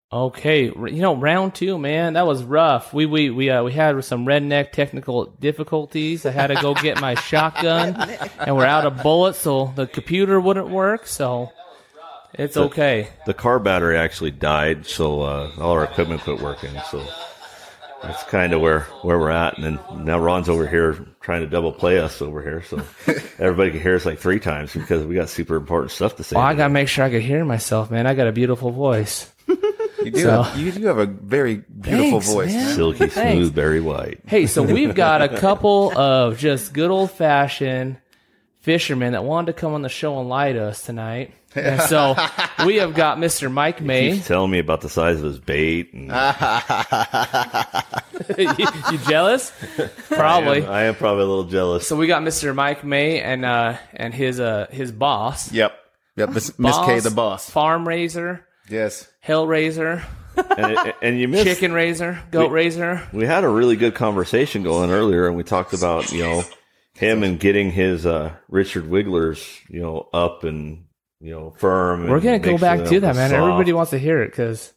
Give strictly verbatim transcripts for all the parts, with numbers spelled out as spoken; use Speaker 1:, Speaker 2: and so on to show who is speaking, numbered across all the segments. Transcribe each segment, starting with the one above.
Speaker 1: Okay, you know, round two, man, that was rough. We we we uh, we had some redneck technical difficulties. I had to go get my shotgun, and we're out of bullets, so the computer wouldn't work. So it's
Speaker 2: the,
Speaker 1: okay.
Speaker 2: The car battery actually died, so uh, all our equipment quit working. So that's kind of where where we're at. And then now Ron's over here trying to double play us over here, so everybody can hear us like three times because we got super important stuff to say.
Speaker 1: Well, I gotta make sure I could hear myself, man. I got a beautiful voice.
Speaker 3: You do.
Speaker 1: So,
Speaker 3: have, you do have a very beautiful
Speaker 1: thanks,
Speaker 3: voice.
Speaker 1: Man.
Speaker 2: Silky smooth,
Speaker 1: Thanks.
Speaker 2: very white.
Speaker 1: Hey, so we've got a couple of just good old fashioned fishermen that wanted to come on the show and lie to us tonight. And so we have got Mister Mike May.
Speaker 2: He's telling me about the size of his bait. And
Speaker 1: you, you jealous? Probably.
Speaker 2: I am, I am probably a little jealous.
Speaker 1: So we got Mister Mike May and uh and his uh his boss.
Speaker 3: Yep. Yep. Miss, Miss K, the boss.
Speaker 1: Farm raiser.
Speaker 3: Yes.
Speaker 1: Hell raiser.
Speaker 2: and, and you missed
Speaker 1: chicken raiser. Goat
Speaker 2: we,
Speaker 1: raiser.
Speaker 2: We had a really good conversation going earlier, and we talked about you know him and getting his uh Richard Wigglers you know up and you know firm.
Speaker 1: We're gonna go back to that, man.
Speaker 2: Soft.
Speaker 1: Everybody wants to hear it because.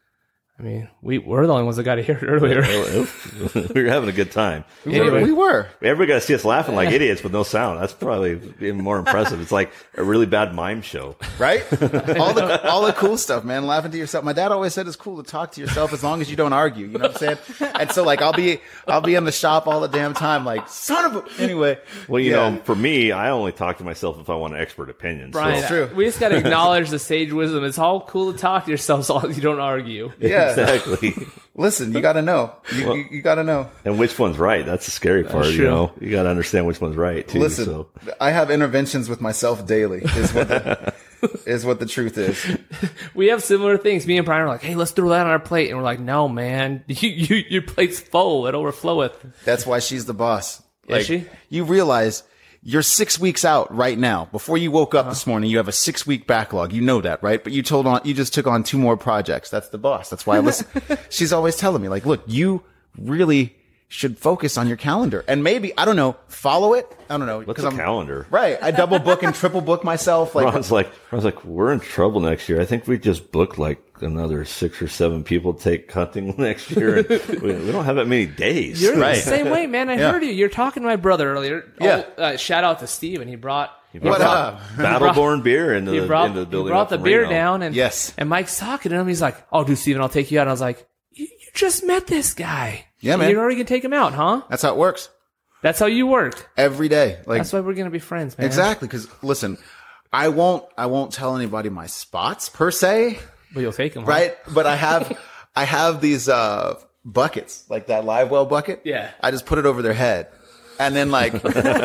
Speaker 1: I mean, we, we're the only ones that got to hear it earlier.
Speaker 2: We were having a good time.
Speaker 3: We,
Speaker 1: anyway.
Speaker 3: were, we were.
Speaker 2: Everybody got to see us laughing like idiots with no sound. That's probably even more impressive. It's like a really bad mime show.
Speaker 3: Right? all the all the cool stuff, man. Laughing to yourself. My dad always said it's cool to talk to yourself as long as you don't argue. You know what I'm saying? And so, like, I'll be I'll be in the shop all the damn time, like, son of a... Anyway.
Speaker 2: Well, you
Speaker 3: yeah.
Speaker 2: know, for me, I only talk to myself if I want an expert opinion.
Speaker 1: Brian,
Speaker 2: so.
Speaker 3: true.
Speaker 1: we just got to acknowledge the sage wisdom. It's all cool to talk to yourself as long as you don't argue.
Speaker 3: Yeah.
Speaker 2: Exactly.
Speaker 3: Listen, you got to know. You,
Speaker 2: Well,
Speaker 3: you, you got to know.
Speaker 2: And which one's right? That's the scary part,
Speaker 1: That's
Speaker 2: you
Speaker 1: true.
Speaker 2: know? You got to understand which one's right, too.
Speaker 3: Listen,
Speaker 2: so.
Speaker 3: I have interventions with myself daily, is what the, is what the truth is.
Speaker 1: We have similar things. Me and Brian are like, hey, let's throw that on our plate. And we're like, no, man. You, you, your plate's full. It overfloweth.
Speaker 3: That's why she's the boss.
Speaker 1: Is she?
Speaker 3: You realize you're six weeks out right now. Before you woke up uh-huh. this morning, you have a six week backlog. You know that, right? But you told on, you just took on two more projects. That's the boss. That's why I listen. She's always telling me, like, look, you really should focus on your calendar and maybe, I don't know, follow it. I don't know.
Speaker 2: What's a
Speaker 3: I'm,
Speaker 2: calendar?
Speaker 3: Right. I double book and triple book myself. Like,
Speaker 2: Ron's like, Ron's like, we're in trouble next year. I think we just booked like another six or seven people to take hunting next year. And we, we don't have that many days.
Speaker 1: You're
Speaker 3: Right.
Speaker 1: the same way, man. I
Speaker 3: Yeah.
Speaker 1: heard you. You're talking to my brother earlier.
Speaker 3: Yeah.
Speaker 1: Oh, uh, shout out to Steven. He brought, he
Speaker 3: What
Speaker 1: brought,
Speaker 3: up?
Speaker 2: Battleborn beer into
Speaker 1: he
Speaker 2: the,
Speaker 1: brought,
Speaker 2: into the
Speaker 1: he
Speaker 2: building.
Speaker 1: brought
Speaker 2: up
Speaker 1: the
Speaker 2: in
Speaker 1: beer
Speaker 2: Reno.
Speaker 1: down. And,
Speaker 3: Yes.
Speaker 1: and Mike's talking to him. He's like, oh, dude, Steven, I'll take you out. And I was like, you, you just met this guy.
Speaker 3: Yeah, man.
Speaker 1: You're already going to take him out, huh?
Speaker 3: that's how it works
Speaker 1: That's how you work.
Speaker 3: every day. Like,
Speaker 1: That's why we're going to be friends, man.
Speaker 3: exactly. Cause listen, I won't, I won't tell anybody my spots per se.
Speaker 1: But you'll take him, huh?
Speaker 3: Right. But I have, I have these, uh, buckets, like that live well bucket.
Speaker 1: Yeah.
Speaker 3: I just put it over their head. And then like,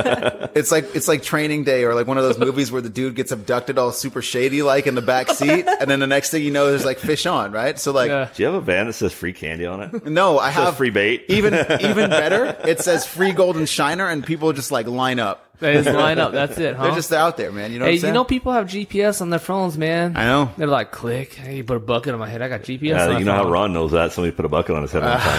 Speaker 3: it's like, it's like Training Day or like one of those movies where the dude gets abducted all super shady, like in the back seat. And then the next thing you know, there's like fish on, right? So like,
Speaker 1: Yeah.
Speaker 2: Do you have a van that says free candy on it?
Speaker 3: no, I
Speaker 2: It says
Speaker 3: have
Speaker 2: free bait.
Speaker 3: even, even better. It says free golden shiner and people just like line up.
Speaker 1: They just line up. That's it, huh?
Speaker 3: They're just out there, man. You know what
Speaker 1: Hey,
Speaker 3: I'm saying?
Speaker 1: you know people have G P S on their phones, man.
Speaker 3: I know.
Speaker 1: They're like, click. Hey, you put a bucket on my head. I got G P S on
Speaker 2: Yeah,
Speaker 1: my
Speaker 2: you know
Speaker 1: phone.
Speaker 2: how Ron knows that. Somebody put a bucket on his head one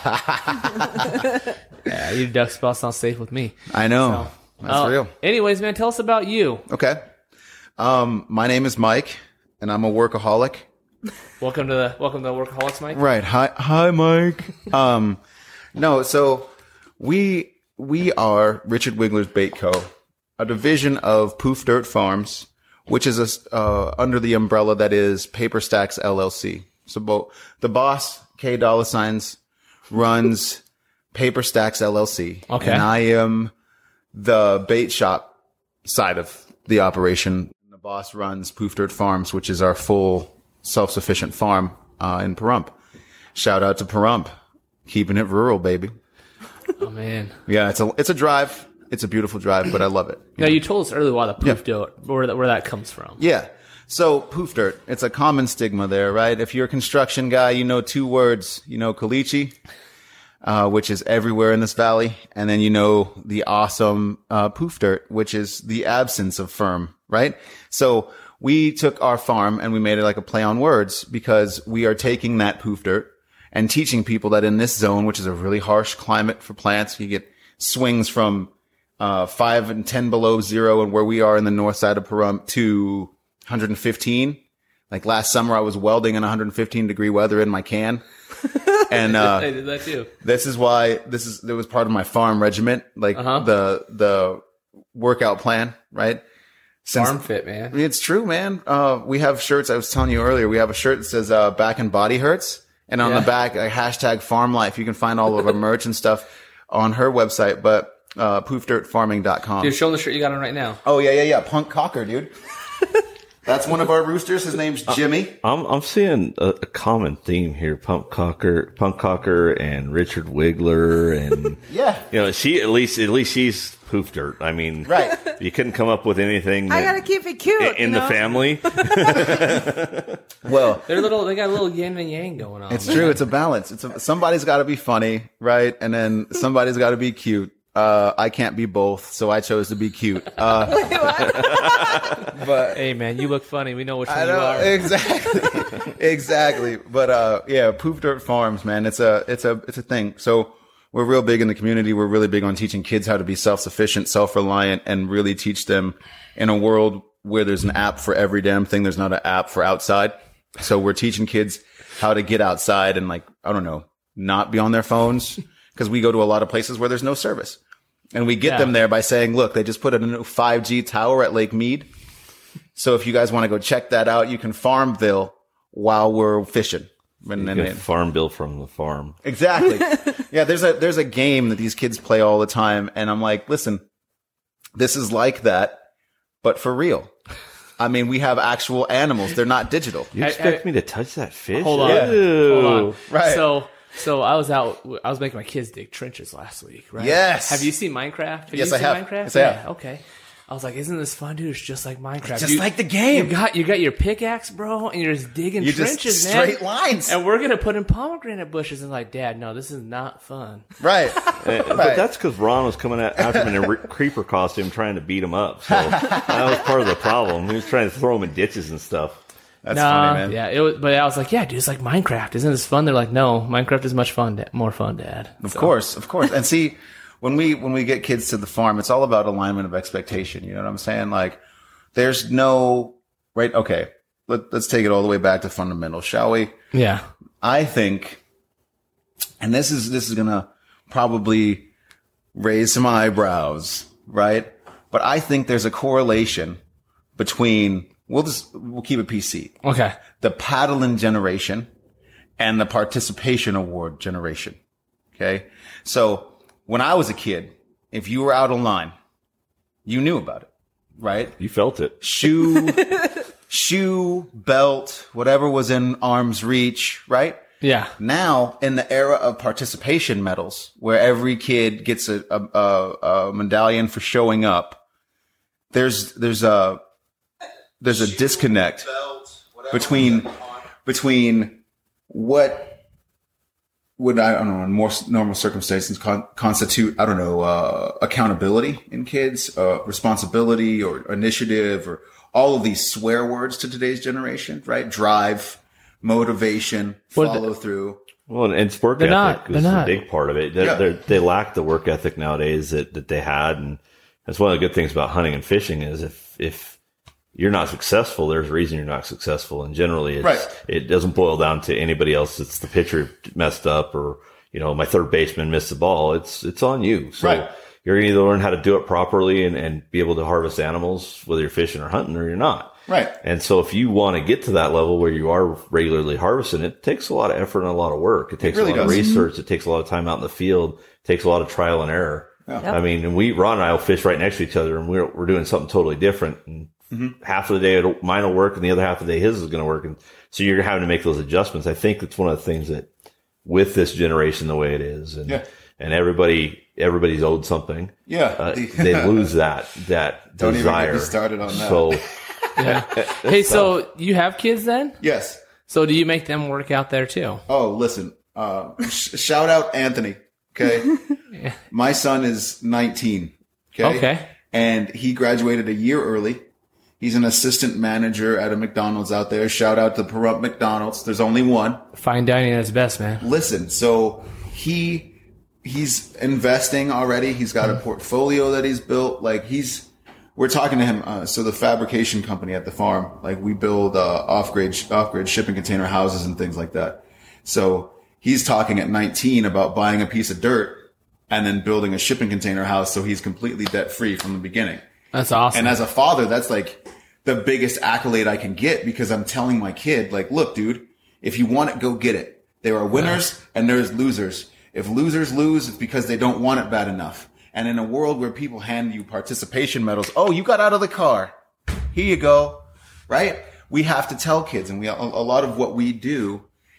Speaker 2: time.
Speaker 1: Yeah, your duck spot's not safe with me.
Speaker 3: I know. That's
Speaker 1: Uh,
Speaker 3: real.
Speaker 1: Anyways, man, tell us about you.
Speaker 3: Okay. Um, my name is Mike, and I'm a workaholic.
Speaker 1: Welcome to the welcome to the Workaholics, Mike.
Speaker 3: Right. Hi, hi, Mike. um, no. So we we are Richard Wigglers Bait Co., a division of Poof Dirt Farms, which is a, uh, under the umbrella that is Paper Stacks L L C. So bo- the boss K Dollar Signs runs Paper Stacks L L C,
Speaker 1: Okay.
Speaker 3: and I am the bait shop side of the operation. The boss runs Poof Dirt Farms, which is our full self-sufficient farm uh, in Pahrump. Shout out to Pahrump, keeping it rural, baby.
Speaker 1: Oh man.
Speaker 3: Yeah, it's a it's a drive. It's a beautiful drive, but I love it.
Speaker 1: Now you told us earlier why the poof
Speaker 3: Yeah.
Speaker 1: dirt, where that, where that comes from.
Speaker 3: Yeah. So poof dirt, it's a common stigma there, right? If you're a construction guy, you know two words. You know caliche, uh, which is everywhere in this valley, and then you know the awesome uh, poof dirt, which is the absence of firm, right? So we took our farm and we made it like a play on words because we are taking that poof dirt and teaching people that in this zone, which is a really harsh climate for plants, you get swings from uh five and ten below zero, and where we are in the north side of Pahrump to one hundred fifteen, Like last summer, I was welding in one hundred fifteen degree weather in my can. And, uh,
Speaker 1: I did that too.
Speaker 3: This is why this is, it was part of my farm regiment, like
Speaker 1: Uh-huh.
Speaker 3: the, the workout plan, right? Since,
Speaker 1: Farm fit, man.
Speaker 3: It's true, man. Uh, we have shirts. I was telling you earlier, we have a shirt that says, uh, back and body hurts. And on
Speaker 1: Yeah.
Speaker 3: the back, like, hashtag farm life. You can find all of our merch and stuff on her website, but, uh, poof dirt farming dot com.
Speaker 1: Dude, show them the shirt you got on right now.
Speaker 3: Oh, yeah, yeah, yeah. Punk Cocker, dude. That's one of our roosters. His name's Jimmy.
Speaker 2: I'm I'm seeing a, a common theme here: Punk Cocker, Punk Cocker, and Richard Wiggler, and
Speaker 3: Yeah.
Speaker 2: you know, she at least at least she's poof dirt. I mean,
Speaker 3: Right.
Speaker 2: You couldn't come up with anything.
Speaker 4: I
Speaker 2: that-
Speaker 4: gotta keep it cute.
Speaker 2: in, in
Speaker 4: you
Speaker 2: the
Speaker 4: know?
Speaker 2: family.
Speaker 3: Well,
Speaker 1: They're little. They got a little yin and yang going on.
Speaker 3: it's true. It's a balance. It's a, somebody's got to be funny, right? And then somebody's got to be cute. Uh, I can't be both, so I chose to be cute. Uh, but
Speaker 1: Hey, man, you look funny. We know which one
Speaker 3: I
Speaker 1: you
Speaker 3: know
Speaker 1: are.
Speaker 3: exactly, exactly. But uh, yeah, Poof Dirt Farms, man. It's a, it's a, it's a thing. So we're real big in the community. We're really big on teaching kids how to be self-sufficient, self-reliant, and really teach them in a world where there's an app for every damn thing. There's not an app for outside. So we're teaching kids how to get outside and, like, I don't know, not be on their phones, because we go to a lot of places where there's no service. And we get
Speaker 1: Yeah.
Speaker 3: them there by saying, look, they just put in a new five G tower at Lake Mead. So if you guys want to go check that out, you can Farmville while we're fishing. And then
Speaker 2: Get a farm bill from the farm.
Speaker 3: exactly. Yeah, there's a there's a game that these kids play all the time, and I'm like, listen, this is like that, but for real. I mean, we have actual animals. They're not digital.
Speaker 2: You
Speaker 1: I-
Speaker 2: expect
Speaker 1: I-
Speaker 2: me to touch that fish?
Speaker 1: Hold on.
Speaker 2: Ew.
Speaker 1: Hold on.
Speaker 3: Right.
Speaker 1: So, so I was out. I was making my kids dig trenches last week. Right.
Speaker 3: Yes.
Speaker 1: Have you seen Minecraft? Have
Speaker 3: Yes,
Speaker 1: you
Speaker 3: I
Speaker 1: seen
Speaker 3: have.
Speaker 1: Minecraft?
Speaker 3: Yes, I
Speaker 1: yeah.
Speaker 3: have.
Speaker 1: Okay. I was like, isn't this fun, dude? It's just like Minecraft.
Speaker 3: just
Speaker 1: You-
Speaker 3: like the game.
Speaker 1: You got you got your pickaxe, bro, and you're just digging
Speaker 3: You just
Speaker 1: trenches, man.
Speaker 3: straight lines.
Speaker 1: And we're gonna put in pomegranate bushes. And like, Dad, no, this is not fun.
Speaker 3: Right.
Speaker 2: Uh, But
Speaker 3: Right.
Speaker 2: that's because Ron was coming at, after him in a re- creeper costume trying to beat him up. So that was part of the problem. He was trying to throw him in ditches and stuff.
Speaker 3: That's
Speaker 1: Nah,
Speaker 3: funny, man.
Speaker 1: Yeah, it was, but I was like, yeah, dude, it's like Minecraft. Isn't this fun? They're like, no, Minecraft is much fun, Dad. More fun, Dad.
Speaker 3: Of course, of course. And see, when we when we get kids to the farm, it's all about alignment of expectation. You know what I'm saying? Like, there's no right. Okay, let, let's take it all the way back to fundamentals, shall we?
Speaker 1: Yeah.
Speaker 3: I think, and this is this is gonna probably raise some eyebrows, right? But I think there's a correlation between we'll just we'll keep it P C.
Speaker 1: Okay.
Speaker 3: The paddling generation and the participation award generation. Okay. So when I was a kid, if you were out online, you knew about it, right?
Speaker 2: You felt it.
Speaker 3: Shoe, shoe, belt, whatever was in arm's reach, right?
Speaker 1: Yeah.
Speaker 3: Now, in the era of participation medals, where every kid gets a, a, a, a medallion for showing up, there's, there's a, there's a disconnect between, between what would, I don't know, in more normal circumstances con- constitute, I don't know, uh, accountability in kids, uh, responsibility or initiative or all of these swear words to today's generation, right? Drive, motivation,
Speaker 1: Well,
Speaker 3: follow through.
Speaker 2: Well, and sport
Speaker 1: They're
Speaker 2: ethic
Speaker 1: not- they're
Speaker 2: is
Speaker 1: not.
Speaker 2: a big part of it. They're,
Speaker 3: Yeah.
Speaker 2: they're, they lack the work ethic nowadays that, that they had. And that's one of the good things about hunting and fishing is if, if you're not successful, there's a reason you're not successful. And generally it's,
Speaker 3: Right.
Speaker 2: it doesn't boil down to anybody else. It's the pitcher messed up or, you know, my third baseman missed the ball. It's, it's on you. So
Speaker 3: Right.
Speaker 2: you're going to either learn how to do it properly and, and be able to harvest animals, whether you're fishing or hunting or you're not.
Speaker 3: Right.
Speaker 2: And so if you want to get to that level where you are regularly harvesting, it takes a lot of effort and a lot of work. It takes
Speaker 3: really
Speaker 2: a lot
Speaker 3: does.
Speaker 2: of research. It takes a lot of time out in the field. It takes a lot of trial and error.
Speaker 3: Yeah.
Speaker 2: I mean, and we, Ron and I will fish right next to each other and we're, we're doing something totally different. And
Speaker 3: Mm-hmm.
Speaker 2: half of the day it'll, mine will work and the other half of the day his is going to work. And so you're having to make those adjustments. I think that's one of the things that with this generation, the way it is and,
Speaker 3: Yeah.
Speaker 2: and everybody, everybody's owed something.
Speaker 3: Yeah.
Speaker 2: Uh, they lose that, that
Speaker 3: Don't even
Speaker 2: desire.
Speaker 3: get me started on that.
Speaker 2: So,
Speaker 1: Yeah. Hey, so you have kids then?
Speaker 3: Yes.
Speaker 1: So do you make them work out there too?
Speaker 3: Oh, listen. Uh, sh- shout out Anthony. Okay. My son is nineteen. Okay.
Speaker 1: Okay.
Speaker 3: And he graduated a year early. He's an assistant manager at a McDonald's out there. Shout out to Pahrump McDonald's. There's only one.
Speaker 1: Fine dining at its best, man.
Speaker 3: Listen, so he he's investing already. He's got a portfolio that he's built. Like he's we're talking to him. Uh, so the fabrication company at the farm, like we build uh, off-grid off-grid shipping container houses and things like that. So he's talking at nineteen about buying a piece of dirt and then building a shipping container house, so he's completely debt-free from the beginning.
Speaker 1: That's awesome.
Speaker 3: And as a father, that's like the biggest accolade I can get, because I'm telling my kid, like, look, dude, if you want it, go get it. There are winners and there's losers. If losers lose, it's because they don't want it bad enough. And in a world where people hand you participation medals, oh, you got out of the car. Here you go. Right? We have to tell kids, and we, a, a lot of what we do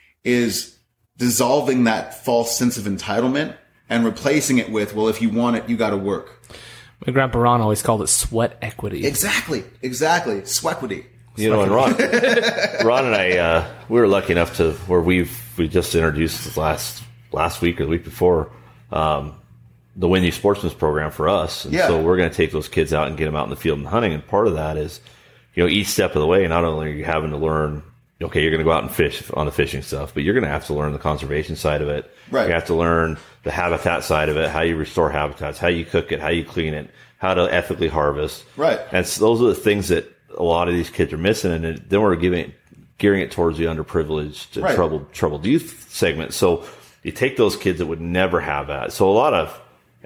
Speaker 3: is dissolving that false sense of entitlement and replacing it with, well, if you want it, you got to work.
Speaker 1: My grandpa Ron always called it sweat equity.
Speaker 3: Exactly. Exactly. Swequity.
Speaker 2: You know, and Ron, Ron and I, uh, we were lucky enough to where we've we just introduced this last last week or the week before, um, the Win You Sportsman's program for us. And
Speaker 3: yeah.
Speaker 2: so we're going to take those kids out and get them out in the field and hunting. And part of that is, you know, each step of the way, not only are you having to learn, okay, you're going to go out and fish on the fishing stuff, but you're going to have to learn the conservation side of it.
Speaker 3: Right.
Speaker 2: You have to learn the habitat side of it, how you restore habitats, how you cook it, how you clean it, how to ethically harvest.
Speaker 3: Right.
Speaker 2: And so those are the things that a lot of these kids are missing. And then we're giving, gearing it towards the underprivileged,
Speaker 3: right.
Speaker 2: troubled, troubled youth segment. So you take those kids that would never have that. So a lot of,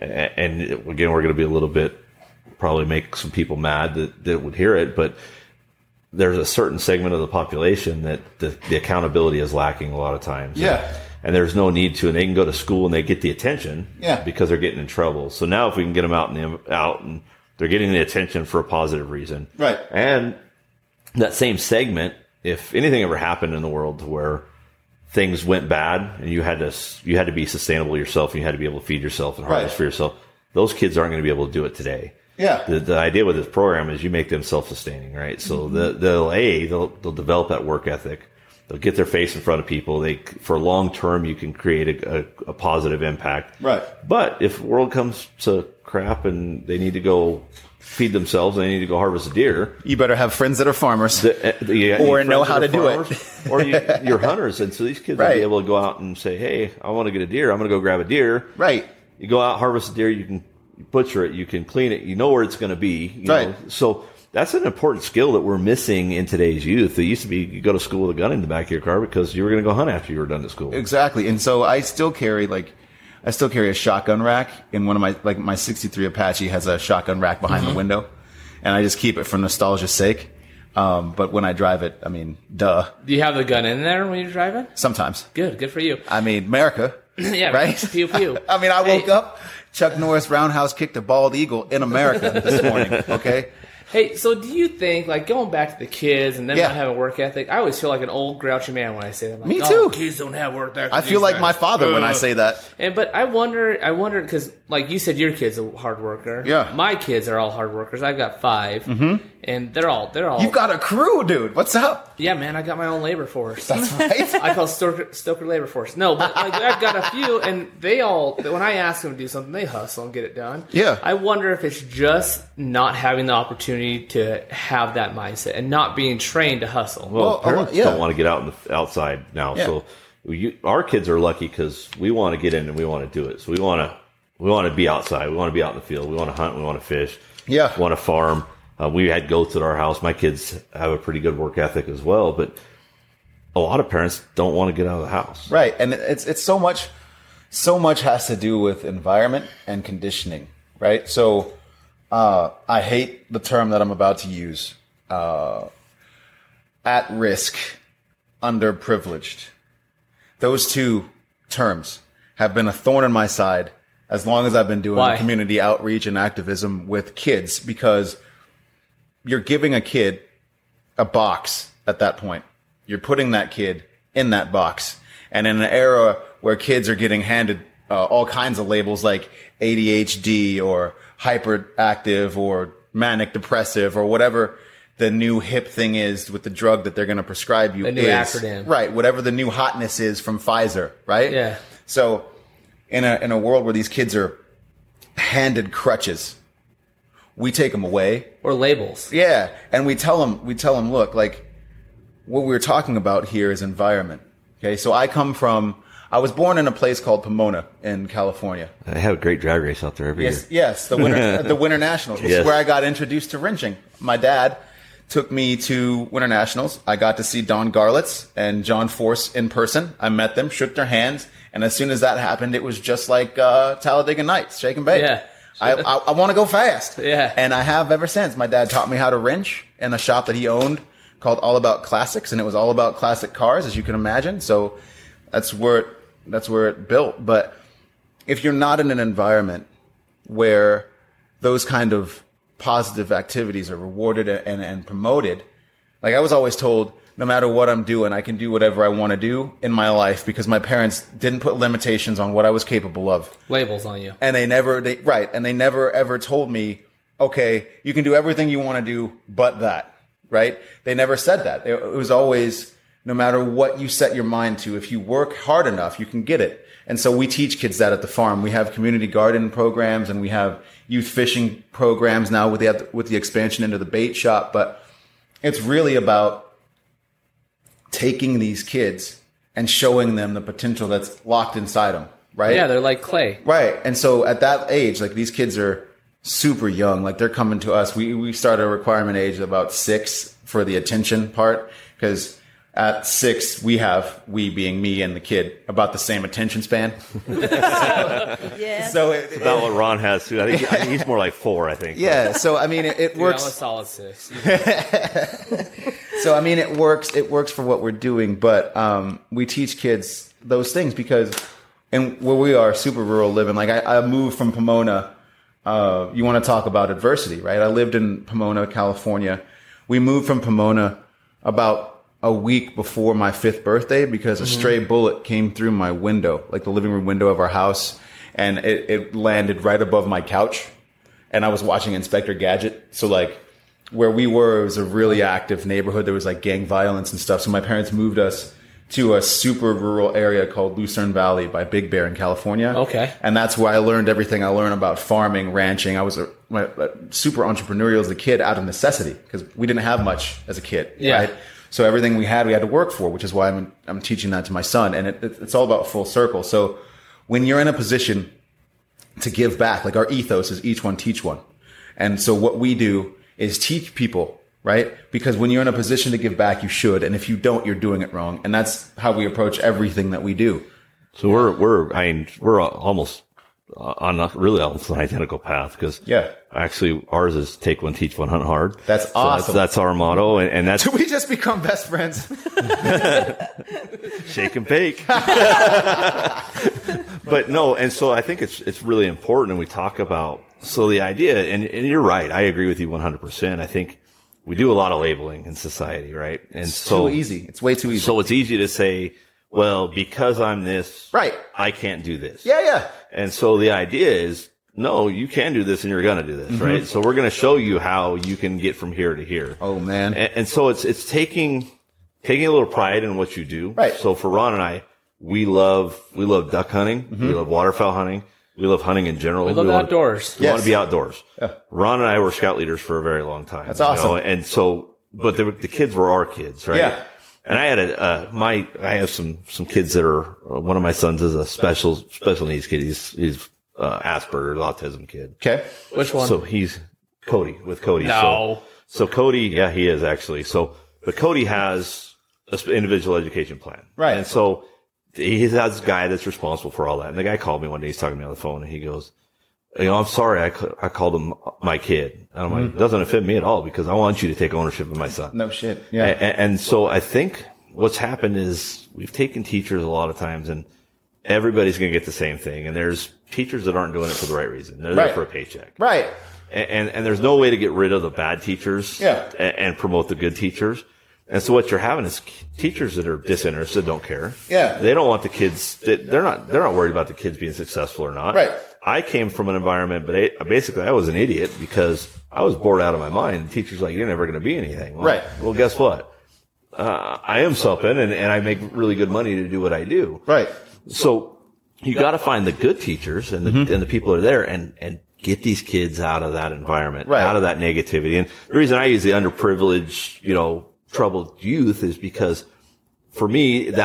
Speaker 2: and again, we're going to be a little bit, probably make some people mad that, that would hear it, but there's a certain segment of the population that the, the accountability is lacking a lot of times.
Speaker 3: Yeah.
Speaker 2: And, and there's no need to, and they can go to school and they get the attention
Speaker 3: yeah.
Speaker 2: because they're getting in trouble. So now if we can get them out and out and they're getting the attention for a positive reason.
Speaker 3: Right.
Speaker 2: And that same segment, if anything ever happened in the world to where things went bad and you had to, you had to be sustainable yourself and you had to be able to feed yourself and harvest
Speaker 3: right.
Speaker 2: for yourself, those kids aren't going to be able to do it today.
Speaker 3: Yeah.
Speaker 2: The, the idea with this program is you make them self-sustaining, right? So mm-hmm. the, they'll, A, they'll, they'll develop that work ethic. They'll get their face in front of people. They, for long term, you can create a, a, a positive impact.
Speaker 3: Right.
Speaker 2: But if the world comes to crap and they need to go feed themselves and they need to go harvest a deer,
Speaker 3: you better have friends that are farmers,
Speaker 2: the, the, you
Speaker 3: or know how to do it,
Speaker 2: or you, you're hunters, and so these kids
Speaker 3: right.
Speaker 2: will be able to go out and say, "Hey, I want to get a deer. I'm going to go grab a deer."
Speaker 3: Right.
Speaker 2: You go out, harvest a deer. You can butcher it. You can clean it. You know where it's going to be. You
Speaker 3: right.
Speaker 2: know? So that's an important skill that we're missing in today's youth. It used to be you go to school with a gun in the back of your car because you were going to go hunt after you were done at school.
Speaker 3: Exactly. And so I still carry like. I still carry a shotgun rack in one of my, like my sixty-three Apache has a shotgun rack behind mm-hmm. the window, and I just keep it for nostalgia's sake. Um, but when I drive it, I mean, duh.
Speaker 1: Do you have the gun in there when you're driving?
Speaker 3: Sometimes.
Speaker 1: Good, good for you.
Speaker 3: I mean, America.
Speaker 1: Yeah,
Speaker 3: right?
Speaker 1: Pew, pew.
Speaker 3: I mean, I woke
Speaker 1: hey.
Speaker 3: up, Chuck Norris roundhouse kicked a bald eagle in America this morning, okay?
Speaker 1: Hey, so do you think, like, going back to the kids and them
Speaker 3: yeah.
Speaker 1: not having work ethic, I always feel like an old grouchy man when I say that. Like,
Speaker 3: Me
Speaker 1: oh,
Speaker 3: too.
Speaker 1: Kids don't have work ethic.
Speaker 3: I feel like my father uh. when I say that.
Speaker 1: And But I wonder, I wonder, because, like you said, your kid's a hard worker.
Speaker 3: Yeah.
Speaker 1: My kids are all hard workers. I've got five. Mm-hmm. And they're all, they're all.
Speaker 3: You've got a crew, dude. What's up?
Speaker 1: Yeah, man, I got my own labor force.
Speaker 3: That's right.
Speaker 1: I call Stoker, Stoker labor force. No, but like I've got a few, and they all, when I ask them to do something, they hustle and get it done.
Speaker 3: Yeah.
Speaker 1: I wonder if it's just not having the opportunity to have that mindset and not being trained to hustle.
Speaker 2: Well,
Speaker 3: well
Speaker 2: parents
Speaker 3: yeah.
Speaker 2: don't want to get out in the outside now,
Speaker 3: yeah.
Speaker 2: so you, our kids are lucky because we want to get in and we want to do it. So we want to we want to be outside. We want to be out in the field. We want to hunt. We want to fish.
Speaker 3: Yeah.
Speaker 2: We want to farm. Uh, we had goats at our house. My kids have a pretty good work ethic as well, but a lot of parents don't want to get out of the house.
Speaker 3: Right, and it's it's so much, so much has to do with environment and conditioning, right? So uh, I hate the term that I'm about to use, uh, at risk, underprivileged. Those two terms have been a thorn in my side as long as I've been doing
Speaker 1: Why?
Speaker 3: community outreach and activism with kids, because you're giving a kid a box at that point. You're putting that kid in that box. And in an era where kids are getting handed uh, all kinds of labels like A D H D or hyperactive or manic depressive or whatever the new hip thing is with the drug that they're going to prescribe you.
Speaker 1: The new
Speaker 3: is,
Speaker 1: acronym.
Speaker 3: Right. Whatever the new hotness is from Pfizer, right?
Speaker 1: Yeah.
Speaker 3: So in a, in a world where these kids are handed crutches, we take them away.
Speaker 1: Or labels.
Speaker 3: Yeah. And we tell them, we tell them, look, like what we're talking about here is environment. Okay. So I come from, I was born in a place called Pomona in California.
Speaker 2: They have a great drag race out there every
Speaker 3: Yes,
Speaker 2: year.
Speaker 3: yes, the Winter the Winter Nationals. This
Speaker 2: Yes.
Speaker 3: is where I got introduced to wrenching. My dad took me to Winter Nationals. I got to see Don Garlitz and John Force in person. I met them, shook their hands, and as soon as that happened, it was just like uh, Talladega Nights, shake and bake.
Speaker 1: Yeah.
Speaker 3: I, I, I want to go fast.
Speaker 1: Yeah.
Speaker 3: And I have ever since. My dad taught me how to wrench in a shop that he owned called All About Classics, and it was all about classic cars, as you can imagine. So that's where it, that's where it built. But if you're not in an environment where those kind of positive activities are rewarded and, and promoted, like I was always told, no matter what I'm doing, I can do whatever I want to do in my life because my parents didn't put limitations on what I was capable of.
Speaker 1: Labels on you.
Speaker 3: And they never, they, right. And they never ever told me, okay, you can do everything you want to do, but that, right? They never said that. It, it was always, no matter what you set your mind to, if you work hard enough, you can get it. And so we teach kids that at the farm. We have community garden programs and we have youth fishing programs now with the, with the expansion into the bait shop. But it's really about taking these kids and showing them the potential that's locked inside them, right?
Speaker 1: Yeah, they're like clay.
Speaker 3: Right. And so at that age, like these kids are super young. Like they're coming to us. We, we start a requirement age of about six for the attention part because at six, we have, we being me and the kid, about the same attention span.
Speaker 4: Yeah.
Speaker 3: So it,
Speaker 2: It's about what Ron has too. I think, I think he's more like four, I think.
Speaker 3: yeah. So, I mean, it, it
Speaker 1: Dude,
Speaker 3: works.
Speaker 1: I'm a solid six.
Speaker 3: So, I mean, it works. It works for what we're doing, but um, we teach kids those things because, and where we are, super rural living. Like I, I moved from Pomona. Uh, you want to talk about adversity, right? I lived in Pomona, California. We moved from Pomona about a week before my fifth birthday because a stray bullet came through my window, like the living room window of our house, and it, it landed right above my couch. And I was watching Inspector Gadget, so like. Where we were, it was a really active neighborhood. There was like gang violence and stuff. So my parents moved us to a super rural area called Lucerne Valley by Big Bear in California.
Speaker 1: Okay.
Speaker 3: And that's where I learned everything I learned about farming, ranching. I was a, my, a super entrepreneurial as a kid out of necessity because we didn't have much as a kid.
Speaker 1: Yeah.
Speaker 3: Right? So everything we had, we had to work for, which is why I'm, I'm teaching that to my son. And it, it, it's all about full circle. So when you're in a position to give back, like our ethos is each one teach one. And so what we do is teach people, right? Because when you're in a position to give back, you should. And if you don't, you're doing it wrong. And that's how we approach everything that we do.
Speaker 2: So we're, we're, I mean, we're almost on not really almost an identical path because
Speaker 3: Yeah.
Speaker 2: actually ours is take one, teach one, hunt hard.
Speaker 3: That's
Speaker 2: So
Speaker 3: awesome.
Speaker 2: That's, that's our motto. And, and that's
Speaker 3: Do we just become best friends?
Speaker 2: shake and bake. But no, and so I think it's it's really important, and we talk about so the idea, and, and you're right, I agree with you one hundred percent. I think we do a lot of labeling in society, right? And
Speaker 3: It's
Speaker 2: so
Speaker 3: too easy. It's way too easy.
Speaker 2: so it's easy to say, well, because I'm this,
Speaker 3: Right.
Speaker 2: I can't do this.
Speaker 3: yeah, yeah.
Speaker 2: And so the idea is, no, you can do this, and you're gonna do this,
Speaker 3: Mm-hmm.
Speaker 2: right? So we're gonna show you how you can get from here to here.
Speaker 3: Oh, man.
Speaker 2: And, and so it's it's taking taking a little pride in what you do.
Speaker 3: Right.
Speaker 2: So for Ron and I, we love we love duck hunting.
Speaker 3: Mm-hmm.
Speaker 2: We love waterfowl hunting. We love hunting in general.
Speaker 1: We love
Speaker 2: want-
Speaker 1: outdoors.
Speaker 2: We want
Speaker 3: Yes.
Speaker 2: to be outdoors.
Speaker 3: Yeah.
Speaker 2: Ron and I were scout leaders for a very long time.
Speaker 3: That's
Speaker 2: you
Speaker 3: awesome.
Speaker 2: know, And so, but the, the kids were our kids, right?
Speaker 3: Yeah.
Speaker 2: And I had a uh, my I have some some kids that are uh, one of my sons is a special special needs kid. He's he's uh, Asperger's autism kid.
Speaker 3: Okay.
Speaker 1: Which one?
Speaker 2: So he's Cody with Cody.
Speaker 1: No.
Speaker 2: So, so Cody, yeah, he is actually. So, but Cody has an individual education plan.
Speaker 3: Right.
Speaker 2: And so he has a guy that's responsible for all that. And the guy called me one day. He's talking to me on the phone and he goes, you know, I'm sorry. I, ca- I called him my kid. And I'm like, it doesn't fit me at all because I want you to take ownership of my son.
Speaker 3: No shit. Yeah.
Speaker 2: And, and so I think what's happened is we've taken teachers a lot of times and everybody's going to get the same thing. And there's teachers that aren't doing it for the right reason. They're
Speaker 3: Right.
Speaker 2: there for a paycheck.
Speaker 3: Right.
Speaker 2: And, and, and there's no way to get rid of the bad teachers
Speaker 3: Yeah.
Speaker 2: and, and promote the good teachers. And so what you're having is teachers that are disinterested, don't care.
Speaker 3: Yeah.
Speaker 2: They don't want the kids, they're not, they're not worried about the kids being successful or not.
Speaker 3: Right.
Speaker 2: I came from an environment, but I, basically I was an idiot because I was bored out of my mind. The teacher's like, you're never going to be anything. Well,
Speaker 3: Right.
Speaker 2: Well, guess what? Uh, I am something and, and I make really good money to do what I do.
Speaker 3: Right.
Speaker 2: So you got to find the good teachers and the,
Speaker 3: Mm-hmm.
Speaker 2: and the people that are there and, and get these kids out of that environment,
Speaker 3: Right.
Speaker 2: out of that negativity. And the reason I use the underprivileged, you know, troubled youth is because for me, that's,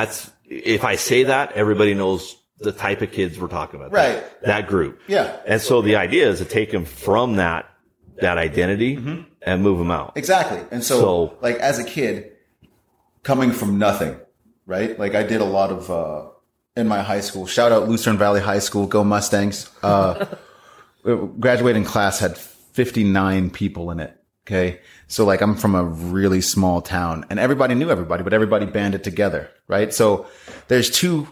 Speaker 2: if I say that, everybody knows the type of kids we're talking about.
Speaker 3: Right.
Speaker 2: That, that group.
Speaker 3: Yeah.
Speaker 2: And so the idea is to take them from that, that identity mm-hmm. and move them out.
Speaker 3: Exactly. And so, so, like, as a kid, coming from nothing, right? Like, I did a lot of, uh, in my high school, shout out Lucerne Valley High School, go Mustangs. Uh, graduating class had fifty-nine people in it. Okay. So like I'm from a really small town and everybody knew everybody, but everybody banded together. Right. So there's two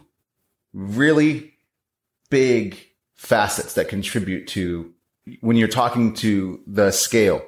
Speaker 3: really big facets that contribute to when you're talking to the scale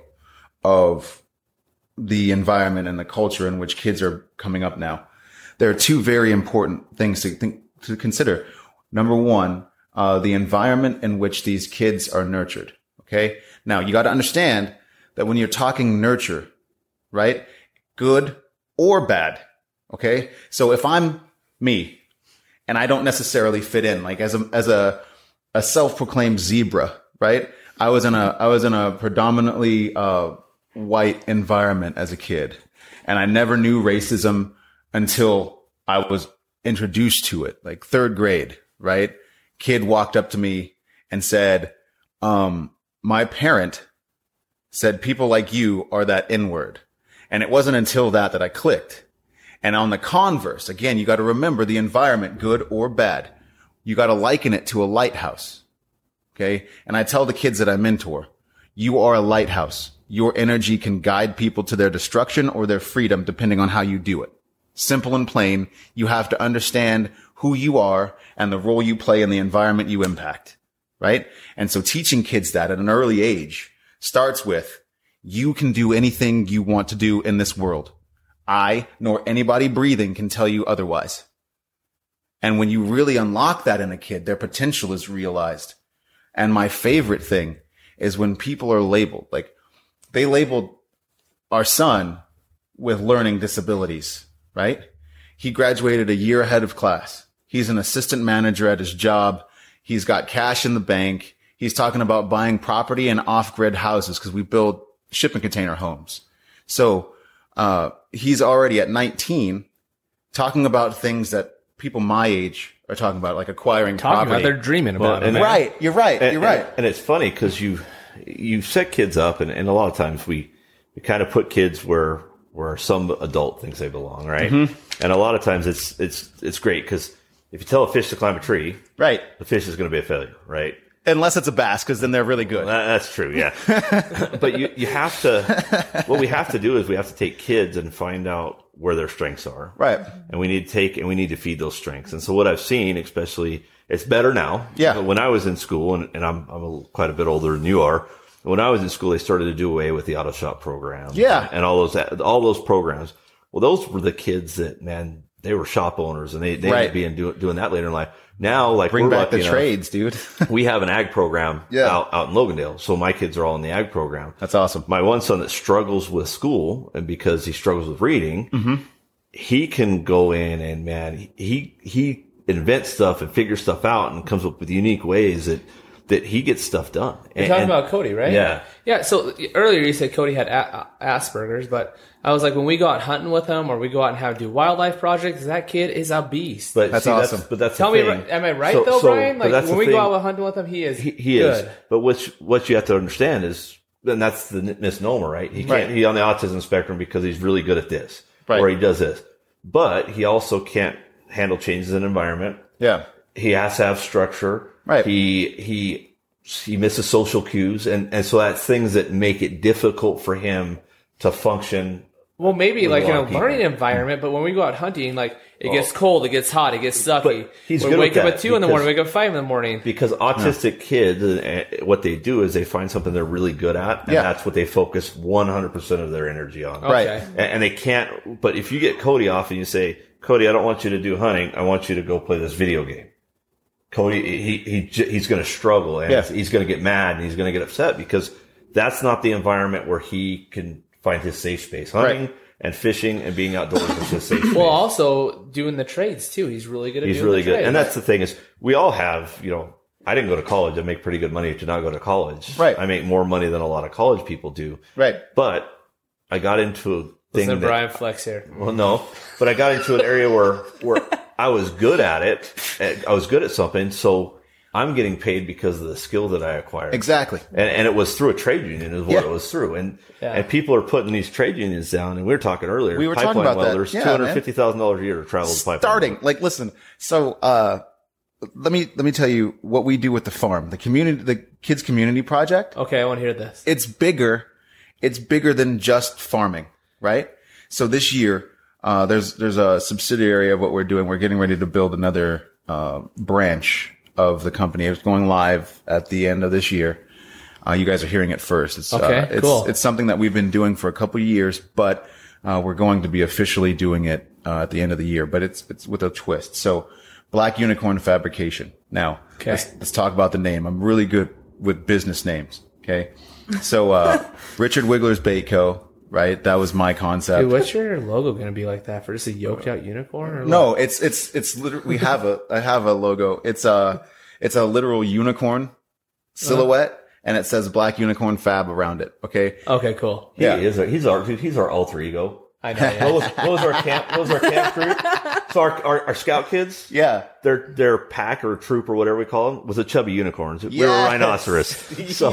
Speaker 3: of the environment and the culture in which kids are coming up now. There are two very important things to think, to consider. Number one, uh, the environment in which these kids are nurtured. Okay. Now you got to understand that when you're talking nurture, right? Good or bad. Okay. So if I'm me and I don't necessarily fit in, like as a, as a, a self-proclaimed zebra, right? I was in a, I was in a predominantly, uh, white environment as a kid and I never knew racism until I was introduced to it, like third grade, right? Kid walked up to me and said, um, my parent said people like you are that N-word. And it wasn't until that that I clicked. And on the converse, again, you got to remember the environment, good or bad. You got to liken it to a lighthouse. Okay. And I tell the kids that I mentor, you are a lighthouse. Your energy can guide people to their destruction or their freedom, depending on how you do it. Simple and plain. You have to understand who you are and the role you play in the environment you impact. Right. And so teaching kids that at an early age starts with, you can do anything you want to do in this world. I, nor anybody breathing, can tell you otherwise. And when you really unlock that in a kid, their potential is realized. And my favorite thing is when people are labeled, like they labeled our son with learning disabilities, right? He graduated a year ahead of class. He's an assistant manager at his job. He's got cash in the bank. He's talking about buying property and off-grid houses because we build shipping container homes. So, uh, he's already at nineteen talking about things that people my age are talking about, like acquiring
Speaker 1: talking
Speaker 3: property.
Speaker 1: About, they're dreaming about
Speaker 2: well,
Speaker 1: it.
Speaker 3: Right. You're right.
Speaker 2: And,
Speaker 3: you're right.
Speaker 2: And, and it's funny because you, you set kids up and, and a lot of times we, we kind of put kids where, where some adult thinks they belong. Right. Mm-hmm. And a lot of times it's, it's, it's great because if you tell a fish to climb a tree,
Speaker 3: right,
Speaker 2: the fish is going to be a failure. Right.
Speaker 3: Unless it's a bass, because then they're really good.
Speaker 2: Well, that's true, yeah. But you, you have to, what we have to do is we have to take kids and find out where their strengths are.
Speaker 3: Right.
Speaker 2: And we need to take, and we need to feed those strengths. And so what I've seen, especially, it's better now.
Speaker 3: Yeah.
Speaker 2: When I was in school, and, and I'm, I'm a, quite a bit older than you are, when I was in school, they started to do away with the auto shop program.
Speaker 3: Yeah.
Speaker 2: And all those, all those programs. Well, those were the kids that, man, they were shop owners and they, they
Speaker 3: right.
Speaker 2: ended up being doing, doing that later in life. Now, like,
Speaker 3: bring
Speaker 2: we're
Speaker 3: back the
Speaker 2: enough,
Speaker 3: trades, dude.
Speaker 2: we have an ag program
Speaker 3: yeah.
Speaker 2: out, out in Logandale. So my kids are all in the ag program.
Speaker 3: That's awesome.
Speaker 2: My one son that struggles with school and because he struggles with reading,
Speaker 3: mm-hmm.
Speaker 2: he can go in and man, he, he invents stuff and figures stuff out and comes up with unique ways that, that he gets stuff done.
Speaker 1: You're
Speaker 2: and,
Speaker 1: talking
Speaker 2: and,
Speaker 1: about Cody, right?
Speaker 2: Yeah.
Speaker 1: Yeah. So earlier you said Cody had a- Asperger's, but I was like, when we go out hunting with him or we go out and have do wildlife projects, that kid is a beast.
Speaker 2: But
Speaker 3: that's
Speaker 2: see,
Speaker 3: awesome.
Speaker 2: That's, but that's
Speaker 1: Tell
Speaker 2: the
Speaker 1: me,
Speaker 2: thing.
Speaker 1: am I right
Speaker 2: so,
Speaker 1: though,
Speaker 2: so,
Speaker 1: Brian? Like when we
Speaker 2: thing.
Speaker 1: go out hunting with him, he is
Speaker 2: he, he
Speaker 1: good.
Speaker 2: is. But what what you have to understand is, and that's the misnomer, right? He can't.
Speaker 3: Right.
Speaker 2: He's on the autism spectrum because he's really good at this,
Speaker 3: right.
Speaker 2: or he does this. But he also can't handle changes in environment.
Speaker 3: Yeah.
Speaker 2: He has to have structure.
Speaker 3: Right.
Speaker 2: He he he misses social cues, and and so that's things that make it difficult for him to function.
Speaker 1: Well, maybe
Speaker 2: with
Speaker 1: like
Speaker 2: a
Speaker 1: in
Speaker 2: lot
Speaker 1: a
Speaker 2: of people.
Speaker 1: learning environment, but when we go out hunting, like it gets cold, it gets hot, it gets sucky.
Speaker 2: But he's
Speaker 1: we
Speaker 2: good
Speaker 1: wake
Speaker 2: with
Speaker 1: up
Speaker 2: that
Speaker 1: at two in the
Speaker 2: because-
Speaker 1: morning, wake up at five in the morning.
Speaker 2: Because autistic kids, uh, what they do is they find something they're really good at, and
Speaker 3: Yeah.
Speaker 2: that's what they focus one hundred percent of their energy on.
Speaker 3: Right.
Speaker 1: Okay.
Speaker 2: And, and they can't, but if you get Cody off and you say, Cody, I don't want you to do hunting, I want you to go play this video game. Cody, he, he, he's going to struggle and
Speaker 3: Yeah.
Speaker 2: he's going to get mad and he's going to get upset because that's not the environment where he can find his safe space. Hunting
Speaker 3: Right.
Speaker 2: and fishing and being outdoors is his safe space.
Speaker 1: Well, also doing the trades too. He's really good at
Speaker 2: He's
Speaker 1: doing
Speaker 2: really
Speaker 1: the
Speaker 2: good.
Speaker 1: trades.
Speaker 2: And that's the thing is we all have, you know, I didn't go to college. I make pretty good money to not go to college.
Speaker 3: Right.
Speaker 2: I make more money than a lot of college people do.
Speaker 3: Right.
Speaker 2: But I got into a thing
Speaker 1: Listen to
Speaker 2: that,
Speaker 1: Brian Flex here.
Speaker 2: well, no, but I got into an area where, where I was good at it. I was good at something. So I'm getting paid because of the skill that I acquired.
Speaker 3: Exactly.
Speaker 2: And, and it was through a trade union is what
Speaker 3: Yeah.
Speaker 2: it was through. And,
Speaker 1: Yeah.
Speaker 2: and people are putting these trade unions down. And we were talking earlier.
Speaker 3: We were talking
Speaker 2: pipeline
Speaker 3: about that.
Speaker 2: welders,
Speaker 3: Yeah,
Speaker 2: two hundred fifty thousand dollars a year to travel the pipeline.
Speaker 3: Starting, like, listen, so, uh, let me, let me tell you what we do with the farm, the community, the kids community project.
Speaker 1: Okay, I want to hear this.
Speaker 3: It's bigger. It's bigger than just farming, right? So this year, uh, there's, there's a subsidiary of what we're doing. We're getting ready to build another, uh, branch of the company. It's going live at the end of this year. Uh, you guys are hearing it first. It's,
Speaker 1: Okay,
Speaker 3: uh, it's,
Speaker 1: cool.
Speaker 3: it's something that we've been doing for a couple of years, but, uh, we're going to be officially doing it, uh, at the end of the year, but it's, it's with a twist. So Black Unicorn Fabrication. Now,
Speaker 1: Okay.
Speaker 3: let's, let's talk about the name. I'm really good with business names. Okay. So, uh, Richard Wiggler's Bait Co., right? That was my concept.
Speaker 1: Dude, what's your logo going to be like that? For just a yoked out unicorn? Or
Speaker 3: No, it's, it's, it's literally, we have a, I have a logo. It's a, it's a literal unicorn silhouette and it says Black Unicorn Fab around it. Okay.
Speaker 1: Like? Okay, cool.
Speaker 2: He
Speaker 3: Yeah.
Speaker 2: is. Our, he's our, dude, he's our alter ego.
Speaker 1: I know. Yeah.
Speaker 2: What was, what was our camp? What was our camp crew? So our, our, our scout kids,
Speaker 3: Yeah.
Speaker 2: their their pack or troop or whatever we call them was a chubby unicorns. We were
Speaker 3: Yes.
Speaker 2: rhinoceros. So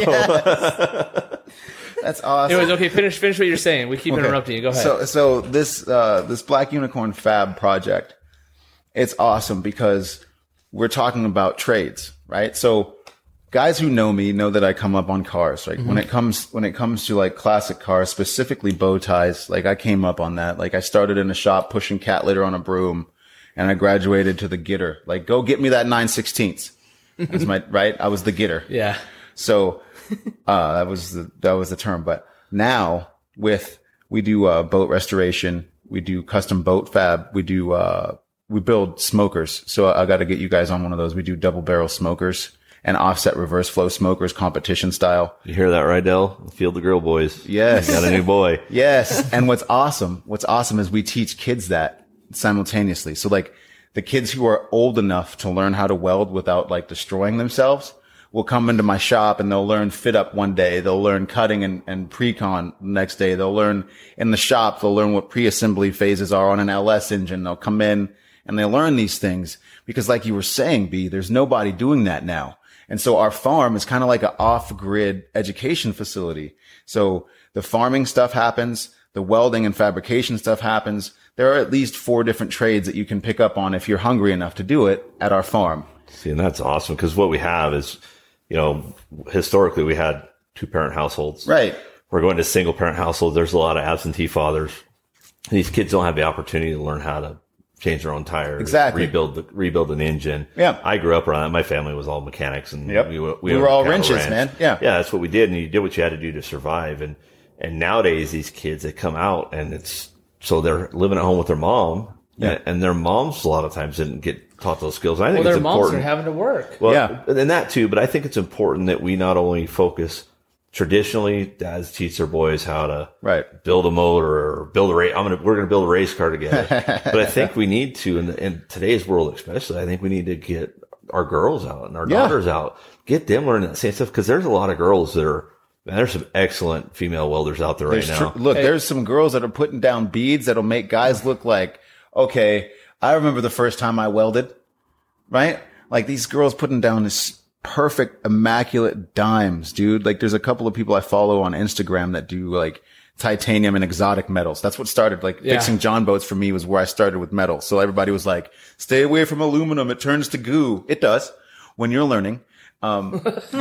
Speaker 3: That's awesome.
Speaker 1: Anyways, okay, finish finish what you're saying. We keep
Speaker 3: Okay.
Speaker 1: interrupting you. Go ahead.
Speaker 3: So, so this, uh, this Black Unicorn Fab project, it's awesome because we're talking about trades, right? So guys who know me know that I come up on cars, right? When it comes, when it comes to like classic cars, specifically bow ties, like I came up on that. Like I started in a shop pushing cat litter on a broom and I graduated to the getter. Like go get me that nine sixteenths. That's my, right? I was the getter.
Speaker 1: yeah.
Speaker 3: So, uh, that was the, that was the term. But now with, we do, uh, boat restoration. We do custom boat fab. We do, uh, we build smokers. So I got to get you guys on one of those. We do double barrel smokers and offset reverse flow smokers, competition style.
Speaker 2: you hear that, right, Dell? Field the Grill boys.
Speaker 3: Yes.
Speaker 2: You got a new boy.
Speaker 3: Yes. And what's awesome, what's awesome is we teach kids that simultaneously. So like the kids who are old enough to learn how to weld without like destroying themselves will come into my shop and they'll learn fit up one day. They'll learn cutting and, and pre-con the next day. They'll learn in the shop. They'll learn what pre-assembly phases are on an L S engine. They'll come in and they learn these things because like you were saying, B, there's nobody doing that now. And so our farm is kind of like an off-grid education facility. So the farming stuff happens. The welding and fabrication stuff happens. There are at least four different trades that you can pick up on if you're hungry enough to do it at our farm.
Speaker 2: See, and that's awesome because what we have is, you know, historically we had two parent households.
Speaker 3: Right.
Speaker 2: We're going to single parent households. There's a lot of absentee fathers. These kids don't have the opportunity to learn how to change their own tires,
Speaker 3: Exactly.
Speaker 2: rebuild the, rebuild an engine.
Speaker 3: Yeah.
Speaker 2: I grew up around that. My family was all mechanics, and
Speaker 3: Yep.
Speaker 2: we, we,
Speaker 3: We were
Speaker 2: owned a
Speaker 3: all
Speaker 2: cattle
Speaker 3: wrenches,
Speaker 2: ranch.
Speaker 3: man. Yeah.
Speaker 2: yeah, that's what we did, and you did what you had to do to survive. And and nowadays, these kids they come out, and it's so they're living at home with their mom,
Speaker 3: Yeah.
Speaker 2: and, and their moms a lot of times didn't get taught those skills. And I think
Speaker 1: Well, their
Speaker 2: it's
Speaker 1: moms
Speaker 2: important.
Speaker 1: are having to work.
Speaker 2: Well,
Speaker 3: Yeah.
Speaker 2: and that too, but I think it's important that we not only focus traditionally, dads teach their boys how to
Speaker 3: Right.
Speaker 2: build a motor or build a race. I'm gonna we're gonna build a race car together. But I think we need to, in, the, in today's world especially, I think we need to get our girls out and our
Speaker 3: Yeah.
Speaker 2: daughters out, get them learning that same stuff because there's a lot of girls that are. Man, there's some excellent female welders out there right
Speaker 3: There's
Speaker 2: now.
Speaker 3: tr- look, there's some girls that are putting down beads that'll make guys look like, okay, I remember the first time I welded, right? Like these girls putting down this perfect, immaculate dimes, dude. Like there's a couple of people I follow on Instagram that do like titanium and exotic metals. That's what started like
Speaker 1: Yeah.
Speaker 3: fixing John boats for me was where I started with metal. So everybody was like, stay away from aluminum. It turns to goo. It does when you're learning. Um,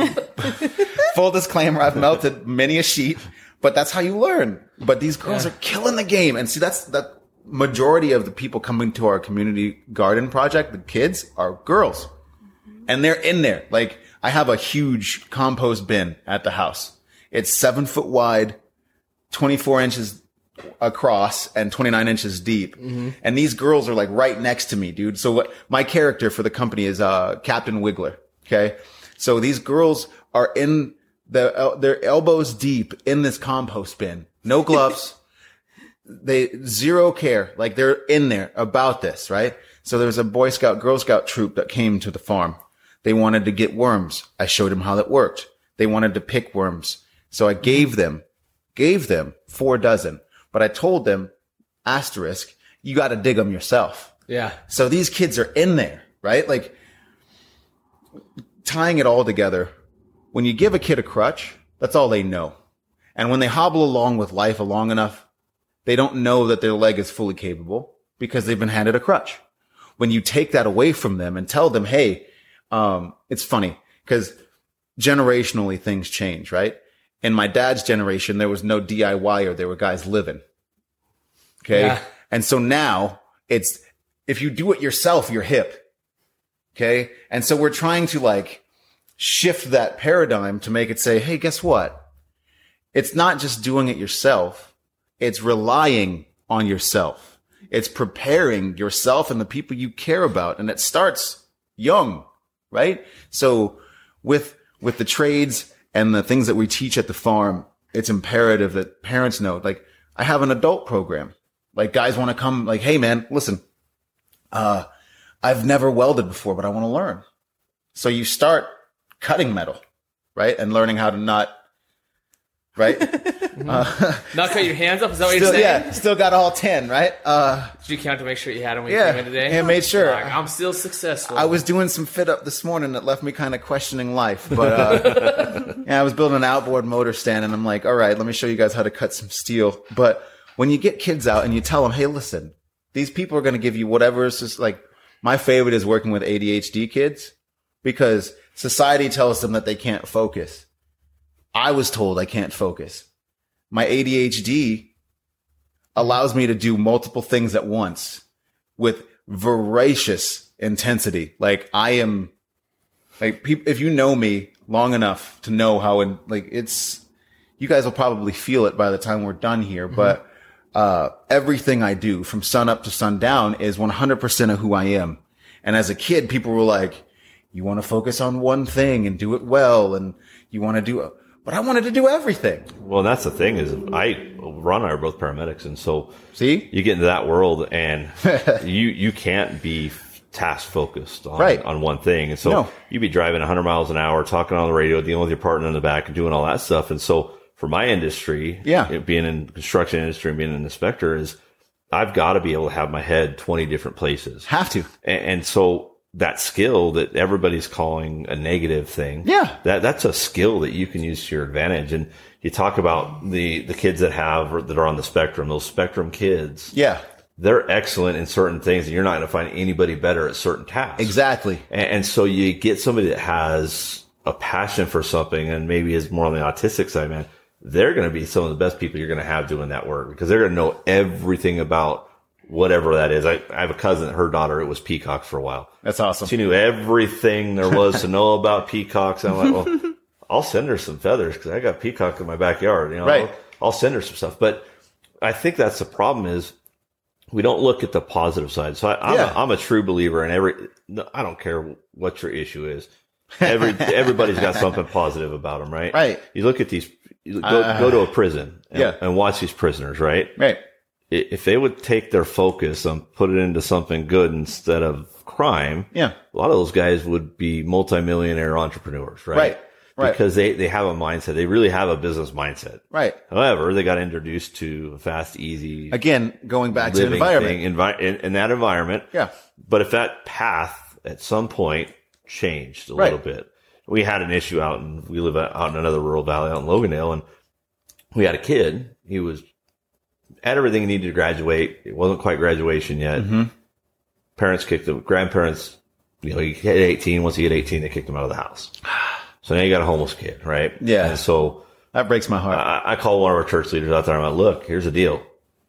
Speaker 3: full disclaimer, I've melted many a sheet, but that's how you learn. But these girls
Speaker 1: Yeah.
Speaker 3: are killing the game. And see, that's that majority of the people coming to our community garden project, the kids are girls and they're in there. Like I have a huge compost bin at the house. It's seven foot wide, twenty-four inches across and twenty-nine inches deep. Mm-hmm. And these girls are like right next to me, dude. So what my character for the company is, uh, Captain Wiggler. Okay. So these girls are in the, uh, their elbows deep in this compost bin. No gloves. They zero care. Like they're in there about this, right? So there was a Boy Scout, Girl Scout troop that came to the farm. They wanted to get worms. I showed them how that worked. They wanted to pick worms. So I gave them, gave them four dozen, but I told them, asterisk, you got to dig them yourself.
Speaker 1: Yeah.
Speaker 3: So these kids are in there, right? Like tying it all together. When you give a kid a crutch, that's all they know. And when they hobble along with life long enough, they don't know that their leg is fully capable because they've been handed a crutch. When you take that away from them and tell them, hey, um, it's funny because generationally things change, right? In my dad's generation, there was no D I Y or there were guys living. Okay.
Speaker 1: Yeah.
Speaker 3: And so now it's, if you do it yourself, you're hip. Okay. And so we're trying to like shift that paradigm to make it say, hey, guess what? It's not just doing it yourself. It's relying on yourself. It's preparing yourself and the people you care about. And it starts young, right? So with, with the trades and the things that we teach at the farm, it's imperative that parents know, like, I have an adult program. Like, guys want to come, like, hey, man, listen, uh, I've never welded before, but I want to learn. So you start cutting metal, right? And learning how to not, right? uh,
Speaker 1: Not cut your hands up? Is that what
Speaker 3: still,
Speaker 1: you're saying?
Speaker 3: yeah, still got all ten, right? Uh,
Speaker 1: Did you count to make sure you had them when
Speaker 3: Yeah,
Speaker 1: you came in today?
Speaker 3: yeah, made sure.
Speaker 1: Like, I'm still successful.
Speaker 3: I was doing some fit up this morning that left me kind of questioning life, but uh, yeah, I was building an outboard motor stand, and I'm like, all right, let me show you guys how to cut some steel. But when you get kids out and you tell them, hey, listen, these people are going to give you whatever. It's just like, my favorite is working with A D H D kids because society tells them that they can't focus. I was told I can't focus. My A D H D allows me to do multiple things at once with voracious intensity. Like, I am like, peop- if you know me long enough to know how, in, like, it's, you guys will probably feel it by the time we're done here, mm-hmm. but uh, everything I do from sun up to sundown is one hundred percent of who I am. And as a kid, people were like, you want to focus on one thing and do it well. And you want to do it. But I wanted to do everything.
Speaker 2: Well, that's the thing is I, Ron and I are both paramedics. And so
Speaker 3: see,
Speaker 2: you get into that world and you, you can't be task focused on,
Speaker 3: right.
Speaker 2: on one thing. And so
Speaker 3: no.
Speaker 2: you'd be driving a hundred miles an hour, talking on the radio, dealing with your partner in the back and doing all that stuff. And so for my industry,
Speaker 3: yeah.
Speaker 2: it, being in the construction industry and being an inspector is I've got to be able to have my head twenty different places.
Speaker 3: Have to.
Speaker 2: And, and so that skill that everybody's calling a negative thing.
Speaker 3: Yeah.
Speaker 2: That, that's a skill that you can use to your advantage. And you talk about the, the kids that have, or that are on the spectrum, those spectrum kids.
Speaker 3: Yeah.
Speaker 2: They're excellent in certain things and you're not going to find anybody better at certain tasks.
Speaker 3: Exactly.
Speaker 2: And, and so you get somebody that has a passion for something and maybe is more on the autistic side, man. They're going to be some of the best people you're going to have doing that work because they're going to know everything about whatever that is. I, I have a cousin, her daughter, it was peacocks for a while.
Speaker 3: That's awesome.
Speaker 2: She knew everything there was to know about peacocks. And I'm like, well, I'll send her some feathers because I got peacock in my backyard. You know,
Speaker 3: right.
Speaker 2: I'll, I'll send her some stuff. But I think that's the problem is we don't look at the positive side. So I, I'm,
Speaker 3: yeah.
Speaker 2: a, I'm a true believer in every, I don't care what your issue is. Every, everybody's got something positive about them, right?
Speaker 3: Right.
Speaker 2: You look at these, you go,
Speaker 3: uh,
Speaker 2: go to a prison and,
Speaker 3: yeah.
Speaker 2: and watch these prisoners, right?
Speaker 3: Right.
Speaker 2: If they would take their focus and put it into something good instead of crime,
Speaker 3: yeah,
Speaker 2: a lot of those guys would be multimillionaire entrepreneurs, right?
Speaker 3: Right. Right.
Speaker 2: Because they, they have a mindset. They really have a business mindset.
Speaker 3: Right.
Speaker 2: However, they got introduced to a fast, easy.
Speaker 3: Again, going back to environment.
Speaker 2: Thing, envi- in, in that environment.
Speaker 3: Yeah.
Speaker 2: But if that path at some point changed a
Speaker 3: right.
Speaker 2: little bit, we had an issue out and we live out in another rural valley out in Logandale and we had a kid. He was had everything he needed to graduate. It wasn't quite graduation yet.
Speaker 3: Mm-hmm.
Speaker 2: Parents kicked him. Grandparents, you know, he hit eighteen. Once he hit eighteen, they kicked him out of the house. So now you got a homeless kid, right?
Speaker 3: Yeah.
Speaker 2: And so
Speaker 3: that breaks my heart.
Speaker 2: I, I call one of our church leaders out there. I'm like, look, here's the deal.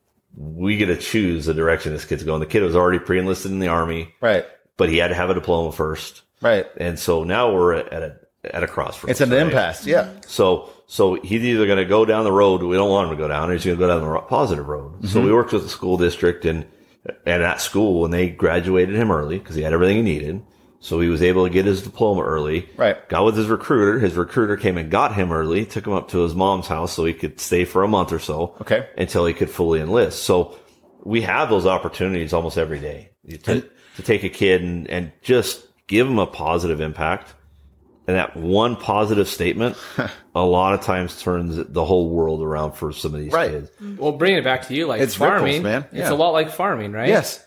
Speaker 2: We get to choose the direction this kid's going. The kid was already pre-enlisted in the Army.
Speaker 3: Right.
Speaker 2: But he had to have a diploma first.
Speaker 3: Right.
Speaker 2: And so now we're at a, at a crossroads.
Speaker 3: It's an
Speaker 2: right?
Speaker 3: impasse. Yeah.
Speaker 2: So, so he's either going to go down the road we don't want him to go down, or he's going to go down the positive road. Mm-hmm. So we worked with the school district and, and at school, and they graduated him early because he had everything he needed. So he was able to get his diploma early.
Speaker 3: Right.
Speaker 2: Got with his recruiter. His recruiter came and got him early, took him up to his mom's house so he could stay for a month or so.
Speaker 3: Okay.
Speaker 2: Until he could fully enlist. So we have those opportunities almost every day to, to take a kid and, and just give them a positive impact. And that one positive statement a lot of times turns the whole world around for some of these
Speaker 3: right.
Speaker 2: kids.
Speaker 1: Well, bringing it back to you, like
Speaker 3: it's
Speaker 1: farming,
Speaker 3: ripples, man. Yeah.
Speaker 1: It's a lot like farming, right?
Speaker 3: Yes.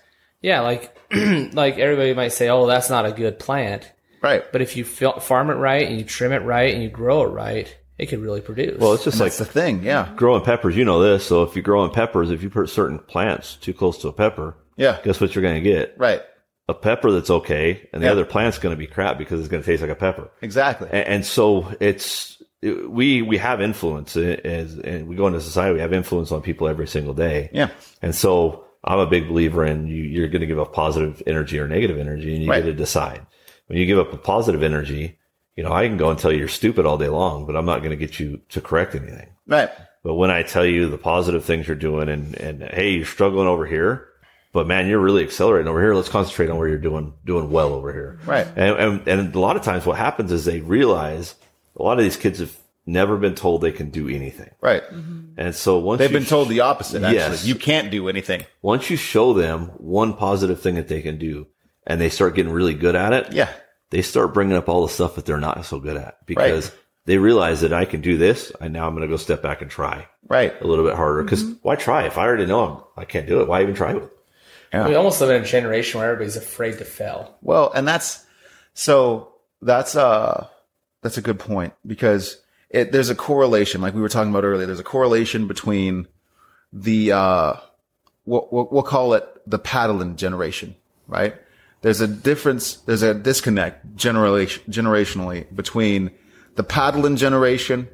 Speaker 1: Yeah, like like everybody might say, oh, that's not a good plant.
Speaker 3: Right.
Speaker 1: But if you fil- farm it right and you trim it right and you grow it right, it could really produce.
Speaker 2: Well, it's just
Speaker 3: And
Speaker 2: like
Speaker 3: that's the thing. Yeah.
Speaker 2: growing peppers. You know this. So if you're growing peppers, if you put certain plants too close to a pepper,
Speaker 3: Yeah.
Speaker 2: guess what you're going to get?
Speaker 3: Right.
Speaker 2: A pepper that's okay, and the
Speaker 3: Yeah.
Speaker 2: other plant's going to be crap because it's going to taste like a pepper.
Speaker 3: Exactly.
Speaker 2: And, and so it's it, we we have influence as and we go into society. We have influence on people every single day.
Speaker 3: Yeah.
Speaker 2: And so I'm a big believer in you. You're going to give up positive energy or negative energy, and you
Speaker 3: Right.
Speaker 2: get to decide. When you give up a positive energy, you know I can go and tell you you're stupid all day long, but I'm not going to get you to correct anything.
Speaker 3: Right.
Speaker 2: But when I tell you the positive things you're doing, and and hey, you're struggling over here. But man, you're really accelerating over here. Let's concentrate on where you're doing doing well over here.
Speaker 3: Right.
Speaker 2: And, and and a lot of times, what happens is they realize a lot of these kids have never been told they can do anything.
Speaker 3: Right.
Speaker 2: And so once
Speaker 3: They've
Speaker 2: you
Speaker 3: been told the opposite, actually.
Speaker 2: Yes.
Speaker 3: You can't do anything.
Speaker 2: once you show them one positive thing that they can do, and they start getting really good at it,
Speaker 3: Yeah.
Speaker 2: they start bringing up all the stuff that they're not so good at because they realize that I can do this, and now I'm going to go step back and try
Speaker 3: Right.
Speaker 2: a little bit harder. Because why try if I already know I'm, I can't do it? Why even try it?
Speaker 3: Yeah.
Speaker 1: we almost live in a generation where everybody's afraid to fail.
Speaker 3: Well, and that's so that's uh that's a good point because it, there's a correlation, like we were talking about earlier. There's a correlation between the uh we'll, we'll, we'll call it the paddling generation, right? There's a difference. There's a disconnect generation generationally between the paddling generation,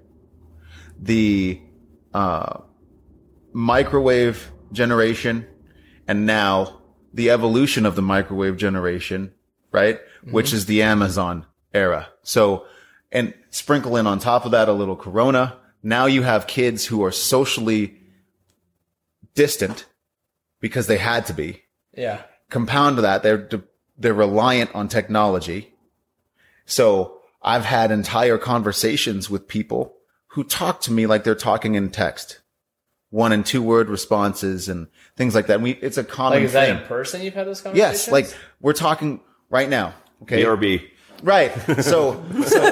Speaker 3: the uh microwave generation, and now the evolution of the microwave generation, right? Mm-hmm. Which is the Amazon era. So, and sprinkle in on top of that a little Corona. Now you have kids who are socially distant because they had to be.
Speaker 1: Yeah.
Speaker 3: Compound that, they're, they're reliant on technology. So I've had entire conversations with people who talk to me like they're talking in text. One and two word responses and things like that. And we, it's a common
Speaker 1: Like, is that
Speaker 3: thing.
Speaker 1: in person you've had those conversations?
Speaker 3: Yes, like we're talking right now. Okay.
Speaker 2: B R B.
Speaker 3: Right. So,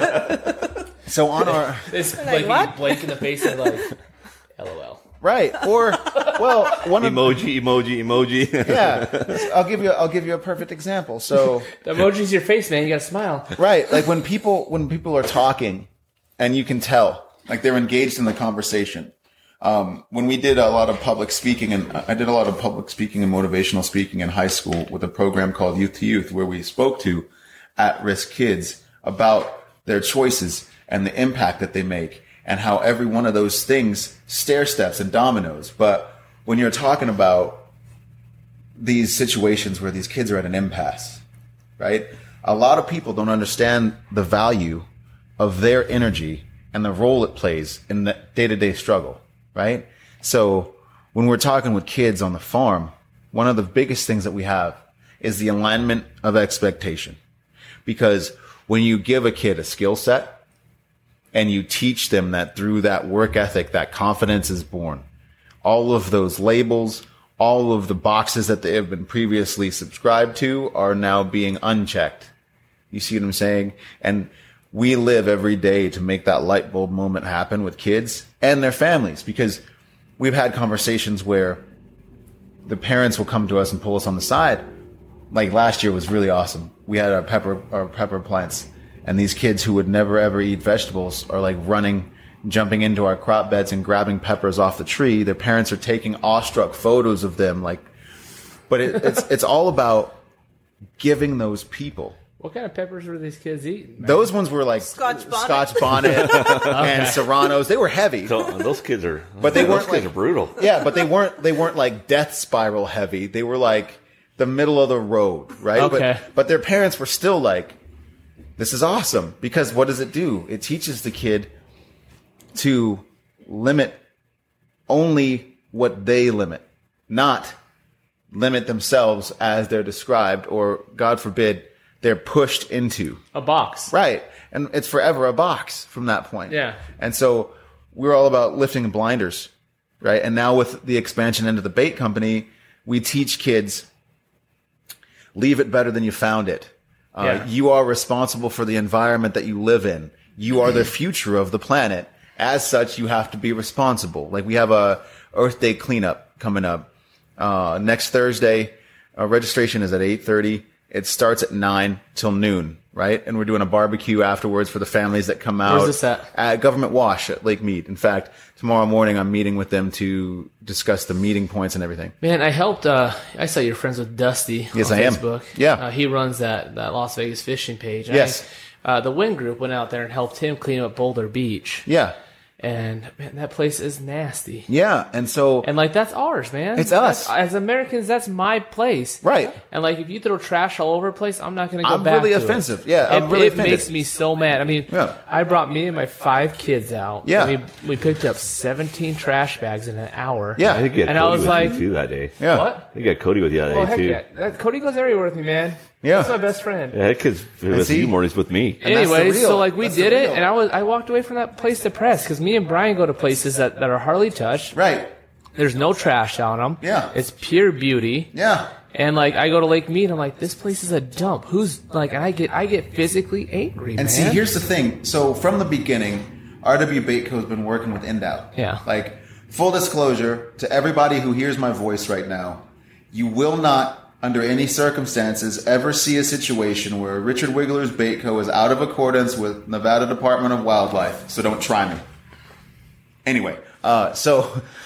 Speaker 3: so, so on our,
Speaker 1: It's like,
Speaker 4: Like,
Speaker 1: you
Speaker 4: what?
Speaker 1: blink in the face and like, LOL.
Speaker 3: right. Or, well, one of,
Speaker 2: Emoji, emoji, emoji.
Speaker 3: yeah, I'll give you, I'll give you a perfect example. So,
Speaker 1: The emoji's your face, man. You gotta smile.
Speaker 3: right. Like when people, when people are talking and you can tell, like they're engaged in the conversation. Um, when we did a lot of public speaking, and I did a lot of public speaking and motivational speaking in high school with a program called Youth to Youth, where we spoke to at-risk kids about their choices and the impact that they make and how every one of those things stair steps and dominoes. But when you're talking about these situations where these kids are at an impasse, right? A lot of people don't understand the value of their energy and the role it plays in the day-to-day struggle. Right? So when we're talking with kids on the farm, one of the biggest things that we have is the alignment of expectation. Because when you give a kid a skill set and you teach them that through that work ethic, that confidence is born, all of those labels, all of the boxes that they have been previously subscribed to are now being unchecked. You see what I'm saying? And we live every day to make that light bulb moment happen with kids and their families, because we've had conversations where the parents will come to us and pull us on the side. Like last year was really awesome. We had our pepper, our pepper plants, and these kids who would never ever eat vegetables are like running, jumping into our crop beds and grabbing peppers off the tree. Their parents are taking awestruck photos of them. Like, but it, it's, it's all about giving those people.
Speaker 1: What kind of peppers were these kids eating, man?
Speaker 3: Those ones were like
Speaker 4: Scotch bonnet.
Speaker 3: Scotch bonnet and Serranos. They were heavy.
Speaker 2: So, those kids are,
Speaker 3: But they
Speaker 2: those
Speaker 3: weren't
Speaker 2: kids
Speaker 3: like-
Speaker 2: are brutal.
Speaker 3: Yeah, but they weren't they weren't like death spiral heavy. They were like the middle of the road, right?
Speaker 1: Okay.
Speaker 3: But but their parents were still like, this is awesome, because what does it do? It teaches the kid to limit only what they limit, not limit themselves as they're described, or God forbid, they're pushed into.
Speaker 1: A box.
Speaker 3: Right. And it's forever a box from that point.
Speaker 1: Yeah.
Speaker 3: And so we're all about lifting blinders, right? And now with the expansion into the bait company, we teach kids, leave it better than you found it. Uh,
Speaker 1: Yeah.
Speaker 3: You are responsible for the environment that you live in. You are the future of the planet. As such, you have to be responsible. Like we have a Earth Day cleanup coming up uh, next Thursday. Uh, registration is at eight thirty. It starts at nine till noon, right? And we're doing a barbecue afterwards for the families that come out.
Speaker 1: Where's this at?
Speaker 3: At Government Wash at Lake Mead. In fact, tomorrow morning I'm meeting with them to discuss the meeting points and everything.
Speaker 1: Man, I helped. Uh, I saw you're friends with Dusty
Speaker 3: Yes,
Speaker 1: on
Speaker 3: I am.
Speaker 1: Facebook.
Speaker 3: Yeah.
Speaker 1: uh, he runs that, that Las Vegas fishing page.
Speaker 3: Yes.
Speaker 1: I, uh, the Wind Group went out there and helped him clean up Boulder Beach.
Speaker 3: Yeah.
Speaker 1: And man, that place is nasty.
Speaker 3: Yeah. And so,
Speaker 1: And like that's ours, man.
Speaker 3: It's us.
Speaker 1: That's- as Americans, that's my place.
Speaker 3: right.
Speaker 1: And like if you throw trash all over the place, I'm not going to go
Speaker 3: I'm
Speaker 1: back.
Speaker 3: really
Speaker 1: to
Speaker 3: offensive.
Speaker 1: It.
Speaker 3: Yeah, I'm
Speaker 1: And
Speaker 3: really
Speaker 1: it
Speaker 3: offended.
Speaker 1: makes me so mad. I mean,
Speaker 3: Yeah.
Speaker 1: I brought me and my five kids out.
Speaker 3: Yeah.
Speaker 1: And we we picked up seventeen trash bags in an hour.
Speaker 3: Yeah.
Speaker 2: I think you had
Speaker 1: And I
Speaker 2: Cody
Speaker 1: was
Speaker 2: with
Speaker 1: like-
Speaker 2: you too that day.
Speaker 3: Yeah.
Speaker 1: What?
Speaker 2: You got Cody with you that
Speaker 1: Oh
Speaker 2: day
Speaker 1: heck
Speaker 2: too.
Speaker 1: yeah! That, Cody goes everywhere with me, man.
Speaker 3: Yeah.
Speaker 1: That's my best friend.
Speaker 2: Yeah, because it was
Speaker 3: see?
Speaker 2: you more, he's with me.
Speaker 3: And that's the
Speaker 1: Anyways,
Speaker 3: real-
Speaker 1: so like we
Speaker 3: that's the
Speaker 1: did it,
Speaker 3: real.
Speaker 1: and I was I walked away from that place depressed because me and Brian go to places that, that are hardly touched.
Speaker 3: Right.
Speaker 1: There's no trash on them.
Speaker 3: Yeah.
Speaker 1: It's pure beauty.
Speaker 3: Yeah.
Speaker 1: And like I go to Lake Mead, I'm like, this place is a dump. Who's like, and I get I get physically angry.
Speaker 3: And
Speaker 1: man.
Speaker 3: see, here's the thing. So from the beginning, R W Baitco has been working with Endow.
Speaker 1: Yeah.
Speaker 3: Like, full disclosure to everybody who hears my voice right now, you will not, under any circumstances, ever see a situation where Richard Wiggler's Baitco is out of accordance with Nevada Department of Wildlife. So don't try me. Anyway, uh, so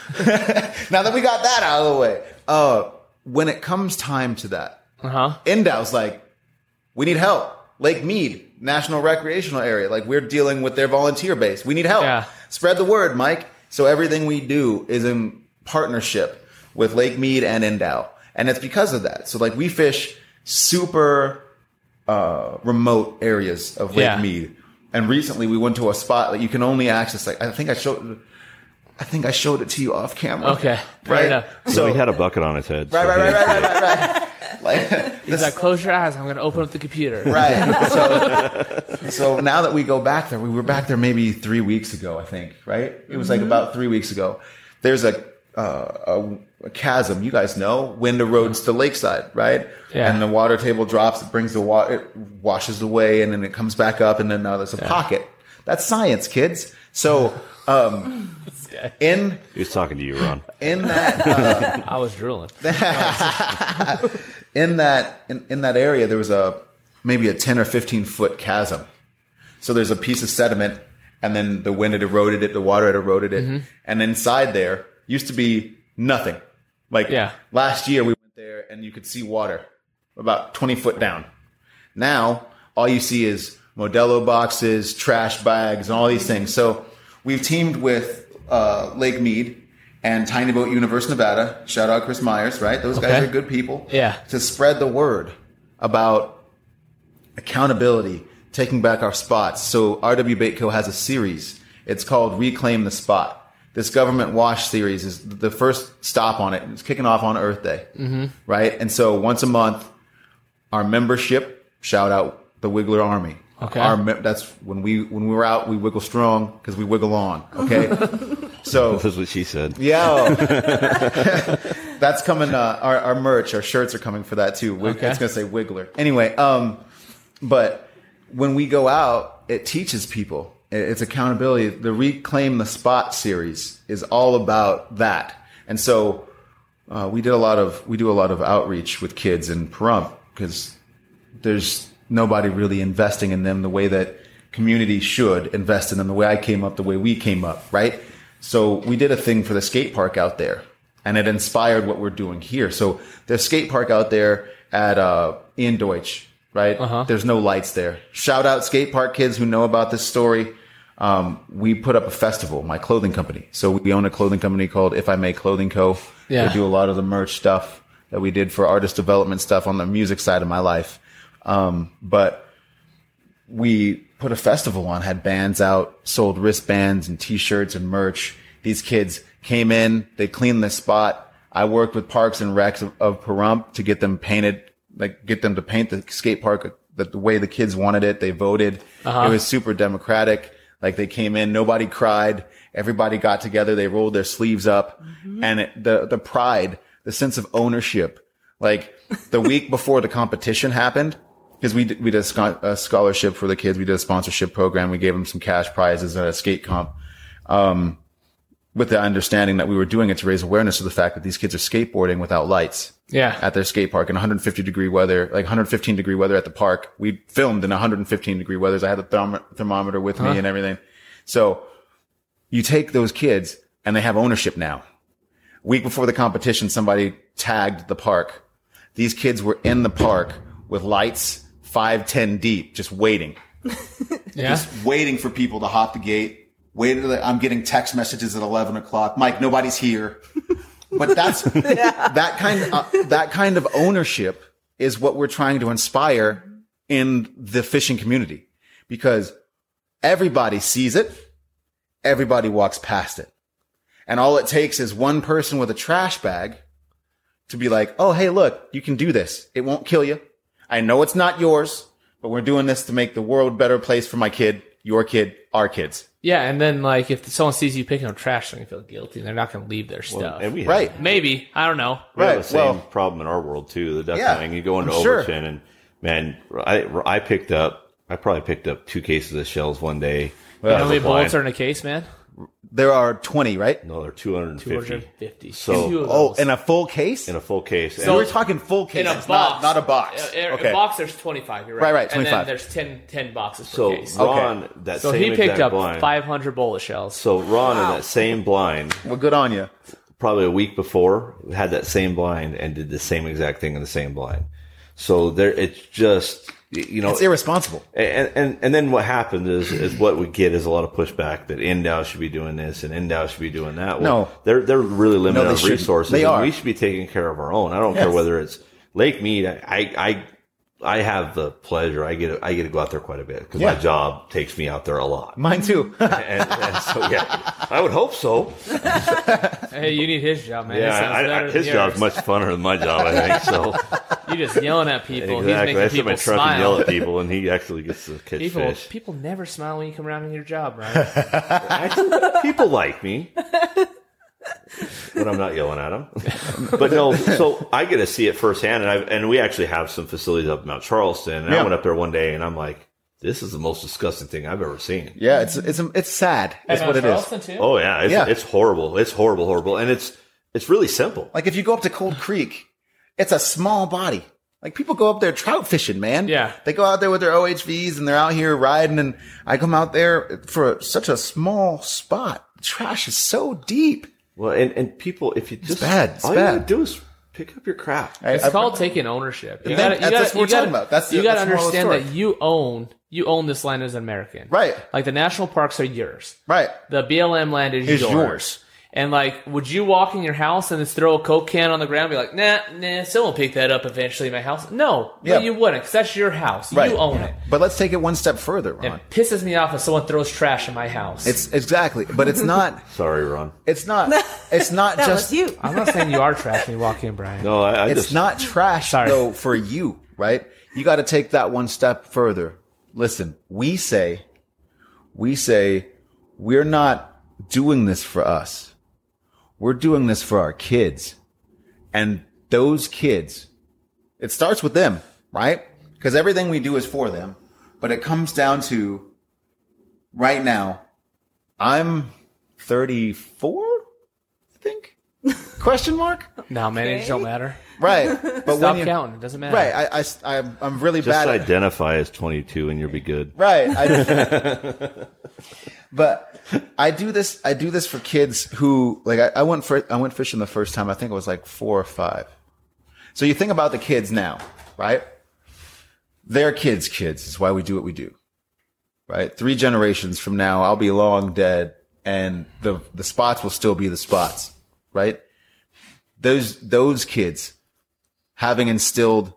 Speaker 3: now that we got that out of the way, uh, when it comes time to that,
Speaker 1: uh huh.
Speaker 3: Endow's like, we need help. Lake Mead, National Recreational Area. Like, we're dealing with their volunteer base. We need help.
Speaker 1: Yeah.
Speaker 3: Spread the word, Mike. So everything we do is in partnership with Lake Mead and Endow. And it's because of that. So, like, we fish super uh, remote areas of Lake
Speaker 1: Yeah.
Speaker 3: Mead. And recently we went to a spot that you can only access. Like, I think I showed I think I showed it to you off camera.
Speaker 1: Okay. Fair
Speaker 3: Right?
Speaker 1: enough.
Speaker 2: So he had a bucket on his head.
Speaker 3: Right,
Speaker 2: so
Speaker 3: right,
Speaker 2: he-
Speaker 3: right, right, right, right, right. Like,
Speaker 1: He's like, close your eyes. I'm going to open up the computer.
Speaker 3: right. So, so now that we go back there, we were back there maybe three weeks ago, I think, right? It was like about three weeks ago. There's a, uh, a, a chasm, you guys know, wind erodes to lakeside, right?
Speaker 1: Yeah.
Speaker 3: And the water table drops, it brings the water, it washes away, and then it comes back up, and then now there's a pocket. That's science, kids. So, um, in,
Speaker 2: He was talking to you, Ron.
Speaker 3: in that, uh,
Speaker 1: I was drooling.
Speaker 3: in that in, in that area there was a maybe a ten or fifteen foot chasm. So there's a piece of sediment, and then the wind had eroded it, the water had eroded it,
Speaker 1: Mm-hmm.
Speaker 3: and inside there used to be nothing. Like
Speaker 1: Yeah.
Speaker 3: last year we went there and you could see water about twenty foot down. Now all you see is Modelo boxes, trash bags, and all these things. So we've teamed with uh, Lake Mead and Tiny Boat Universe Nevada. Shout out Chris Myers, right? Those guys
Speaker 1: Okay.
Speaker 3: are good people.
Speaker 1: Yeah.
Speaker 3: To spread the word about accountability, taking back our spots. So R W Baitco has a series. It's called Reclaim the Spot. This government wash series is the first stop on it. It's kicking off on Earth Day, mm-hmm. right? And so once a month, our membership, shout out the Wiggler Army.
Speaker 1: Okay.
Speaker 3: Our mem- that's when we when we were out, we wiggle strong because we wiggle on. Okay. So
Speaker 2: That's what she said.
Speaker 3: yeah, that's coming. Uh, our our merch, our shirts are coming for that too. Wig-
Speaker 1: Okay.
Speaker 3: It's gonna say Wiggler. Anyway, um, but when we go out, it teaches people. It- It's accountability. The Reclaim the Spot series is all about that, and so uh, we did a lot of we do a lot of outreach with kids in Pahrump because there's nobody really investing in them the way that community should invest in them, the way I came up, the way we came up, right? So we did a thing for the skate park out there, and it inspired what we're doing here. So there's a skate park out there at uh, Ian Deutsch, right?
Speaker 1: Uh-huh.
Speaker 3: There's no lights there. Shout out skate park kids who know about this story. Um, we put up a festival, my clothing company. So we own a clothing company called If I May Clothing Co.
Speaker 1: Yeah.
Speaker 3: They do a lot of the merch stuff that we did for artist development stuff on the music side of my life. Um, but we put a festival on, had bands out, sold wristbands and t-shirts and merch. These kids came in, they cleaned the spot. I worked with Parks and Recs of, of Pahrump to get them painted, like get them to paint the skate park the, the way the kids wanted it. They voted.
Speaker 1: Uh-huh.
Speaker 3: It was super democratic. Like they came in, nobody cried. Everybody got together. They rolled their sleeves up, and it, the, the pride, the sense of ownership, like the week before the competition happened, because we did, we did a, scho- a scholarship for the kids. We did a sponsorship program. We gave them some cash prizes at a skate comp. Um, with the understanding that we were doing it to raise awareness of the fact that these kids are skateboarding without lights.
Speaker 1: Yeah.
Speaker 3: At their skate park in one hundred fifty degree weather, like one hundred fifteen degree weather at the park. We filmed in one hundred fifteen degree weathers. I had the therm- thermometer with
Speaker 1: Huh.
Speaker 3: me and everything. So you take those kids and they have ownership now. Week before the competition, somebody tagged the park. These kids were in the park with lights five, ten deep, just waiting.
Speaker 1: Yeah.
Speaker 3: Just waiting for people to hop the gate. Waiting. I'm getting text messages at eleven o'clock. Mike, nobody's here. But that's that kind of, uh, that kind of ownership is what we're trying to inspire in the fishing community, because everybody sees it. Everybody walks past it. And all it takes is one person with a trash bag to be like, oh, hey, look, you can do this. It won't kill you. I know it's not yours, but we're doing this to make the world a better place for my kid, your kid, our kids.
Speaker 1: Yeah, and then like if someone sees you picking up trash, they're gonna feel guilty. And they're not gonna leave their
Speaker 2: Well,
Speaker 1: stuff.
Speaker 2: and we have,
Speaker 3: Right.
Speaker 1: Maybe I don't know.
Speaker 2: we have
Speaker 3: Right,
Speaker 2: the same
Speaker 3: well-
Speaker 2: problem in our world too. The duck
Speaker 3: Yeah,
Speaker 2: hunting. You go into
Speaker 3: I'm sure.
Speaker 2: Overton, and man, I I picked up. I probably picked up two cases of shells one day.
Speaker 1: You know
Speaker 2: As
Speaker 1: how
Speaker 2: a
Speaker 1: many
Speaker 2: blind.
Speaker 1: bullets are in a case, man?
Speaker 3: There are twenty, right?
Speaker 2: No, they're two hundred
Speaker 1: Two
Speaker 2: fifty
Speaker 1: hundred fifty.
Speaker 2: So-
Speaker 1: Two of
Speaker 3: Oh,
Speaker 1: those.
Speaker 3: in a full case?
Speaker 2: in a full case.
Speaker 3: So
Speaker 2: And-
Speaker 3: we're talking full case.
Speaker 1: in a
Speaker 3: It's
Speaker 1: box,
Speaker 3: Not, not a box.
Speaker 1: In a,
Speaker 3: Okay.
Speaker 1: a box, there's twenty-five. You're right.
Speaker 3: Right, right,
Speaker 1: And then
Speaker 3: twenty-five.
Speaker 1: there's ten, ten boxes per
Speaker 2: so
Speaker 1: case.
Speaker 2: Ron, that
Speaker 1: So
Speaker 2: same
Speaker 1: he picked
Speaker 2: exact
Speaker 1: up
Speaker 2: blind.
Speaker 1: five hundred bullet shells.
Speaker 2: So Ron in that same blind,
Speaker 3: Well, good on you.
Speaker 2: probably a week before, had that same blind and did the same exact thing in the same blind. So there, it's just, you know,
Speaker 3: It's irresponsible.
Speaker 2: and, and, and then what happens is, is what we get is a lot of pushback that Endow should be doing this and Endow should be doing that. Well,
Speaker 3: No.
Speaker 2: they're, they're really limited
Speaker 3: No, they
Speaker 2: on
Speaker 3: shouldn't.
Speaker 2: resources.
Speaker 3: They
Speaker 2: and
Speaker 3: are.
Speaker 2: we should be taking care of our own. I don't care
Speaker 3: Yes.
Speaker 2: whether it's Lake Mead. I, I, I have the pleasure. I get, to, I get to go out there quite a bit because
Speaker 3: Yeah.
Speaker 2: my job takes me out there a lot.
Speaker 3: Mine too.
Speaker 2: and, and so, yeah, I would hope so.
Speaker 1: Hey, you need his job, man. It
Speaker 2: Yeah,
Speaker 1: sounds
Speaker 2: I,
Speaker 1: better
Speaker 2: I,
Speaker 1: than
Speaker 2: his
Speaker 1: yours.
Speaker 2: job's much funner than my job, I think. So
Speaker 1: You're just yelling at people.
Speaker 2: exactly, I
Speaker 1: He's
Speaker 2: sit
Speaker 1: making
Speaker 2: in my
Speaker 1: people
Speaker 2: truck and yell
Speaker 1: smile.
Speaker 2: at people, and he actually gets to catch
Speaker 1: People,
Speaker 2: fish.
Speaker 1: people never smile when you come around in your job, right?
Speaker 2: Actually, people like me when I'm not yelling at them. But no, so I get to see it firsthand, and I and we actually have some facilities up in Mount Charleston. And I
Speaker 3: Yeah.
Speaker 2: went up there one day, and I'm like, "This is the most disgusting thing I've ever seen."
Speaker 3: Yeah, it's it's it's sad. That's
Speaker 1: At
Speaker 3: what it is.
Speaker 1: Charleston, Too?
Speaker 2: Oh yeah, it's,
Speaker 3: Yeah.
Speaker 2: it's horrible. It's horrible, horrible, and it's it's really simple.
Speaker 3: Like if you go up to Cold Creek, it's a small body. Like people go up there trout fishing, man.
Speaker 1: Yeah.
Speaker 3: They go out there with their O H Vs and they're out here riding, and I come out there for such a small spot. The trash is so deep.
Speaker 2: Well, and, and people, if you just
Speaker 3: bad. It's
Speaker 2: all
Speaker 3: bad.
Speaker 2: you gotta do is pick up your crap.
Speaker 3: I-
Speaker 1: It's
Speaker 3: I-
Speaker 1: called taking ownership. You
Speaker 3: And
Speaker 1: gotta,
Speaker 3: that-
Speaker 1: you
Speaker 3: that's-
Speaker 1: gotta,
Speaker 3: that's what
Speaker 1: you
Speaker 3: we're talking
Speaker 1: gotta,
Speaker 3: about. That's the-
Speaker 1: you gotta
Speaker 3: that's the moral of the
Speaker 1: understand
Speaker 3: story.
Speaker 1: that you own, you own this land as an American.
Speaker 3: Right.
Speaker 1: Like the national parks are yours.
Speaker 3: Right.
Speaker 1: The B L M land is,
Speaker 3: Is
Speaker 1: yours.
Speaker 3: yours.
Speaker 1: And like, would you walk in your house and just throw a Coke can on the ground and be like, nah, nah, someone will pick that up eventually in my house? No,
Speaker 3: Yeah.
Speaker 1: no, you wouldn't, because that's your house.
Speaker 3: Right.
Speaker 1: You own it.
Speaker 3: But let's take it one step further, Ron.
Speaker 1: It pisses me off if someone throws trash in my house.
Speaker 3: It's exactly, but it's not.
Speaker 2: Sorry, Ron.
Speaker 3: It's not. It's not
Speaker 4: That
Speaker 3: just.
Speaker 4: was you.
Speaker 1: I'm not saying you are trash when you walk in, Brian.
Speaker 2: No, I, I
Speaker 3: It's
Speaker 2: just
Speaker 3: not trash
Speaker 1: Sorry.
Speaker 3: though for you, right? You got to take that one step further. Listen, we say, we say, we're not doing this for us. We're doing this for our kids. And those kids, it starts with them, right? Because everything we do is for them. But it comes down to right now, I'm thirty-four, I think? Question mark?
Speaker 1: No, man, it don't matter.
Speaker 3: Right. But
Speaker 1: Stop
Speaker 3: when you,
Speaker 1: counting. It doesn't matter.
Speaker 3: right, I, I, I'm- I'm really
Speaker 2: just
Speaker 3: bad at
Speaker 2: identify as twenty-two, and you'll be good.
Speaker 3: Right. I, but I do this. I do this for kids who like. I, I went for. I went fishing the first time. I think it was like four or five. So you think about the kids now, right? They're kids. Kids. It's why we do what we do. Right. Three generations from now, I'll be long dead, and the the spots will still be the spots. Right. Those those kids having instilled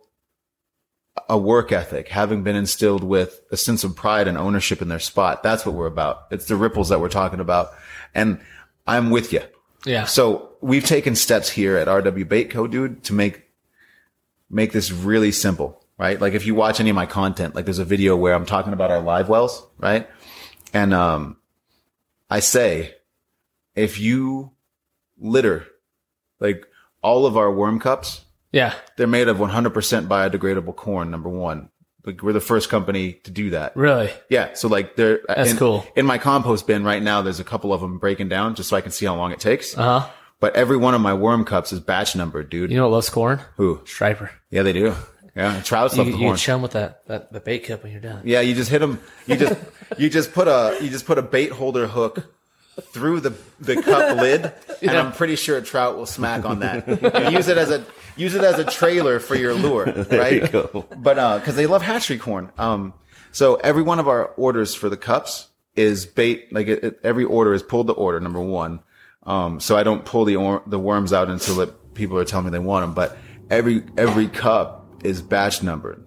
Speaker 3: a work ethic, having been instilled with a sense of pride and ownership in their spot. That's what we're about. It's the ripples that we're talking about. And I'm with you.
Speaker 1: Yeah.
Speaker 3: So we've taken steps here at R W Bait Co, dude, to make, make this really simple, right? Like if you watch any of my content, like there's a video where I'm talking about our live wells, right? And, um, I say, if you litter, like all of our worm cups,
Speaker 1: Yeah.
Speaker 3: they're made of one hundred percent biodegradable corn, number one. Like we're the first company to do that.
Speaker 1: Really?
Speaker 3: Yeah. So like they're
Speaker 1: That's
Speaker 3: in,
Speaker 1: cool.
Speaker 3: In my compost bin right now, there's a couple of them breaking down just so I can see how long it takes.
Speaker 1: Uh huh.
Speaker 3: But every one of my worm cups is batch numbered, dude.
Speaker 1: You know what loves corn?
Speaker 3: Who?
Speaker 1: Striper.
Speaker 3: Yeah, they do. Yeah. Trouts
Speaker 1: You,
Speaker 3: love the
Speaker 1: you
Speaker 3: horn.
Speaker 1: can chum with that, that the bait cup when you're done.
Speaker 3: Yeah. You just hit them. You just, you just put a, you just put a bait holder hook through the, the cup lid. And
Speaker 1: Yeah.
Speaker 3: I'm pretty sure a trout will smack on that. And use it as a, use it as a trailer for your lure, right?
Speaker 2: you go.
Speaker 3: But, uh, cause they love hatchery corn. Um, so every one of our orders for the cups is bait. Like it, it, every order is pulled to order, number one. Um, so I don't pull the, or, the worms out until it, people are telling me they want them, but every, every cup is batch numbered.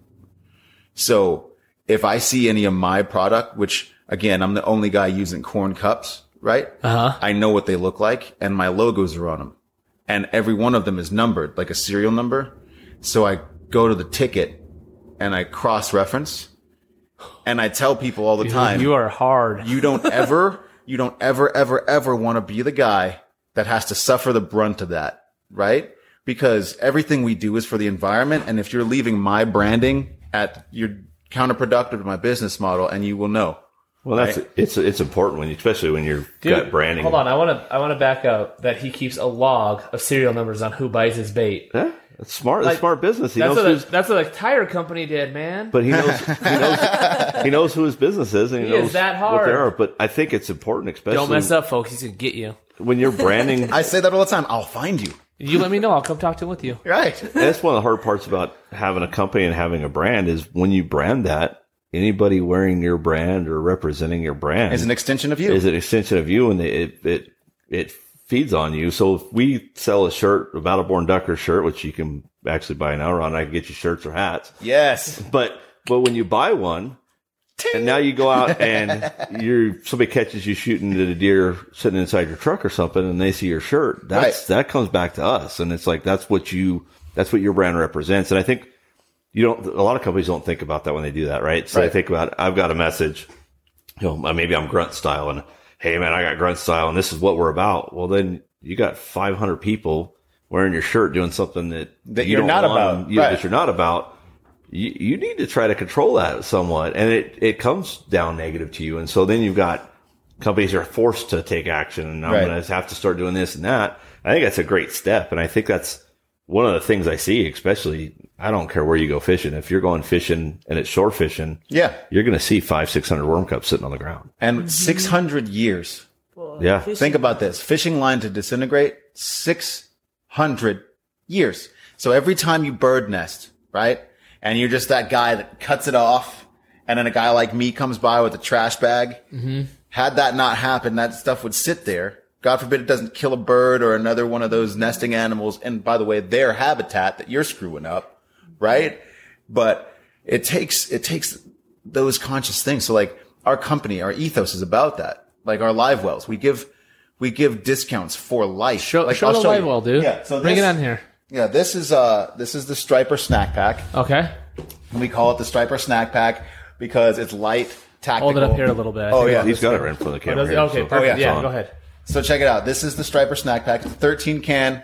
Speaker 3: So if I see any of my product, which again, I'm the only guy using corn cups, right?
Speaker 1: Uh huh.
Speaker 3: I know what they look like and my logos are on them. And every one of them is numbered, like a serial number. So I go to the ticket and I cross-reference and I tell people all the time,
Speaker 1: You are hard.
Speaker 3: you don't ever, you don't ever, ever, ever want to be the guy that has to suffer the brunt of that, right? Because everything we do is for the environment. And if you're leaving my branding at, you're counterproductive to my business model and you will know.
Speaker 2: Well, that's it's it's important when you, especially when you're
Speaker 1: Dude,
Speaker 2: got branding.
Speaker 1: Hold on, I want to I want to back up that he keeps a log of serial numbers on who buys his bait.
Speaker 2: Yeah, that's smart. That's
Speaker 1: Like,
Speaker 2: smart business. He
Speaker 1: That's
Speaker 2: knows
Speaker 1: what,
Speaker 2: who's,
Speaker 1: a, that's what a tire company did, man.
Speaker 2: but he knows he knows he knows who his business is, and he,
Speaker 1: He is
Speaker 2: knows
Speaker 1: that
Speaker 2: what they
Speaker 1: hard.
Speaker 2: are. But I think it's important, especially
Speaker 1: Don't mess up, folks. He's gonna get you.
Speaker 2: when you're branding.
Speaker 3: I say that all the time. I'll find you.
Speaker 1: You let me know. I'll come talk to him with you.
Speaker 3: Right.
Speaker 2: And that's one of the hard parts about having a company and having a brand is when you brand that, anybody wearing your brand or representing your brand
Speaker 3: Is an extension of you.
Speaker 2: is an extension of you, and it it it feeds on you. So if we sell a shirt, a Battle Born Ducker shirt, which you can actually buy now, Ron, I can get you shirts or hats.
Speaker 3: Yes.
Speaker 2: But but when you buy one, and now you go out and you're somebody catches you shooting at a deer sitting inside your truck or something, and they see your shirt, that's
Speaker 3: Right.
Speaker 2: that comes back to us, and it's like that's what you that's what your brand represents. And I think you don't. A lot of companies don't think about that when they do that, right? So
Speaker 3: Right.
Speaker 2: they think about I've got a message, you know, maybe I'm Grunt Style, and hey man, I got Grunt Style, and this is what we're about. Well, then you got five hundred people wearing your shirt doing something that
Speaker 3: That
Speaker 2: you
Speaker 3: you're
Speaker 2: don't
Speaker 3: not
Speaker 2: want
Speaker 3: about.
Speaker 2: them- you-
Speaker 3: Right.
Speaker 2: that you're not about. You, you need to try to control that somewhat, and it, it comes down negative to you. And so then you've got companies that are forced to take action, and I'm
Speaker 3: Right.
Speaker 2: going to have to start doing this and that. I think that's a great step, and I think that's one of the things I see, especially, I don't care where you go fishing. If you're going fishing and it's shore fishing,
Speaker 3: Yeah.
Speaker 2: you're going to see five, six hundred worm cups sitting on the ground.
Speaker 3: And six hundred years.
Speaker 2: Yeah.
Speaker 3: Think about this. Fishing line to disintegrate, six hundred years. So every time you bird nest, right? And you're just that guy that cuts it off. And then a guy like me comes by with a trash bag. Mm-hmm. Had that not happened, that stuff would sit there. God forbid it doesn't kill a bird or another one of those nesting animals. And by the way, their habitat that you're screwing up, right? But it takes, it takes those conscious things. So like our company, our ethos is about that. Like our live wells, we give, we give discounts for life.
Speaker 1: Show,
Speaker 3: like,
Speaker 1: show
Speaker 3: I'll
Speaker 1: the
Speaker 3: show
Speaker 1: live
Speaker 3: you.
Speaker 1: well, dude.
Speaker 3: Yeah. So
Speaker 1: Bring
Speaker 3: this,
Speaker 1: it on here.
Speaker 3: Yeah. This is, uh, this is the Striper snack pack.
Speaker 1: Okay.
Speaker 3: We call it the Striper snack pack because it's light, tactical.
Speaker 1: Hold it up here a little bit. I
Speaker 3: Oh
Speaker 1: think
Speaker 3: yeah.
Speaker 1: I'll
Speaker 2: He's
Speaker 1: just-
Speaker 2: got it right in front of the camera.
Speaker 1: Does it?
Speaker 2: here,
Speaker 1: Okay,
Speaker 2: so-
Speaker 1: perfect.
Speaker 3: yeah.
Speaker 1: yeah,
Speaker 2: It's
Speaker 1: go
Speaker 2: on.
Speaker 1: ahead.
Speaker 3: So check it out. This is the Striper snack pack, thirteen can,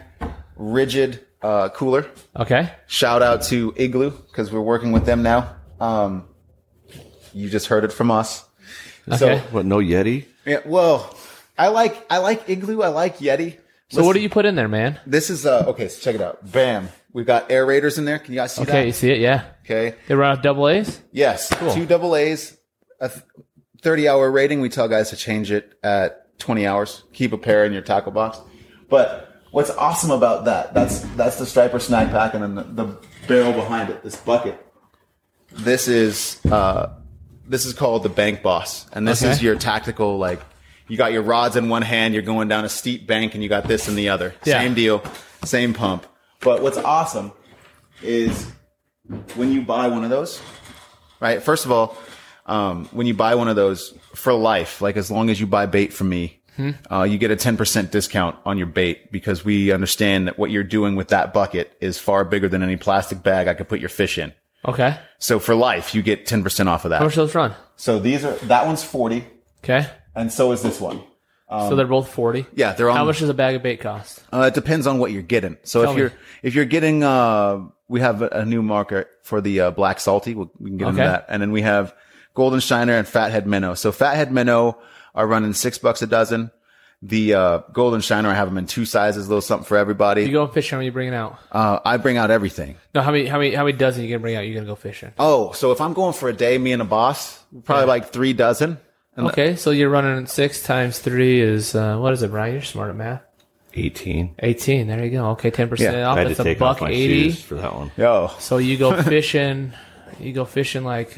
Speaker 3: rigid, uh, cooler.
Speaker 1: Okay.
Speaker 3: Shout out to Igloo because we're working with them now. Um, you just heard it from us.
Speaker 1: Okay.
Speaker 3: So,
Speaker 2: What, no Yeti?
Speaker 3: yeah, well, I like, I like Igloo. I like Yeti.
Speaker 1: So what do you put in there, man?
Speaker 3: This is, uh, okay, so check it out. Bam. We've got aerators in there. Can you guys see
Speaker 1: Okay, you
Speaker 3: that?
Speaker 1: see it? Yeah.
Speaker 3: Okay.
Speaker 1: They run out double A's?
Speaker 3: Yes. Two double A's, a thirty hour rating. We tell guys to change it at twenty hours. Keep a pair in your tackle box. But what's awesome about that, that's, that's the Striper snack pack and then the, the barrel behind it, this bucket. This is, uh, this is called the Bank Boss. And this
Speaker 1: Okay.
Speaker 3: is your tactical, like, you got your rods in one hand, you're going down a steep bank and you got this in the other.
Speaker 1: Yeah.
Speaker 3: Same deal, same pump. But what's awesome is when you buy one of those, right? First of all, um, when you buy one of those for life, like as long as you buy bait from me,
Speaker 1: Hmm.
Speaker 3: uh, you get a ten percent discount on your bait because we understand that what you're doing with that bucket is far bigger than any plastic bag I could put your fish in.
Speaker 1: Okay.
Speaker 3: So for life, you get ten percent off of that.
Speaker 1: How much do those run?
Speaker 3: So these are, that one's forty
Speaker 1: Okay.
Speaker 3: and so is this one.
Speaker 1: so they're both forty.
Speaker 3: Yeah, they're on.
Speaker 1: How much does a bag of bait cost?
Speaker 3: Uh, it depends on what you're getting. So
Speaker 1: Tell
Speaker 3: if
Speaker 1: me.
Speaker 3: you're if you're getting uh we have a, a new market for the uh, black salty. We'll, we can get into
Speaker 1: Okay.
Speaker 3: that. And then we have golden shiner and fathead minnow. So fathead minnow are running six bucks a dozen. The uh, golden shiner, I have them in two sizes, a little something for everybody.
Speaker 1: You go fishing, how many you bringing out?
Speaker 3: Uh, I bring out everything.
Speaker 1: No, how many, how many, how many dozen you gonna bring out? You gonna go fishing?
Speaker 3: Oh, so if I'm going for a day, me and a boss, probably
Speaker 1: Yeah.
Speaker 3: like three dozen. And
Speaker 1: Okay, so you're running six times three is, uh, what is it, Brian? You're smart at math.
Speaker 2: eighteen.
Speaker 1: eighteen, there you go. Okay, ten percent
Speaker 3: Yeah.
Speaker 1: off.
Speaker 2: I had
Speaker 1: That's
Speaker 2: to
Speaker 1: a
Speaker 2: take
Speaker 1: buck
Speaker 2: off my
Speaker 1: eighty.
Speaker 2: shoes for that one.
Speaker 3: Yo,
Speaker 1: So you go fishing, you go fishing like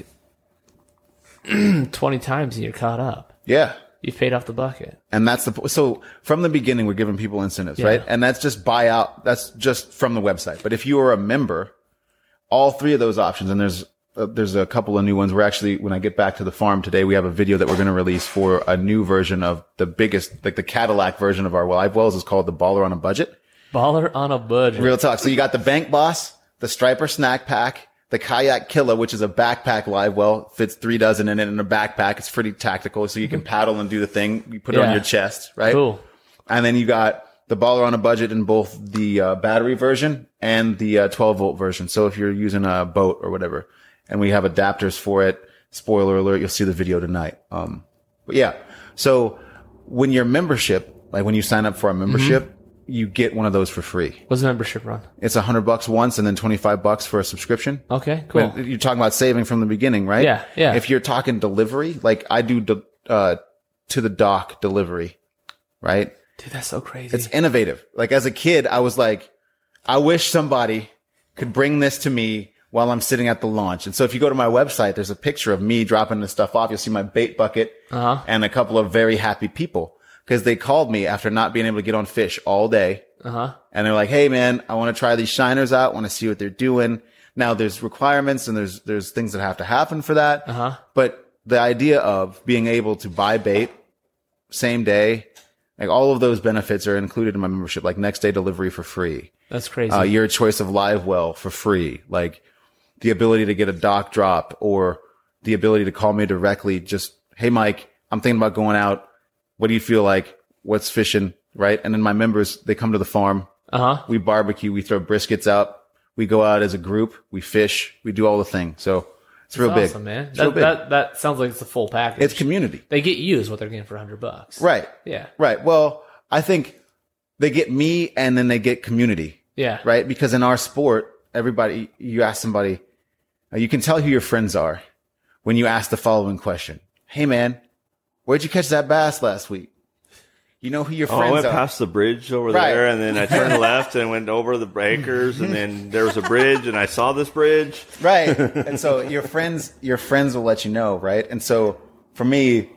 Speaker 1: twenty times and you're caught up.
Speaker 3: yeah.
Speaker 1: You've paid off the bucket.
Speaker 3: And that's the, so from the beginning, we're giving people incentives,
Speaker 1: Yeah.
Speaker 3: right? And that's just buy out. That's just from the website. But if you are a member, all three of those options, and there's, uh, there's a couple of new ones. We're actually, when I get back to the farm today, we have a video that we're going to release for a new version of the biggest, like the Cadillac version of our live wells is called the Baller on a Budget.
Speaker 1: Baller on a budget.
Speaker 3: Real talk. So you got the Bank Boss, the Striper Snack Pack, the Kayak Killer, which is a backpack live well, fits three dozen in it in a backpack. It's pretty tactical, so you can paddle and do the thing. You put it on
Speaker 1: Yeah.
Speaker 3: your chest, right?
Speaker 1: Cool.
Speaker 3: And then you got the Baller on a Budget in both the uh, battery version and the uh, twelve volt version. So if you're using a boat or whatever, and we have adapters for it. Spoiler alert, you'll see the video tonight. Um, but yeah, so when your membership, like when you sign up for our membership, you get one of those for free.
Speaker 1: What's the membership run?
Speaker 3: It's a hundred bucks once and then twenty-five bucks for a subscription.
Speaker 1: Okay, cool.
Speaker 3: But you're talking about saving from the beginning, right?
Speaker 1: Yeah, yeah.
Speaker 3: If you're talking delivery, like I do, de- uh, to the dock delivery, right?
Speaker 1: Dude, that's so crazy.
Speaker 3: It's innovative. Like as a kid, I was like, I wish somebody could bring this to me while I'm sitting at the launch. And so if you go to my website, there's a picture of me dropping this stuff off. You'll see my bait bucket
Speaker 1: Uh-huh.
Speaker 3: and a couple of very happy people because they called me after not being able to get on fish all day.
Speaker 1: Uh-huh.
Speaker 3: And they're like, hey man, I want to try these shiners out. Want to see what they're doing. Now there's requirements and there's, there's things that have to happen for that.
Speaker 1: Uh-huh.
Speaker 3: But the idea of being able to buy bait same day, like all of those benefits are included in my membership, like next day delivery for free.
Speaker 1: That's crazy.
Speaker 3: Uh, your choice of live well for free, like the ability to get a dock drop or the ability to call me directly. Just, hey, Mike, I'm thinking about going out. What do you feel like? What's fishing? Right. And then my members, they come to the farm.
Speaker 1: uh-huh.
Speaker 3: We barbecue. We throw briskets out. We go out as a group. We fish. We do all the things. So it's real
Speaker 1: That's awesome,
Speaker 3: big.
Speaker 1: man.
Speaker 3: It's real
Speaker 1: That,
Speaker 3: big.
Speaker 1: that, that sounds like it's a full package.
Speaker 3: It's community.
Speaker 1: They get you is what they're getting for a hundred bucks.
Speaker 3: Right.
Speaker 1: Yeah.
Speaker 3: Right. Well, I think they get me and then they get community.
Speaker 1: Yeah.
Speaker 3: Right. Because in our sport, everybody, you ask somebody, uh, you can tell who your friends are when you ask the following question. Hey man, where'd you catch that bass last week? You know who your
Speaker 2: Oh, I
Speaker 3: friends
Speaker 2: went
Speaker 3: are.
Speaker 2: past the bridge over
Speaker 3: Right.
Speaker 2: there, and then I turned left and went over the breakers, and then there was a bridge, and I saw this bridge.
Speaker 3: Right. And so your friends, your friends will let you know. Right. And so for me,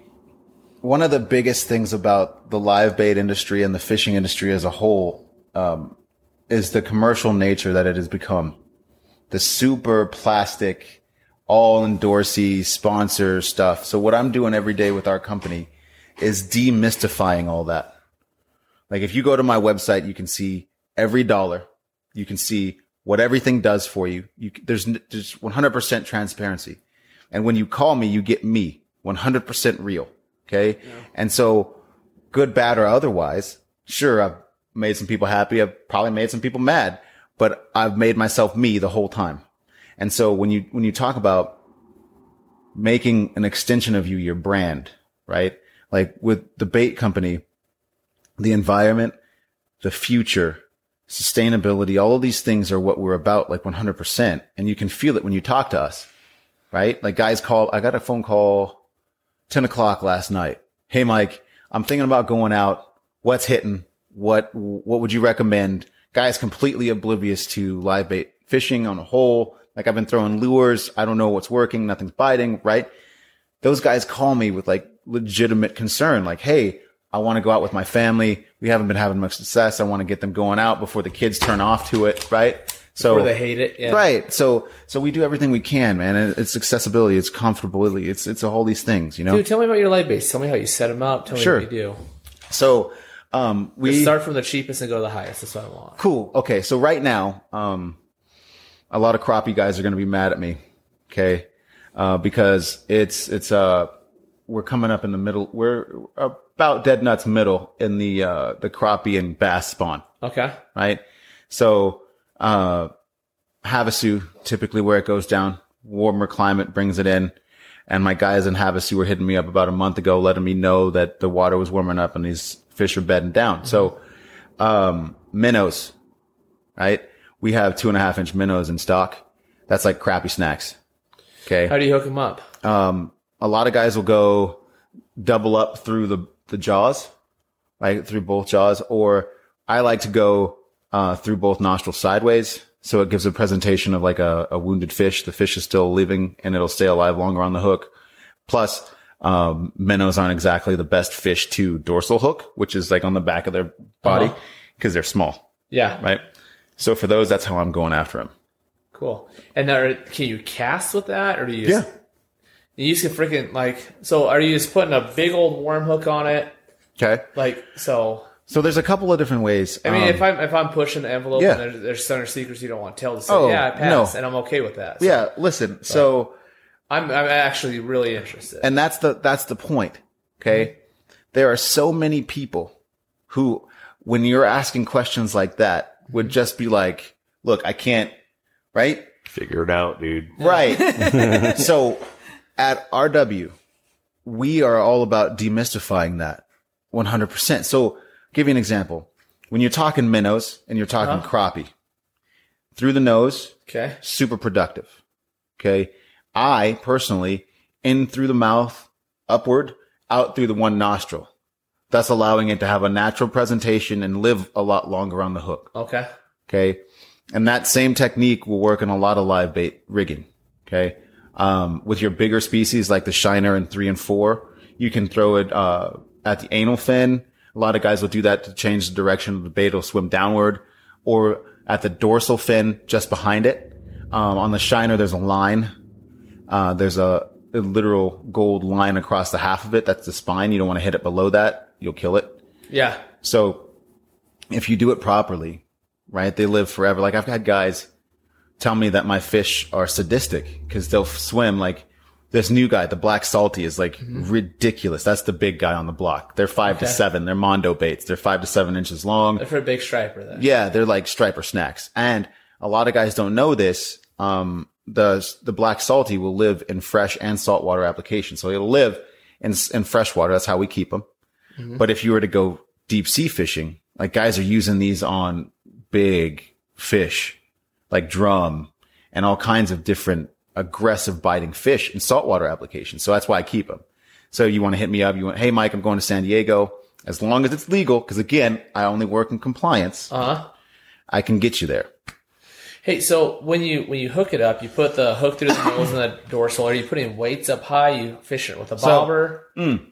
Speaker 3: one of the biggest things about the live bait industry and the fishing industry as a whole, um, is the commercial nature that it has become. The super plastic, all endorsee sponsor stuff. So what I'm doing every day with our company is demystifying all that. Like if you go to my website, you can see every dollar. You can see what everything does for you. You there's just one hundred percent transparency. And when you call me, you get me one hundred percent real. Okay. Yeah. And so good, bad, or otherwise, sure, I've made some people happy. I've probably made some people mad, but I've made myself me the whole time. And so when you, when you talk about making an extension of you, your brand, right? Like with the bait company, the environment, the future, sustainability, all of these things are what we're about, like one hundred percent. And you can feel it when you talk to us, right? Like guys call, I got a phone call ten o'clock last night. Hey, Mike, I'm thinking about going out. What's hitting? What, what would you recommend? Guys completely oblivious to live bait fishing on a whole. Like I've been throwing lures. I don't know what's working. Nothing's biting, right? Those guys call me with like legitimate concern. Like, hey, I want to go out with my family. We haven't been having much success. I want to get them going out before the kids turn off to it, right? So
Speaker 1: Before they hate it. Yeah.
Speaker 3: Right. So, so we do everything we can, man. And it's accessibility. It's comfortability. It's, it's all these things, you know?
Speaker 1: Dude, tell me about your light base. Tell me how you set them up. Tell me
Speaker 3: Sure.
Speaker 1: what you do.
Speaker 3: So, um, we
Speaker 1: Just start from the cheapest and go to the highest. That's what I want.
Speaker 3: Cool. Okay. So right now, um, a lot of crappie guys are going to be mad at me. Okay. Uh, because it's, it's, uh, we're coming up in the middle. We're about dead nuts middle in the, uh, the crappie and bass spawn.
Speaker 1: Okay.
Speaker 3: Right. So, uh, Havasu, typically where it goes down. Warmer climate brings it in. And my guys in Havasu were hitting me up about a month ago, letting me know that the water was warming up and these fish are bedding down. Mm-hmm. So, um, minnows, right? We have two and a half inch minnows in stock. That's like crappy snacks. Okay.
Speaker 1: How do you hook them up?
Speaker 3: Um, a lot of guys will go double up through the, the jaws, right? Through both jaws. Or I like to go, uh, through both nostrils sideways. So it gives a presentation of like a, a wounded fish. The fish is still living and it'll stay alive longer on the hook. Plus, um, minnows aren't exactly the best fish to dorsal hook, which is like on the back of their body because uh-huh. they're small.
Speaker 1: Yeah.
Speaker 3: Right. So for those, that's how I'm going after them.
Speaker 1: Cool. And are, can you cast with that or do you
Speaker 3: yeah.
Speaker 1: Just, you use a freaking like, so are you just putting a big old worm hook on it?
Speaker 3: Okay.
Speaker 1: Like, so.
Speaker 3: So there's a couple of different ways.
Speaker 1: I mean,
Speaker 3: um,
Speaker 1: if I'm if I'm pushing the envelope
Speaker 3: yeah.
Speaker 1: and there's, there's some secrets you don't want to tell, to say,
Speaker 3: oh,
Speaker 1: yeah, I pass,
Speaker 3: no.
Speaker 1: and I'm okay with that. So,
Speaker 3: yeah, listen. So
Speaker 1: I'm I'm actually really interested,
Speaker 3: and that's the that's the point. Okay, mm-hmm. There are so many people who, when you're asking questions like that, would just be like, "Look, I can't." Right?
Speaker 2: Figure it out, dude.
Speaker 3: Right. So at R W, we are all about demystifying that one hundred percent. So. Give you an example. When you're talking minnows and you're talking uh-huh. crappie, through the nose,
Speaker 1: okay,
Speaker 3: super productive. Okay. I personally, in through the mouth, upward, out through the one nostril. Thus allowing it to have a natural presentation and live a lot longer on the hook.
Speaker 1: Okay.
Speaker 3: Okay. And that same technique will work in a lot of live bait rigging. Okay. Um, with your bigger species like the shiner and three and four, you can throw it, uh, at the anal fin. A lot of guys will do that to change the direction of the bait. It'll swim downward, or at the dorsal fin just behind it. Um, on the shiner, there's a line. Uh, there's a, a literal gold line across the half of it. That's the spine. You don't want to hit it below that. You'll kill it.
Speaker 1: Yeah.
Speaker 3: So if you do it properly, right, they live forever. Like I've had guys tell me that my fish are sadistic because they'll swim like, this new guy, the black salty, is like mm-hmm. ridiculous. That's the big guy on the block. They're five okay. to seven. They're Mondo baits. They're five to seven inches long.
Speaker 1: They're for a big striper then.
Speaker 3: Yeah, they're like striper snacks. And a lot of guys don't know this. Um, the the black salty will live in fresh and saltwater application. So it'll live in in fresh water. That's how we keep them. Mm-hmm. But if you were to go deep sea fishing, like guys are using these on big fish, like drum and all kinds of different aggressive biting fish in saltwater applications. So that's why I keep them. So you want to hit me up. You want, hey, Mike, I'm going to San Diego. As long as it's legal, because again, I only work in compliance.
Speaker 1: Uh-huh.
Speaker 3: I can get you there.
Speaker 1: Hey, so when you when you hook it up, you put the hook through the nose and the dorsal. Are you putting weights up high? You fish it with a bobber?
Speaker 3: So, mm,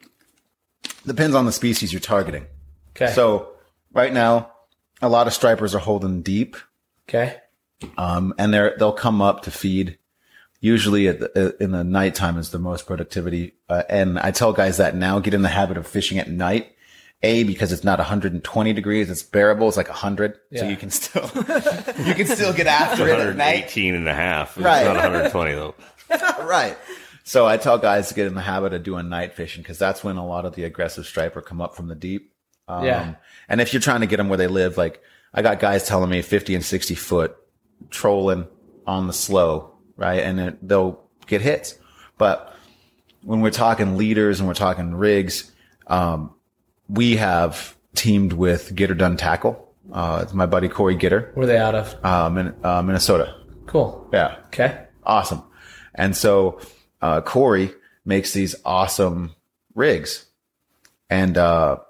Speaker 3: depends on the species you're targeting.
Speaker 1: Okay.
Speaker 3: So right now, a lot of stripers are holding deep.
Speaker 1: Okay.
Speaker 3: Um, and they're they'll come up to feed. Usually at the, in the nighttime is the most productivity. Uh, and I tell guys that now, get in the habit of fishing at night. A, because it's not one hundred twenty degrees. It's bearable. It's like one hundred. Yeah. So you can still, you can still get after it at night.
Speaker 2: one eighteen and a half. It's
Speaker 3: right.
Speaker 2: not one hundred twenty though.
Speaker 3: Right. So I tell guys to get in the habit of doing night fishing because that's when a lot of the aggressive striper come up from the deep. Um,
Speaker 1: yeah.
Speaker 3: And if you're trying to get them where they live, like I got guys telling me fifty and sixty foot trolling on the slow. Right. And it, they'll get hits. But when we're talking leaders and we're talking rigs, um, we have teamed with Gitter Done Tackle. Uh, it's my buddy Corey Gitter.
Speaker 1: Where are they out of?
Speaker 3: Um, in, uh, Minnesota.
Speaker 1: Cool.
Speaker 3: Yeah.
Speaker 1: Okay.
Speaker 3: Awesome. And so, uh, Corey makes these awesome rigs. And, uh,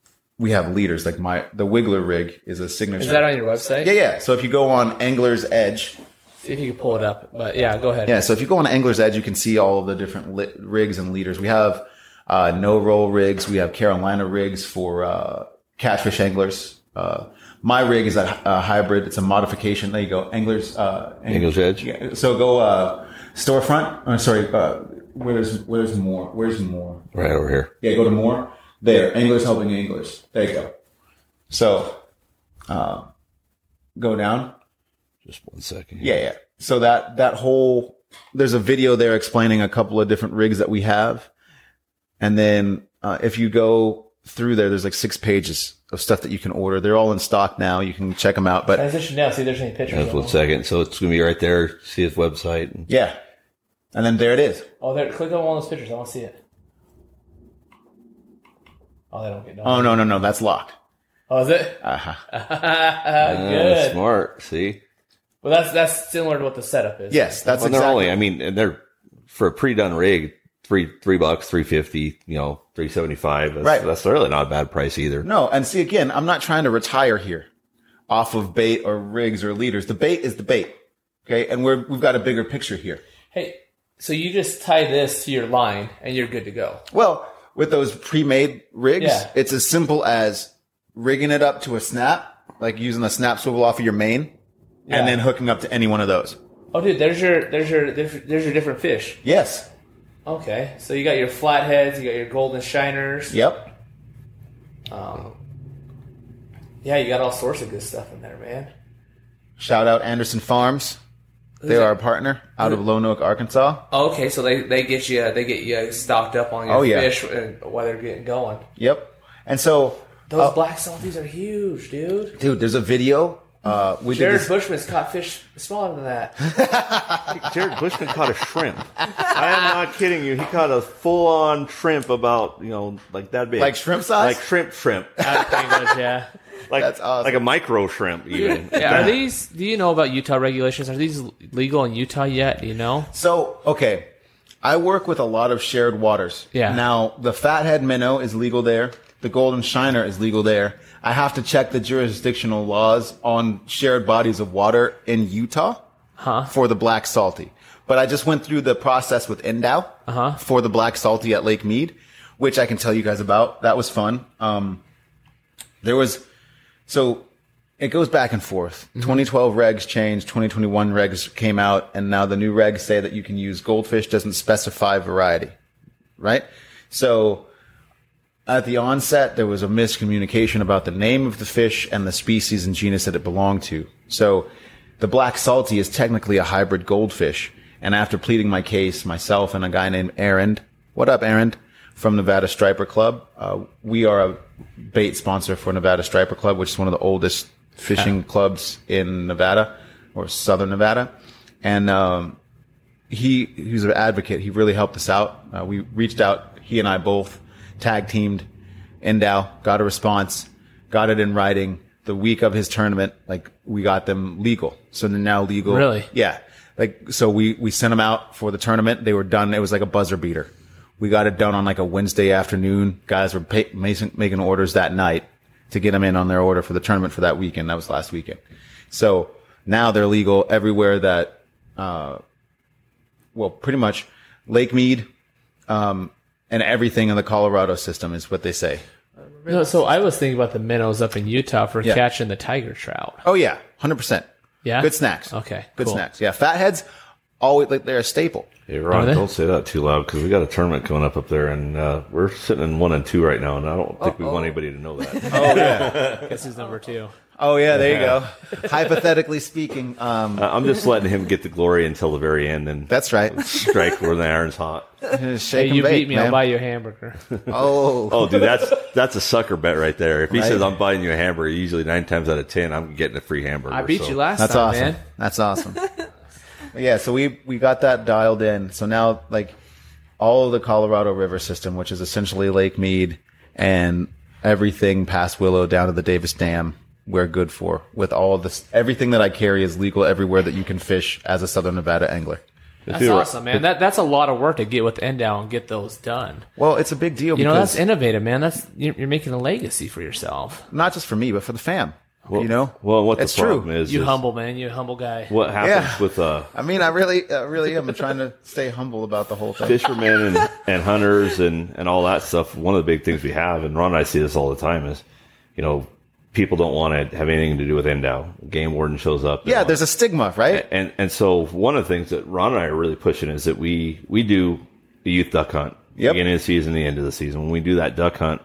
Speaker 3: we have leaders like my, the Wiggler rig is a signature.
Speaker 1: Is that on your website?
Speaker 3: Yeah. Yeah. So if you go on Angler's Edge,
Speaker 1: see if you can pull it up, but yeah, go ahead.
Speaker 3: Yeah, so if you go on Angler's Edge, you can see all of the different lit rigs and leaders. We have uh no roll rigs. We have Carolina rigs for uh catfish anglers. Uh my rig is a, a hybrid. It's a modification. There you go, Angler's uh
Speaker 2: Angler's Edge.
Speaker 3: Yeah, so go uh storefront. Oh, sorry, uh where's where's more? Where's more?
Speaker 2: Right over here.
Speaker 3: Yeah, go to more. There, Anglers Helping Anglers. There you go. So uh go down.
Speaker 2: Just one second.
Speaker 3: Yeah, yeah. So that, that whole, there's a video there explaining a couple of different rigs that we have. And then, uh, if you go through there. There's like six pages of stuff that you can order. They're all in stock now. You can check them out. But
Speaker 1: Transition now. See if there's any pictures.
Speaker 2: That's
Speaker 1: of
Speaker 2: one
Speaker 1: them.
Speaker 2: second. So it's going to be right there. See his website.
Speaker 3: yeah, and then there it is.
Speaker 1: Oh, there. Click on one of those pictures. I want to see it. Oh, they don't get done.
Speaker 3: Oh no, no, no, that's locked.
Speaker 1: Oh, is it?
Speaker 3: Uh-huh.
Speaker 2: Uh,
Speaker 1: Good.
Speaker 2: smart. See?
Speaker 1: Well, that's that's similar to what the setup is.
Speaker 3: Yes, that's
Speaker 2: Well, they're
Speaker 3: exactly.
Speaker 2: only, I mean, and they're, for a pre-done rig, three, three bucks, three fifty, you know, three seventy-five. That's,
Speaker 3: Right.
Speaker 2: That's really not a bad price either.
Speaker 3: No, and see again, I'm not trying to retire here off of bait or rigs or leaders. The bait is the bait. Okay. And we're, we've got a bigger picture here.
Speaker 1: Hey, so you just tie this to your line and you're good to go.
Speaker 3: Well, with those pre-made rigs,
Speaker 1: Yeah.
Speaker 3: it's as simple as rigging it up to a snap, like using the snap swivel off of your main
Speaker 1: Yeah.
Speaker 3: and then hooking up to any one of those.
Speaker 1: Oh, dude, there's your there's your there's your different fish.
Speaker 3: Yes.
Speaker 1: Okay, so you got your flatheads, you got your golden shiners.
Speaker 3: Yep.
Speaker 1: Um, yeah, you got all sorts of good stuff in there, man.
Speaker 3: Shout out Anderson Farms. They
Speaker 1: it?
Speaker 3: are our partner out of Lone Oak, Arkansas.
Speaker 1: Oh, okay, so they, they get you they get you stocked up on your
Speaker 3: Oh, yeah.
Speaker 1: fish and- while they're getting going.
Speaker 3: Yep. And so,
Speaker 1: Those
Speaker 3: uh,
Speaker 1: black salties are huge, dude.
Speaker 3: dude, there's a video. Uh, we did
Speaker 1: Jared
Speaker 3: this.
Speaker 1: Bushman's caught fish smaller than that.
Speaker 2: Jared Bushman caught a shrimp. I am not kidding you. He caught a full-on shrimp about, you know, like that big.
Speaker 3: Like shrimp size?
Speaker 2: Like shrimp shrimp.
Speaker 1: Out of English, yeah.
Speaker 2: Like,
Speaker 3: That's awesome.
Speaker 2: like a micro shrimp even.
Speaker 1: Yeah, are these? Do you know about Utah regulations? Are these legal in Utah yet? Do you know?
Speaker 3: So, okay. I work with a lot of shared waters.
Speaker 1: Yeah.
Speaker 3: Now, the fathead minnow is legal there. The golden shiner is legal there. I have to check the jurisdictional laws on shared bodies of water in Utah
Speaker 1: Huh?
Speaker 3: for the black salty. But I just went through the process with Endow
Speaker 1: Uh-huh.
Speaker 3: for the black salty at Lake Mead, which I can tell you guys about. That was fun. Um, there was, so it goes back and forth.
Speaker 1: Mm-hmm.
Speaker 3: twenty twelve regs changed, twenty twenty-one regs came out, and now the new regs say that you can use goldfish, doesn't specify variety, right? So at the onset, there was a miscommunication about the name of the fish and the species and genus that it belonged to. So the black salty is technically a hybrid goldfish. And after pleading my case, myself and a guy named Aaron, what up, Aaron, from Nevada Striper Club, uh, we are a bait sponsor for Nevada Striper Club, which is one of the oldest fishing clubs in Nevada or Southern Nevada. And um, he he's an advocate. He really helped us out. Uh, we reached out, he and I both tag teamed Endow, got a response, got it in writing. The week of his tournament, like, we got them legal. So they're now legal.
Speaker 1: Really?
Speaker 3: Yeah. Like, so we, we sent them out for the tournament. They were done. It was like a buzzer beater. We got it done on like a Wednesday afternoon. Guys were pay, making, making orders that night to get them in on their order for the tournament for that weekend. That was last weekend. So now they're legal everywhere that, uh, well, pretty much Lake Mead, um, and everything in the Colorado system is what they say.
Speaker 1: No, so I was thinking about the minnows up in Utah for
Speaker 3: Yeah.
Speaker 1: catching the tiger trout.
Speaker 3: Oh yeah, one hundred percent.
Speaker 1: Yeah?
Speaker 3: Good snacks.
Speaker 1: Okay,
Speaker 3: Good
Speaker 1: cool.
Speaker 3: snacks. Yeah. Fatheads, always, like, they're a staple.
Speaker 2: Hey, Ron,
Speaker 1: Are they?
Speaker 2: don't say that too loud because we got a tournament coming up up there, and uh, we're sitting in one and two right now, and I don't think we want anybody to know that.
Speaker 3: Oh yeah.
Speaker 1: Guess who's number two?
Speaker 3: Oh yeah, there you go. Hypothetically speaking, um,
Speaker 2: I- I'm just letting him get the glory until the very end, and
Speaker 3: that's right.
Speaker 2: strike where the iron's hot.
Speaker 1: Hey,
Speaker 3: Shake
Speaker 1: you
Speaker 3: and bake,
Speaker 1: beat me,
Speaker 3: man.
Speaker 1: I'll buy you a hamburger.
Speaker 3: Oh,
Speaker 2: Oh, dude, that's that's a sucker bet right there. If he
Speaker 3: Right.
Speaker 2: says I'm buying you a hamburger, usually nine times out of ten, I'm getting a free hamburger.
Speaker 1: I beat
Speaker 2: so.
Speaker 1: you last
Speaker 3: that's
Speaker 1: time,
Speaker 3: awesome.
Speaker 1: man.
Speaker 3: That's awesome. Yeah, so we we got that dialed in. So now, like, all of the Colorado River system, which is essentially Lake Mead and everything past Willow down to the Davis Dam, we're good for. With all of this, everything that I carry is legal everywhere that you can fish as a Southern Nevada angler.
Speaker 1: That's
Speaker 2: you're right-
Speaker 1: awesome, man. That that's a lot of work to get with Endow and get those done.
Speaker 3: Well, it's a big deal
Speaker 1: You know,
Speaker 3: because
Speaker 1: that's innovative, man. That's you're, you're making a legacy for yourself.
Speaker 3: not just for me, but for the fam.
Speaker 2: Well,
Speaker 3: you know,
Speaker 2: Well, what
Speaker 3: it's
Speaker 2: the problem
Speaker 3: true.
Speaker 2: is,
Speaker 1: You
Speaker 2: is
Speaker 1: humble, man. You humble guy.
Speaker 2: what happens
Speaker 3: Yeah.
Speaker 2: with uh,
Speaker 3: I mean, I really, I really am trying to stay humble about the whole thing.
Speaker 2: fishermen and, and hunters and, and all that stuff. One of the big things we have, and Ron and I see this all the time, is, you know, people don't want to have anything to do with Endow. Game warden shows up. they
Speaker 3: Yeah,
Speaker 2: want-
Speaker 3: there's a stigma, right?
Speaker 2: And and so one of the things that Ron and I are really pushing is that we we do a youth duck hunt,
Speaker 3: Yep.
Speaker 2: beginning of the season, the end of the season. When we do that duck hunt,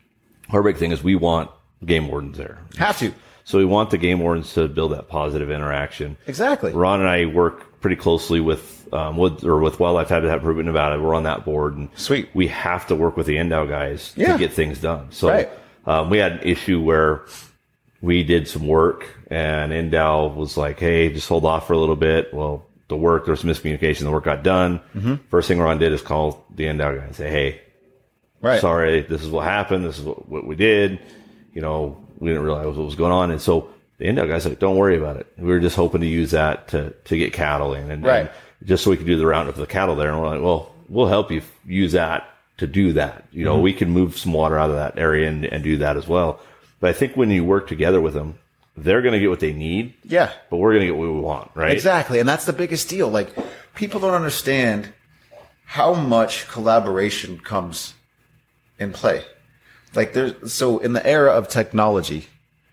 Speaker 2: our big thing is we want game wardens there.
Speaker 3: Have to.
Speaker 2: So we want the game wardens to build that positive interaction.
Speaker 3: Exactly.
Speaker 2: Ron and I work pretty closely with um, with or with Wildlife Habitat Improvement Nevada. We're on that board, and
Speaker 3: Sweet.
Speaker 2: We have to work with the N D O W guys
Speaker 3: Yeah.
Speaker 2: to get things done. So
Speaker 3: Right.
Speaker 2: um, we had an issue where we did some work, and N D O W was like, "Hey, just hold off for a little bit." Well, the work there was some miscommunication. The work got done. Mm-hmm. First thing Ron did is call the N D O W guy and say, "Hey,
Speaker 3: Right.
Speaker 2: sorry, this is what happened. This is what, what we did. You know, we didn't realize what was going on." And so the N D O W guy's like, "Don't worry about it. We were just hoping to use that to, to get cattle in, and,
Speaker 3: Right.
Speaker 2: and just so we could do the roundup of the cattle there." And we're like, "Well, we'll help you use that to do that. You know,
Speaker 3: Mm-hmm.
Speaker 2: we can move some water out of that area and, and do that as well." But I think when you work together with them, they're going to get what they need,
Speaker 3: Yeah.
Speaker 2: but we're going to get what we want, right?
Speaker 3: Exactly. And that's the biggest deal. Like, people don't understand how much collaboration comes in play. Like, there's, so in the era of technology,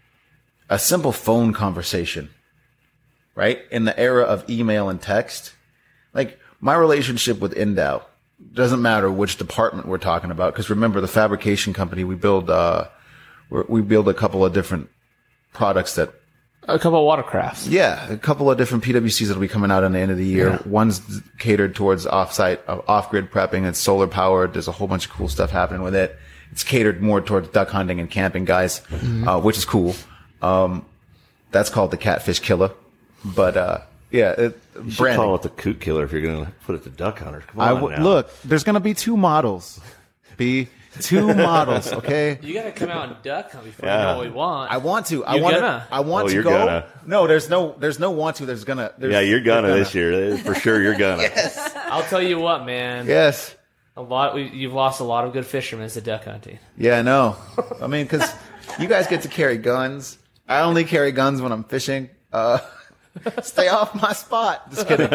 Speaker 3: a simple phone conversation, right? In the era of email and text, like, my relationship with N D O W doesn't matter which department we're talking about. Because remember, the fabrication company, we build, uh, we're, we build a couple of different products that
Speaker 1: A couple of watercrafts.
Speaker 3: yeah, a couple of different P W Cs that'll be coming out in the end of the year.
Speaker 1: Yeah.
Speaker 3: One's catered towards off-site, uh, off-grid prepping. It's solar powered. There's a whole bunch of cool stuff happening with it. It's catered more towards duck hunting and camping guys,
Speaker 1: Mm-hmm.
Speaker 3: uh, which is cool. Um, that's called the Catfish Killer. But, uh, yeah, it,
Speaker 2: You should
Speaker 3: branding.
Speaker 2: call it the coot killer if you're going to put it to duck hunters. Come on
Speaker 3: I w-
Speaker 2: now.
Speaker 3: look, there's going to be two models. Be two models, okay?
Speaker 1: You got to come out and duck hunt before
Speaker 2: Yeah.
Speaker 1: you know what we want.
Speaker 3: I want to. I
Speaker 1: You're
Speaker 3: want
Speaker 1: gonna.
Speaker 3: to. I want
Speaker 2: Oh,
Speaker 3: to
Speaker 2: you're
Speaker 3: go.
Speaker 2: gonna.
Speaker 3: No, there's no. There's no want to. There's gonna. There's,
Speaker 2: Yeah, you're gonna
Speaker 3: there's
Speaker 2: this year. For sure, you're gonna.
Speaker 1: I'll tell you what, man.
Speaker 3: Yes.
Speaker 1: A lot. We, you've lost a lot of good fishermen to duck hunting.
Speaker 3: Yeah, I know. I mean, because you guys get to carry guns. I only carry guns when I'm fishing. Uh, stay off my spot. Just kidding.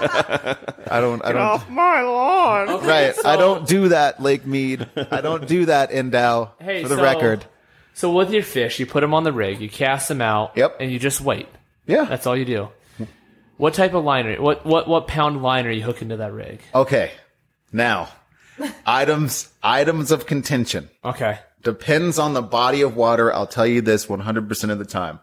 Speaker 3: I don't. I don't.
Speaker 2: my lawn.
Speaker 3: Right.
Speaker 1: so-
Speaker 3: I don't do that, Lake Mead. I don't do that, Endow.
Speaker 1: Hey,
Speaker 3: for the
Speaker 1: so-
Speaker 3: record.
Speaker 1: So with your fish, you put them on the rig, you cast them out,
Speaker 3: Yep.
Speaker 1: and you just wait.
Speaker 3: Yeah.
Speaker 1: That's all you do. What type of line are what what what pound line are you hooking to that rig?
Speaker 3: Okay. Now, items. Items of contention.
Speaker 1: Okay.
Speaker 3: Depends on the body of water. I'll tell you this one hundred percent of the time.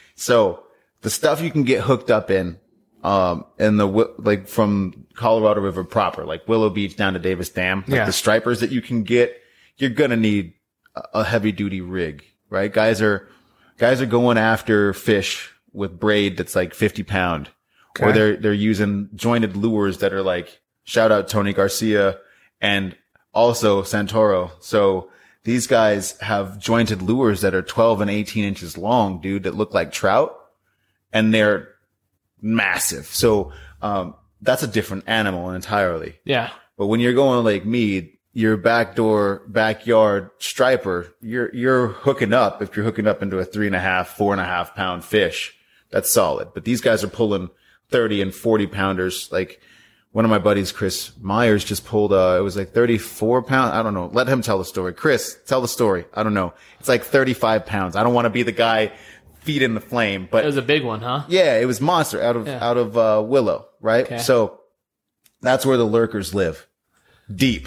Speaker 3: So the stuff you can get hooked up in, um, in the, wi- like from Colorado River proper, like Willow Beach down to Davis Dam, like
Speaker 1: Yeah.
Speaker 3: the stripers that you can get, you're going to need a- a heavy duty rig, right? Guys are, guys are going after fish with braid that's like fifty pound, or
Speaker 1: Okay.
Speaker 3: they're, they're using jointed lures that are like, shout out Tony Garcia and also Santoro. So, these guys have jointed lures that are twelve and eighteen inches long, dude, that look like trout, and they're massive. So, um, that's a different animal entirely.
Speaker 1: Yeah.
Speaker 3: But when you're going to Lake Mead, your backdoor, backyard striper, you're, you're hooking up. If you're hooking up into a three and a half, four and a half pound fish, that's solid. But these guys are pulling thirty and forty pounders. Like, one of my buddies, Chris Myers, just pulled, uh, it was like thirty-four pounds. I don't know. Let him tell the story. Chris, tell the story. I don't know. It's like thirty-five pounds. I don't want to be the guy feeding the flame, but
Speaker 1: It was a big one, huh?
Speaker 3: yeah, it was monster out of,
Speaker 1: Yeah.
Speaker 3: out of, uh, Willow, right?
Speaker 1: Okay.
Speaker 3: So that's where the lurkers live. Deep.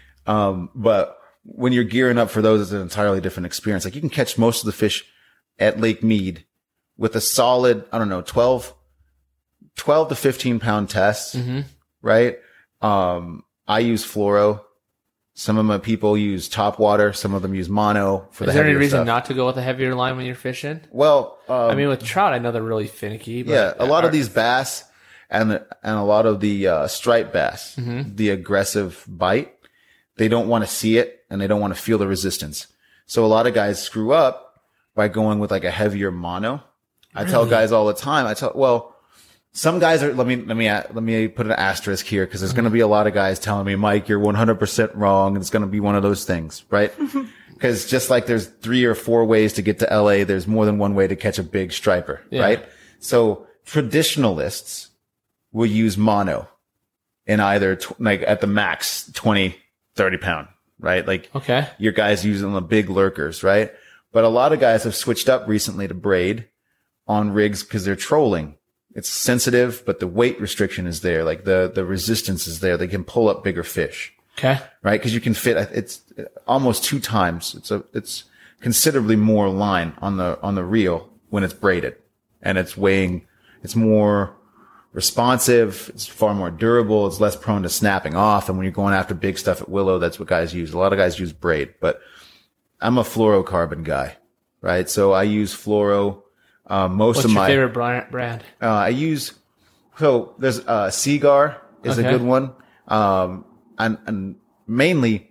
Speaker 3: Um, but when you're gearing up for those, it's an entirely different experience. Like, you can catch most of the fish at Lake Mead with a solid, I don't know, twelve, twelve to fifteen pound test,
Speaker 1: Mm-hmm.
Speaker 3: right? Um, I use fluoro. Some of my people use top water. Some of them use mono for the
Speaker 1: Is there any
Speaker 3: heavier
Speaker 1: reason
Speaker 3: stuff.
Speaker 1: not to go with a heavier line when you're fishing?
Speaker 3: Well, um,
Speaker 1: I mean, with trout, I know they're really finicky. But
Speaker 3: yeah, a lot
Speaker 1: are-
Speaker 3: of these bass and the, and a lot of the uh, striped bass,
Speaker 1: Mm-hmm.
Speaker 3: the aggressive bite, they don't want to see it and they don't want to feel the resistance. So a lot of guys screw up by going with like a heavier mono. I tell guys all the time. I tell well, some guys are. Let me let me let me put an asterisk here because there's going to be a lot of guys telling me, Mike, you're one hundred percent wrong, and it's going to be one of those things, right? Because just like there's three or four ways to get to L A, there's more than one way to catch a big striper,
Speaker 1: Yeah.
Speaker 3: right? So traditionalists will use mono in either tw- like at the max twenty, thirty pound, right? Like
Speaker 1: Okay.
Speaker 3: your guys using the big lurkers, right? But a lot of guys have switched up recently to braid on rigs because they're trolling. It's sensitive, but the weight restriction is there. Like the, the resistance is there. They can pull up bigger fish,
Speaker 1: Okay.
Speaker 3: right? Cause you can fit, it's almost two times. It's a, it's considerably more line on the, on the reel when it's braided and it's weighing, it's more responsive. It's far more durable. It's less prone to snapping off. And when you're going after big stuff at Willow, that's what guys use. A lot of guys use braid, but I'm a fluorocarbon guy, right? So I use fluoro. Uh, most
Speaker 1: What's
Speaker 3: of
Speaker 1: your
Speaker 3: my
Speaker 1: favorite brand? brand?
Speaker 3: Uh, I use, so there's, uh, Seagar is
Speaker 1: Okay.
Speaker 3: a good one. Um, and, and mainly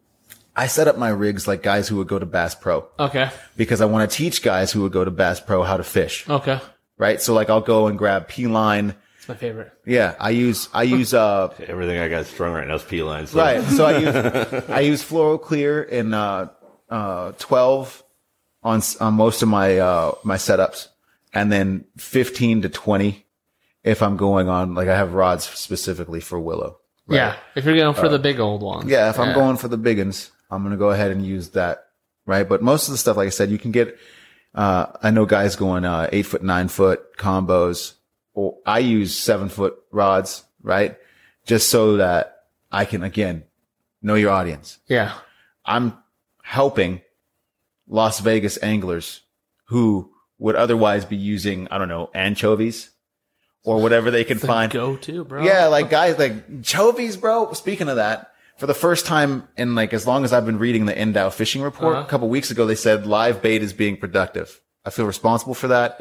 Speaker 3: I set up my rigs like guys who would go to Bass Pro
Speaker 1: Okay.
Speaker 3: because I want to teach guys who would go to Bass Pro how to fish,
Speaker 1: Okay.
Speaker 3: right? So like I'll go and grab P-line.
Speaker 1: It's my favorite.
Speaker 3: Yeah. I use, I use, uh,
Speaker 2: Everything I got strung right now is P-line. So.
Speaker 3: right. So I use, I use Fluoro Clear in, uh, uh, twelve on, s- on most of my, uh, my setups, and then fifteen to twenty if I'm going on, like I have rods specifically for Willow. Right?
Speaker 1: Yeah. If you're going for the big old one.
Speaker 3: Yeah, if I'm going for the big uns, I'm going to go ahead and use that. Right. But most of the stuff, like I said, you can get, uh, I know guys going, uh, eight foot, nine foot combos, or I use seven foot rods, right? Just so that I can, again, know your audience.
Speaker 1: Yeah.
Speaker 3: I'm helping Las Vegas anglers who would otherwise be using, I don't know, anchovies or whatever they can find.
Speaker 1: Go to, bro.
Speaker 3: Yeah, like guys, like anchovies, bro. Speaking of that, for the first time in like as long as I've been reading the Endow fishing report,
Speaker 1: Uh-huh.
Speaker 3: a couple weeks ago they said live bait is being productive. I feel responsible for that.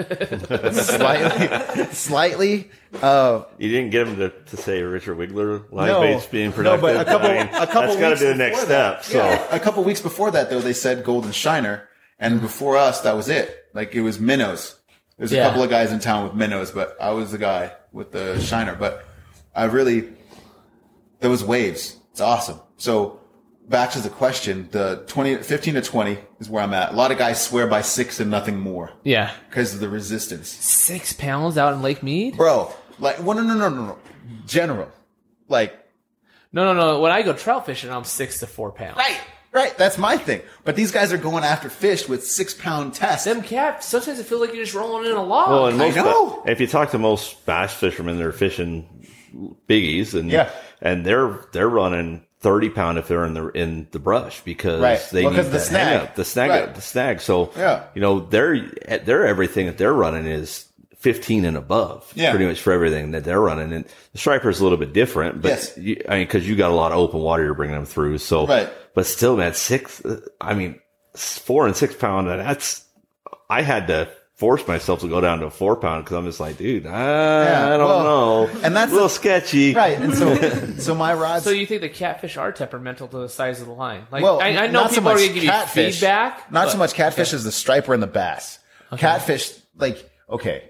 Speaker 3: slightly, slightly. Uh,
Speaker 2: You didn't get him to, to say Richard Wiggler live
Speaker 3: No.
Speaker 2: bait's being
Speaker 3: No,
Speaker 2: productive.
Speaker 3: but a couple-
Speaker 2: I mean,
Speaker 3: a couple
Speaker 2: that's got to
Speaker 3: weeks
Speaker 2: be the next
Speaker 3: before
Speaker 2: step.
Speaker 3: that.
Speaker 2: So
Speaker 3: Yeah, a couple weeks before that, though, they said Golden Shiner, and before us, that was it. Like it was minnows. There's
Speaker 1: Yeah.
Speaker 3: a couple of guys in town with minnows, but I was the guy with the Shiner. But I really, there was waves. It's awesome. So back to the question, the twenty, fifteen to twenty is where I'm at. A lot of guys swear by six and nothing more
Speaker 1: Yeah.
Speaker 3: because of the resistance.
Speaker 1: Six pounds out in Lake Mead?
Speaker 3: Bro, like, well, no, no, no, no, no. General. Like,
Speaker 1: No, no, no. When I go trout fishing, I'm six to four pounds.
Speaker 3: right, right. That's my thing. But these guys are going after fish with six pound tests.
Speaker 1: Them cat, sometimes it feels like you're just rolling in a log.
Speaker 2: well, and
Speaker 3: I
Speaker 2: most
Speaker 3: know.
Speaker 2: if you talk to most bass fishermen, they're fishing biggies, and
Speaker 3: Yeah.
Speaker 2: and they're they're running thirty pound if they're in the in the brush because
Speaker 3: Right.
Speaker 2: they
Speaker 3: Well,
Speaker 2: need
Speaker 3: 'cause the
Speaker 2: that
Speaker 3: snag.
Speaker 2: hang up, the snag,
Speaker 3: Right.
Speaker 2: the snag. So
Speaker 3: Yeah.
Speaker 2: you know, they're they're everything that they're running is fifteen and above,
Speaker 3: Yeah.
Speaker 2: pretty much for everything that they're running. And the striper is a little bit different, but
Speaker 3: Yes.
Speaker 2: you, I mean, because you got a lot of open water you're bringing them through. So,
Speaker 3: Right.
Speaker 2: but still, man, six. uh, I mean, four and six pound. That's I had to force myself to go down to a four pound because I'm just like, dude, I, I don't
Speaker 3: well,
Speaker 2: know,
Speaker 3: and that's
Speaker 2: a little sketchy,
Speaker 3: Right. And so, so my rods.
Speaker 1: So you think the catfish are temperamental to the size of the line? Like,
Speaker 3: Well,
Speaker 1: I, I know
Speaker 3: not so
Speaker 1: people are
Speaker 3: much
Speaker 1: going to give you
Speaker 3: catfish.
Speaker 1: feedback.
Speaker 3: Not
Speaker 1: but-
Speaker 3: so much catfish as the striper and the bass. Catfish, like, okay.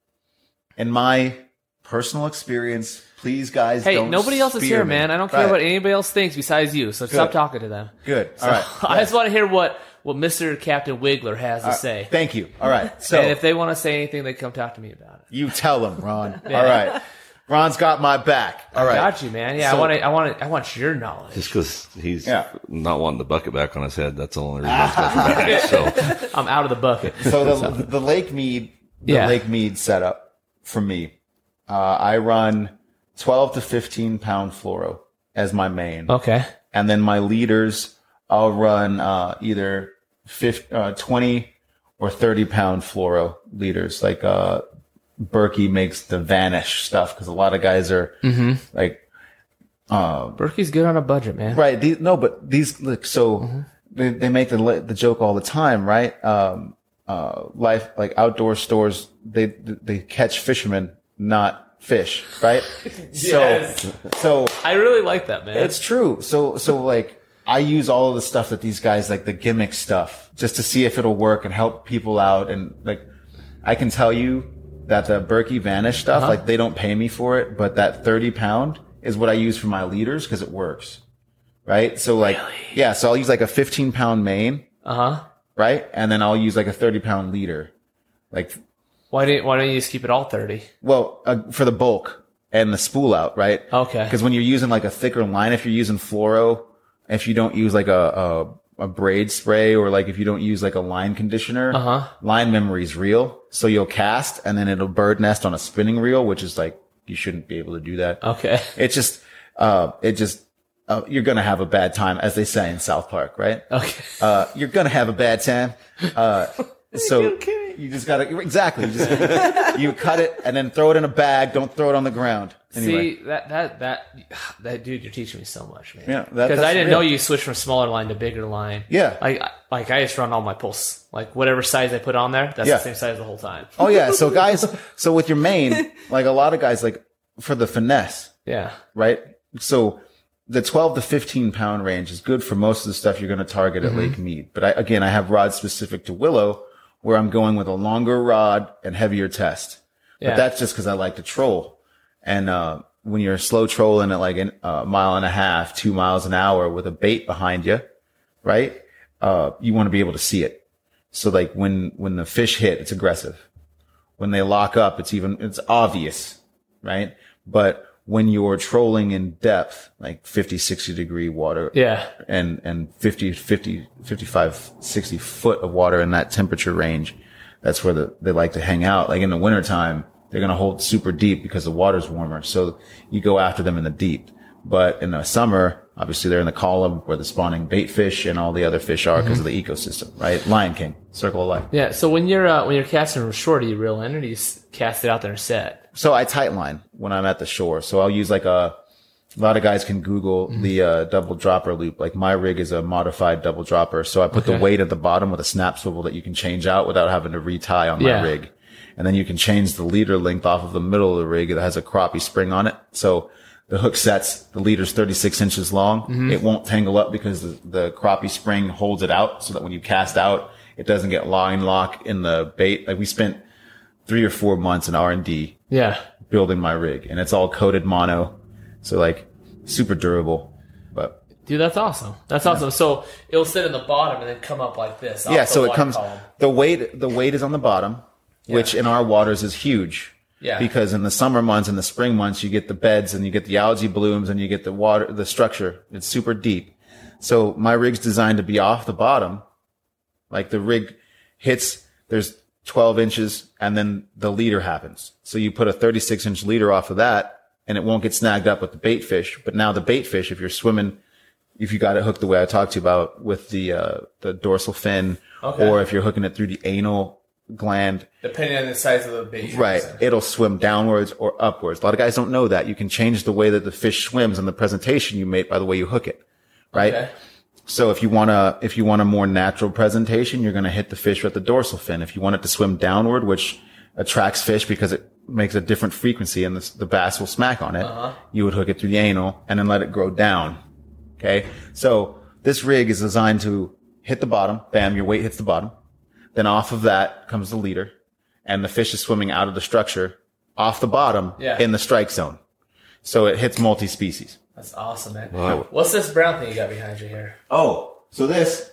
Speaker 3: In my personal experience, please, guys,
Speaker 1: Hey,
Speaker 3: don't
Speaker 1: nobody else is
Speaker 3: spear
Speaker 1: here,
Speaker 3: me.
Speaker 1: man. I don't care
Speaker 3: Right.
Speaker 1: what anybody else thinks besides you. So stop talking to them.
Speaker 3: Good. All right.
Speaker 1: I just want to hear what, what Mister Captain Wiggler has to
Speaker 3: Uh,
Speaker 1: say.
Speaker 3: Thank you. All right. So
Speaker 1: and if they want to say anything, they come talk to me about it.
Speaker 3: you tell them, Ron. All right. Ron's got my back. All right.
Speaker 1: Got you, man. Yeah,
Speaker 3: So-
Speaker 1: I want to. I want to. I want your knowledge.
Speaker 2: Just because he's
Speaker 3: Yeah.
Speaker 2: not wanting the bucket back on his head. That's the only reason. He's got the bag. So
Speaker 1: I'm out of the bucket.
Speaker 3: So the the Lake Mead, the
Speaker 1: Yeah.
Speaker 3: Lake Mead setup for me, uh, I run twelve to fifteen pound fluoro as my main,
Speaker 1: Okay.
Speaker 3: and then my leaders, I'll run uh, either fifty, uh, twenty or thirty pound fluoro leaders. Like uh, Berkey makes the Vanish stuff because a lot of guys are like.
Speaker 1: Berkey's good on a budget, man.
Speaker 3: Right. These, no, but these, like, so
Speaker 1: Mm-hmm.
Speaker 3: they, they make the, the joke all the time, right? Um, uh, life, like outdoor stores, they, they catch fishermen, not fish, right?
Speaker 1: Yes.
Speaker 3: So, so
Speaker 1: I really like that, man.
Speaker 3: it's true. So, so like, I use all of the stuff that these guys, like the gimmick stuff, just to see if it'll work and help people out. And like, I can tell you that the Berkey Vanish stuff,
Speaker 1: Uh-huh.
Speaker 3: like they don't pay me for it, but that thirty pound is what I use for my leaders because it works. Right. So like, yeah, so I'll use like a fifteen pound main,
Speaker 1: Uh huh.
Speaker 3: right? And then I'll use like a thirty pound leader. Like,
Speaker 1: Why didn't Why don't you just keep it all thirty?
Speaker 3: well, uh, for the bulk and the spool out, right?
Speaker 1: Okay.
Speaker 3: Because when you're using like a thicker line, if you're using fluoro, if you don't use like a, a, a braid spray or like if you don't use like a line conditioner,
Speaker 1: Uh-huh.
Speaker 3: line memory is real. So you'll cast and then it'll bird nest on a spinning reel, which is like, you shouldn't be able to do that.
Speaker 1: Okay.
Speaker 3: It's just, uh, it just, uh, you're going to have a bad time, as they say in South Park, right?
Speaker 1: Okay.
Speaker 3: Uh, you're going to have a bad time. Uh, so, You just gotta exactly. You, just, you cut it and then throw it in a bag. Don't throw it on the ground. Anyway.
Speaker 1: See that that that that dude, you're teaching me so much, man.
Speaker 3: Yeah, that,
Speaker 1: because I didn't
Speaker 3: real.
Speaker 1: know you switched from smaller line to bigger line.
Speaker 3: Yeah,
Speaker 1: like like I just run all my pulse, like whatever size I put on there, that's
Speaker 3: yeah.
Speaker 1: the same size the whole time.
Speaker 3: Oh yeah, so guys, so with your main, like a lot of guys, like for the finesse,
Speaker 1: yeah,
Speaker 3: right. So the twelve to fifteen pound range is good for most of the stuff you're going to target at mm-hmm. Lake Mead. But I, again, I have rods specific to Willow where I'm going with a longer rod and heavier test. Yeah. But that's just because I like to troll. And, uh, when you're slow trolling at like a uh, mile and a half, two miles an hour with a bait behind you, right? Uh, you want to be able to see it. So like when, when the fish hit, it's aggressive. When they lock up, it's even, it's obvious, right? But when you're trolling in depth, like fifty, sixty degree water.
Speaker 1: Yeah.
Speaker 3: And, and fifty, fifty, fifty-five, sixty foot of water in that temperature range. That's where the, they like to hang out. Like in the wintertime, they're going to hold super deep because the water's warmer. So you go after them in the deep. But in the summer, obviously they're in the column where the spawning bait fish and all the other fish are because mm-hmm. of the ecosystem, right? Lion King, circle of life.
Speaker 1: Yeah. So when you're, uh, when you're casting from shore, do you reel in or do you cast it out there and set?
Speaker 3: So I tight line when I'm at the shore. So I'll use like a, a lot of guys can Google mm-hmm. the, uh, double dropper loop. Like my rig is a modified double dropper. So I put okay. the weight at the bottom with a snap swivel that you can change out without having to retie on my yeah. rig. And then you can change the leader length off of the middle of the rig that has a crappie spring on it. So the hook sets, the leader's thirty-six inches long. Mm-hmm. It won't tangle up because the, the crappie spring holds it out so that when you cast out, it doesn't get line lock in the bait. Like we spent three or four months in R and D.
Speaker 1: Yeah.
Speaker 3: Building my rig, and it's all coated mono. So like super durable, but.
Speaker 1: Dude, that's awesome. That's yeah. awesome. So it'll sit in the bottom and then come up like this.
Speaker 3: Yeah. So it comes, column. the weight, the weight is on the bottom. Yeah. Which in our waters is huge. Yeah. Because in the summer months and the spring months, you get the beds and you get the algae blooms and you get the water, the structure. It's super deep. So my rig's designed to be off the bottom. Like the rig hits, there's twelve inches and then the leader happens. So you put a thirty-six inch leader off of that and it won't get snagged up with the bait fish. But now the bait fish, if you're swimming, if you got it hooked the way I talked to you about with the, uh, the dorsal fin, okay. or if you're hooking it through the anal gland,
Speaker 1: depending on the size of the bait,
Speaker 3: right? It'll swim downwards or upwards. A lot of guys don't know that. You can change the way that the fish swims and the presentation you make by the way you hook it, right? Okay. So if you want to, if you want a more natural presentation, you're going to hit the fish with the dorsal fin. If you want it to swim downward, which attracts fish because it makes a different frequency and the, the bass will smack on it, uh-huh. you would hook it through the anal and then let it grow down. Okay. So this rig is designed to hit the bottom. Bam, your weight hits the bottom. Then off of that comes the leader, and the fish is swimming out of the structure off the bottom yeah. in the strike zone. So it hits multi-species.
Speaker 1: That's awesome, man. Wow. What's this brown thing you got behind you here?
Speaker 3: Oh, so this,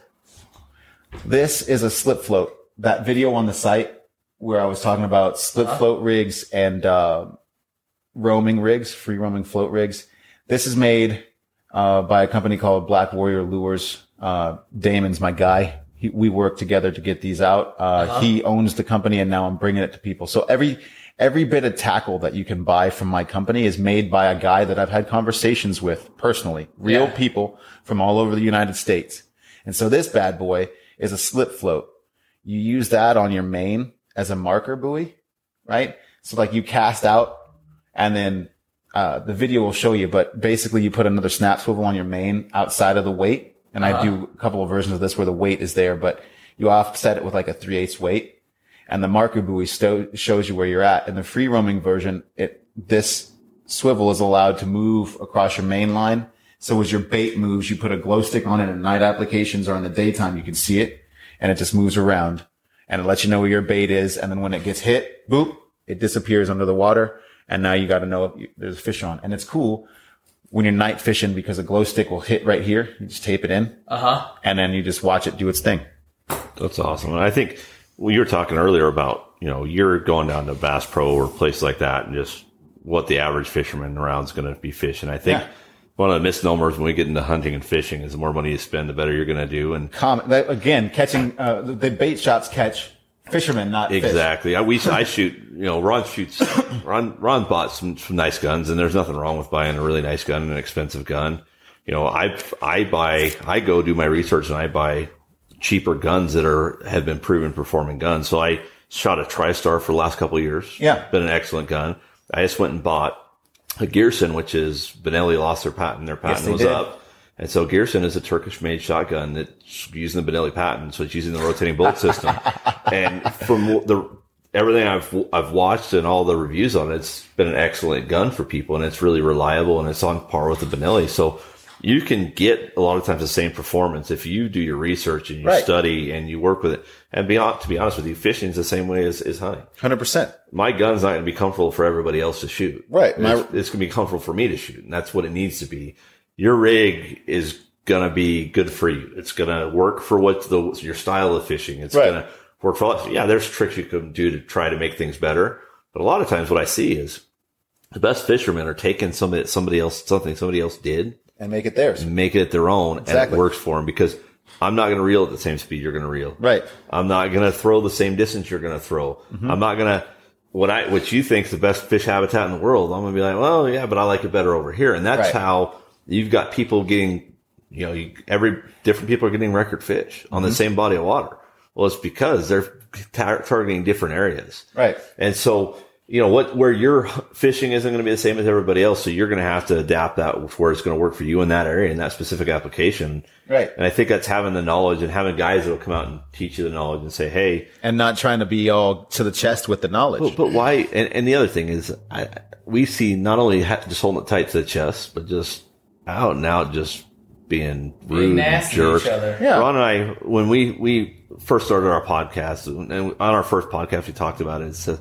Speaker 3: this is a slip float. That video on the site where I was talking about slip huh? float rigs and, uh, roaming rigs, free roaming float rigs. This is made, uh, by a company called Black Warrior Lures. Uh, Damon's my guy. He, we work together to get these out. Uh, uh-huh. He owns the company and now I'm bringing it to people. So every, every bit of tackle that you can buy from my company is made by a guy that I've had conversations with personally, real yeah. people from all over the United States. And so this bad boy is a slip float. You use that on your main as a marker buoy, right? So like you cast out and then, uh, the video will show you, but basically you put another snap swivel on your main outside of the weight. And uh-huh. I do a couple of versions of this where the weight is there, but you offset it with like a three eighths weight. And the marker buoy sto- shows you where you're at. In the free roaming version, it, this swivel is allowed to move across your main line. So as your bait moves, you put a glow stick on it in night applications or in the daytime, you can see it and it just moves around and it lets you know where your bait is. And then when it gets hit, boop, it disappears under the water. And now you got to know if you, there's a fish on. And it's cool when you're night fishing because a glow stick will hit right here. You just tape it in. Uh-huh. And then you just watch it do its thing.
Speaker 2: That's awesome. And I think well, you were talking earlier about, you know, you're going down to Bass Pro or places like that and just what the average fisherman around is going to be fishing. I think yeah. one of the misnomers when we get into hunting and fishing is the more money you spend, the better you're going to do. And
Speaker 3: Com- again, catching, uh, the bait shots catch fishermen, not
Speaker 2: exactly.
Speaker 3: fish.
Speaker 2: I, we, I shoot, you know, Ron shoots, Ron, Ron bought some, some nice guns and there's nothing wrong with buying a really nice gun and an expensive gun. You know, I, I buy, I go do my research and I buy cheaper guns that are, have been proven performing guns. So I, shot a TriStar for the last couple of years.
Speaker 3: Yeah.
Speaker 2: Been an excellent gun. I just went and bought a Gearson, which is Benelli lost their patent. Their patent
Speaker 3: they
Speaker 2: was
Speaker 3: did.
Speaker 2: up. And so Gearson is a Turkish-made shotgun that's using the Benelli patent, so it's using the rotating bolt system. And from the everything I've I've watched and all the reviews on it, it's been an excellent gun for people, and it's really reliable, and it's on par with the Benelli. So you can get a lot of times the same performance if you do your research and you
Speaker 3: Right.
Speaker 2: study and you work with it. And be, to be honest with you, fishing is the same way as, as hunting.
Speaker 3: one hundred percent.
Speaker 2: My gun's not going to be comfortable for everybody else to shoot.
Speaker 3: Right. My-
Speaker 2: It's, it's going to be comfortable for me to shoot, and that's what it needs to be. Your rig is going to be good for you. It's going to work for what the your style of fishing. It's
Speaker 3: Right.
Speaker 2: going to work for us. Yeah, there's tricks you can do to try to make things better, but a lot of times what I see is the best fishermen are taking somebody somebody else something somebody else did
Speaker 3: And make it theirs.
Speaker 2: and make it their own, and
Speaker 3: Exactly.
Speaker 2: it works for them because I'm not going to reel at the same speed you're going to reel.
Speaker 3: Right.
Speaker 2: I'm not going to throw the same distance you're going to throw.
Speaker 3: Mm-hmm.
Speaker 2: I'm not going to, what I, what you think is the best fish habitat in the world. I'm going to be like, well, yeah, but I like it better over here. And that's
Speaker 3: Right.
Speaker 2: how you've got people getting, you know, you, every different people are getting record fish on
Speaker 3: Mm-hmm.
Speaker 2: the same body of water. Well, it's because they're tar- targeting different areas.
Speaker 3: Right.
Speaker 2: And so, you know, what, where you're fishing isn't going to be the same as everybody else. So you're going to have to adapt that with where it's going to work for you in that area, in that specific application.
Speaker 3: Right.
Speaker 2: And I think that's having the knowledge and having guys that will come out and teach you the knowledge and say, hey,
Speaker 3: And not trying to be all to the chest with the knowledge.
Speaker 2: but, but why? And, and the other thing is, I, we see not only ha- just holding it tight to the chest, but just out and out, just being rude,
Speaker 1: nasty to
Speaker 2: jerks.
Speaker 1: each other.
Speaker 3: Yeah.
Speaker 2: Ron and I, when we we first started our podcast, and on our first podcast, we talked about it. It says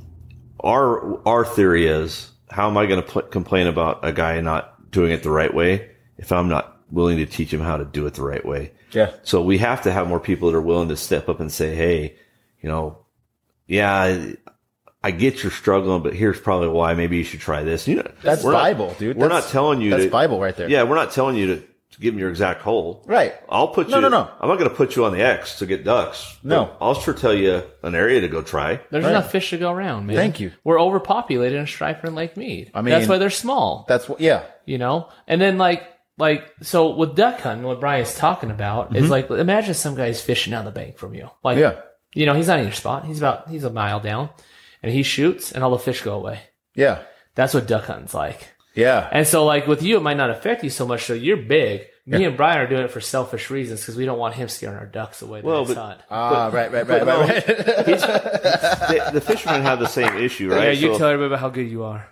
Speaker 2: our our theory is, how am I going to pl- complain about a guy not doing it the right way if I'm not willing to teach him how to do it the right way?
Speaker 3: Yeah.
Speaker 2: So we have to have more people that are willing to step up and say, hey, you know, yeah, I, I get you're struggling, but here's probably why. Maybe you should try this. You know,
Speaker 3: That's
Speaker 2: we're not-
Speaker 3: Bible, dude.
Speaker 2: We're
Speaker 3: That's-
Speaker 2: not telling you
Speaker 3: that's
Speaker 2: to,
Speaker 3: Bible right there.
Speaker 2: Yeah, we're not telling you to, to give them your exact hole.
Speaker 3: Right.
Speaker 2: I'll put
Speaker 3: No,
Speaker 2: you.
Speaker 3: no, no.
Speaker 2: I'm not going to put you on the X to get ducks.
Speaker 3: No.
Speaker 2: But I'll sure tell you an area to go try.
Speaker 1: There's
Speaker 3: Right.
Speaker 1: enough fish to go around, man.
Speaker 3: Thank you.
Speaker 1: We're overpopulated in Striper and Lake Mead.
Speaker 3: I mean-
Speaker 1: that's why they're small.
Speaker 3: That's what, yeah.
Speaker 1: You know, and then like like so with duck hunting, what Brian's talking about is like, imagine some guy's fishing down the bank from you. Like,
Speaker 3: Yeah.
Speaker 1: you know, he's not in your spot. He's about he's a mile down, and he shoots, and all the fish go away.
Speaker 3: Yeah.
Speaker 1: That's what duck hunting's like.
Speaker 3: Yeah.
Speaker 1: And so, like with you, it might not affect you so much. So you're big. Me and Brian are doing it for selfish reasons because we don't want him scaring our ducks away. The
Speaker 2: Well,
Speaker 1: next
Speaker 2: but-
Speaker 1: hunt.
Speaker 3: Ah, right, right, right,
Speaker 2: But no,
Speaker 3: right, right.
Speaker 2: he's- the, the fishermen have the same issue, right?
Speaker 1: yeah, you
Speaker 2: So-
Speaker 1: tell everybody about how good you are.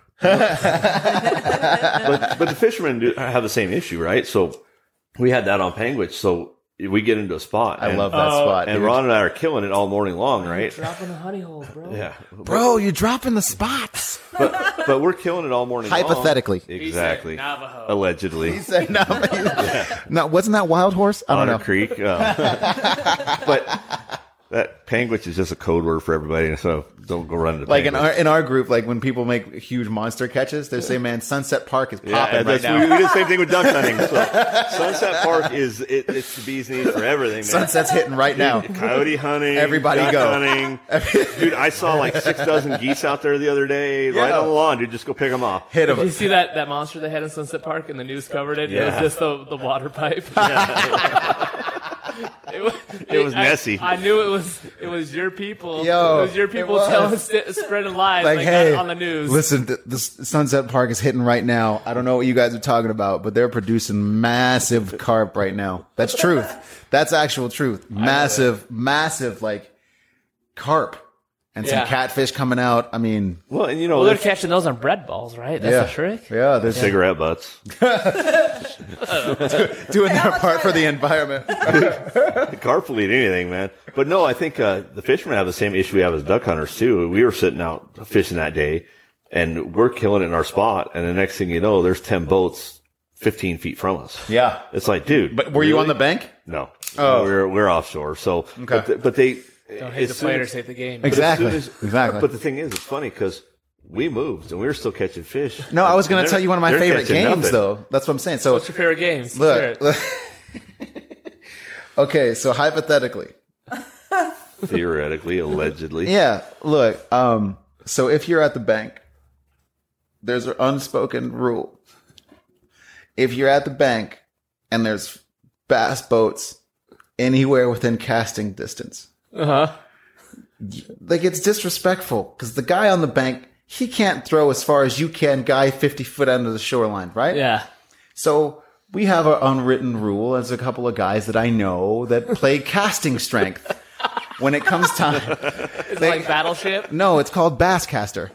Speaker 2: but but the fishermen do have the same issue, right? So we had that on Panguitch. So we get into a spot.
Speaker 3: I
Speaker 2: and,
Speaker 3: love that spot.
Speaker 2: And
Speaker 3: dude.
Speaker 2: Ron and I are killing it all morning long, right?
Speaker 1: Dropping the honey holes, bro.
Speaker 2: Yeah,
Speaker 3: Bro, you're dropping the spots.
Speaker 2: but but we're killing it all morning. long.
Speaker 3: Hypothetically.
Speaker 2: exactly.
Speaker 1: Navajo.
Speaker 2: Allegedly,
Speaker 3: He said no. No, wasn't that Wild Horse? I don't
Speaker 2: Otter
Speaker 3: know.
Speaker 2: Creek. uh, but that Panguitch is just a code word for everybody, so don't go run to
Speaker 3: Like in
Speaker 2: Panguitch.
Speaker 3: our in our group, like when people make huge monster catches, they say, "Man, Sunset Park is popping
Speaker 2: Yeah,
Speaker 3: right
Speaker 2: that's,
Speaker 3: now."
Speaker 2: we, we did the same thing with duck hunting. So Sunset Park is it, it's the bee's knees for everything, man.
Speaker 3: Sunset's hitting right now.
Speaker 2: Coyote hunting,
Speaker 3: Everybody
Speaker 2: duck
Speaker 3: go.
Speaker 2: hunting. Dude, I saw like six dozen geese out there the other day, right
Speaker 3: Yeah.
Speaker 2: on the lawn. Dude, just go pick them off.
Speaker 3: Hit
Speaker 1: Did you
Speaker 3: him.
Speaker 1: see that, that monster they had in Sunset Park and the news covered it? It
Speaker 2: Yeah.
Speaker 1: was just the, the water pipe. it was,
Speaker 2: It was
Speaker 1: I-
Speaker 2: messy.
Speaker 1: I, knew it was it was your people.
Speaker 3: Yo,
Speaker 1: it was your people
Speaker 3: it was.
Speaker 1: telling st- spreading lies
Speaker 3: Like,
Speaker 1: like,
Speaker 3: hey,
Speaker 1: that on the news.
Speaker 3: listen, th- this Sunset Park is hitting right now. I don't know what you guys are talking about, but they're producing massive carp right now. That's truth. That's actual truth. Massive, massive, like carp and some
Speaker 1: Yeah.
Speaker 3: catfish coming out. I mean,
Speaker 2: Well, and you know,
Speaker 1: Well, they're
Speaker 2: that's
Speaker 1: catching those on bread balls, right? That's
Speaker 3: yeah,
Speaker 1: the trick.
Speaker 3: yeah, they're
Speaker 2: cigarette butts.
Speaker 3: doing their part for the environment.
Speaker 2: Carp will eat anything, man. But no, I think uh, the fishermen have the same issue we have as duck hunters too. We were sitting out fishing that day, and we're killing it in our spot. And the next thing you know, there's ten boats fifteen feet from us.
Speaker 3: Yeah.
Speaker 2: It's like, dude.
Speaker 3: But were you
Speaker 2: really?
Speaker 3: on the bank?
Speaker 2: No.
Speaker 3: Oh.
Speaker 2: We're we're offshore. So,
Speaker 3: Okay.
Speaker 2: but, th- but they
Speaker 1: Don't hate the
Speaker 2: as soon
Speaker 1: players,
Speaker 2: as-
Speaker 1: hate the game.
Speaker 2: but as
Speaker 3: Exactly.
Speaker 2: soon as-
Speaker 3: Exactly.
Speaker 2: But the thing is, it's funny because we moved and we were still catching fish.
Speaker 3: No, I was going to
Speaker 2: They're-
Speaker 3: tell you one of my
Speaker 2: they're
Speaker 3: favorite
Speaker 2: catching
Speaker 3: games,
Speaker 2: nothing.
Speaker 3: though. That's what I'm saying. So,
Speaker 1: What's your favorite games?
Speaker 3: look,
Speaker 1: Let's
Speaker 3: look. Okay, so hypothetically,
Speaker 2: Theoretically, allegedly.
Speaker 3: yeah, look, um, so if you're at the bank, there's an unspoken rule. If you're at the bank and there's bass boats anywhere within casting distance,
Speaker 1: Uh huh.
Speaker 3: like it's disrespectful because the guy on the bank, he can't throw as far as you can, guy fifty foot under the shoreline, right?
Speaker 1: Yeah.
Speaker 3: So we have an unwritten rule as a couple of guys that I know that play casting strength. When it comes time,
Speaker 1: It's like Battleship.
Speaker 3: no, it's called Basscaster.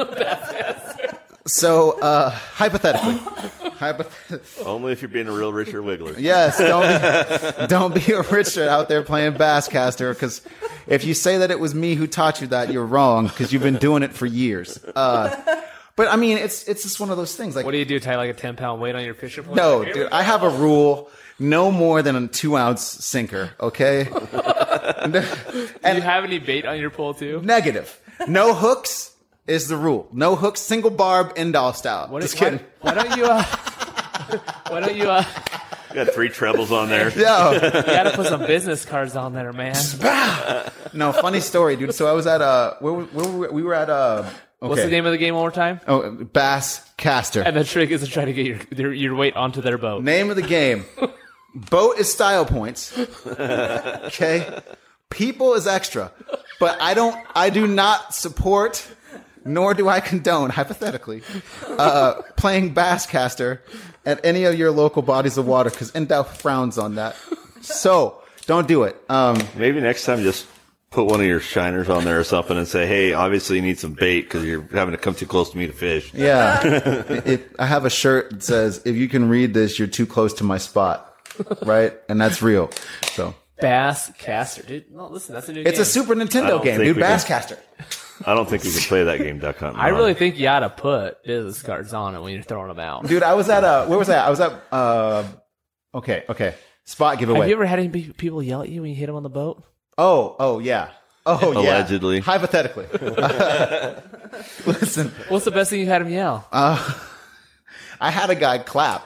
Speaker 3: So, uh, hypothetically, hypoth-
Speaker 2: Only if you're being a real Richard Wiggler.
Speaker 3: yes, don't be, don't be a Richard out there playing Basscaster, because if you say that it was me who taught you that, you're wrong, because you've been doing it for years. Uh, but I mean, it's it's just one of those things. Like,
Speaker 1: What do you do? Tie like a ten pound weight on your fishing pole?
Speaker 3: no,
Speaker 1: Here
Speaker 3: dude,
Speaker 1: we
Speaker 3: I have a rule: no more than a two ounce sinker. Okay.
Speaker 1: Do you have any bait on your pole too?
Speaker 3: Negative. No hooks is the rule. No hooks, single barb, Indal style.
Speaker 1: What
Speaker 3: Just
Speaker 1: is,
Speaker 3: kidding.
Speaker 1: why, why don't you? Uh, why don't you? Uh,
Speaker 2: You got three trebles on there.
Speaker 3: No,
Speaker 1: you gotta put some business cards on there, man.
Speaker 3: no. Funny story, dude. So I was at uh, where, were- where were we? We were at uh, okay.
Speaker 1: What's the name of the game one more time?
Speaker 3: Oh, Bass Caster.
Speaker 1: And the trick is to try to get your your, your weight onto their boat.
Speaker 3: Name of the game. Boat is style points. Okay. People is extra. But I don't. I do not support, nor do I condone, hypothetically, uh, playing Basscaster at any of your local bodies of water because Endow frowns on that. So don't do it. Um,
Speaker 2: Maybe next time just put one of your shiners on there or something and say, hey, obviously you need some bait because you're having to come too close to me to fish.
Speaker 3: yeah. If I have a shirt that says, if you can read this, you're too close to my spot. Right? And that's real. So
Speaker 1: Basscaster, dude. No, listen, that's a new
Speaker 3: it's
Speaker 1: game.
Speaker 3: a Super
Speaker 2: I
Speaker 3: Nintendo
Speaker 2: don't
Speaker 3: game,
Speaker 2: think
Speaker 3: dude.
Speaker 2: we can-
Speaker 3: Basscaster.
Speaker 2: I don't think we can play that game duck hunting.
Speaker 1: I
Speaker 2: on.
Speaker 1: really think you ought to put business cards on it when you're throwing them out.
Speaker 3: Dude, I was at uh where was I? I was at uh okay, okay. Spot giveaway.
Speaker 1: Have you ever had any pe- people yell at you when you hit them on the boat?
Speaker 3: oh, oh yeah. Oh yeah.
Speaker 2: Allegedly.
Speaker 3: Hypothetically. Listen,
Speaker 1: What's the best thing you had them yell?
Speaker 3: I had a guy clap.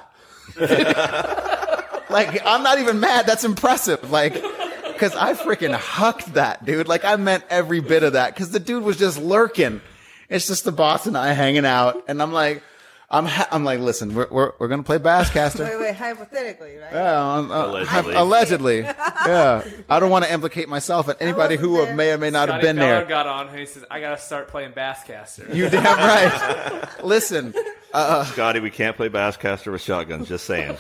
Speaker 3: Like, I'm not even mad. That's impressive. Like, because I freaking hucked that, dude. Like, I meant every bit of that. Because the dude was just lurking. It's just the boss and I hanging out. And I'm like, I'm ha- I'm like, listen, we're we're, we're going to play Basscaster.
Speaker 4: Wait, wait, hypothetically, right?
Speaker 3: Yeah, um, uh,
Speaker 2: Allegedly.
Speaker 3: allegedly. Yeah. I don't want to implicate myself and anybody who
Speaker 4: wasn't
Speaker 3: may or may not have
Speaker 1: Scotty
Speaker 3: been
Speaker 1: Feller
Speaker 3: there.
Speaker 1: got on and he says, I got to start playing Basscaster.
Speaker 3: You damn right. Listen,
Speaker 2: Scotty, we can't play Basscaster with shotguns. Just saying.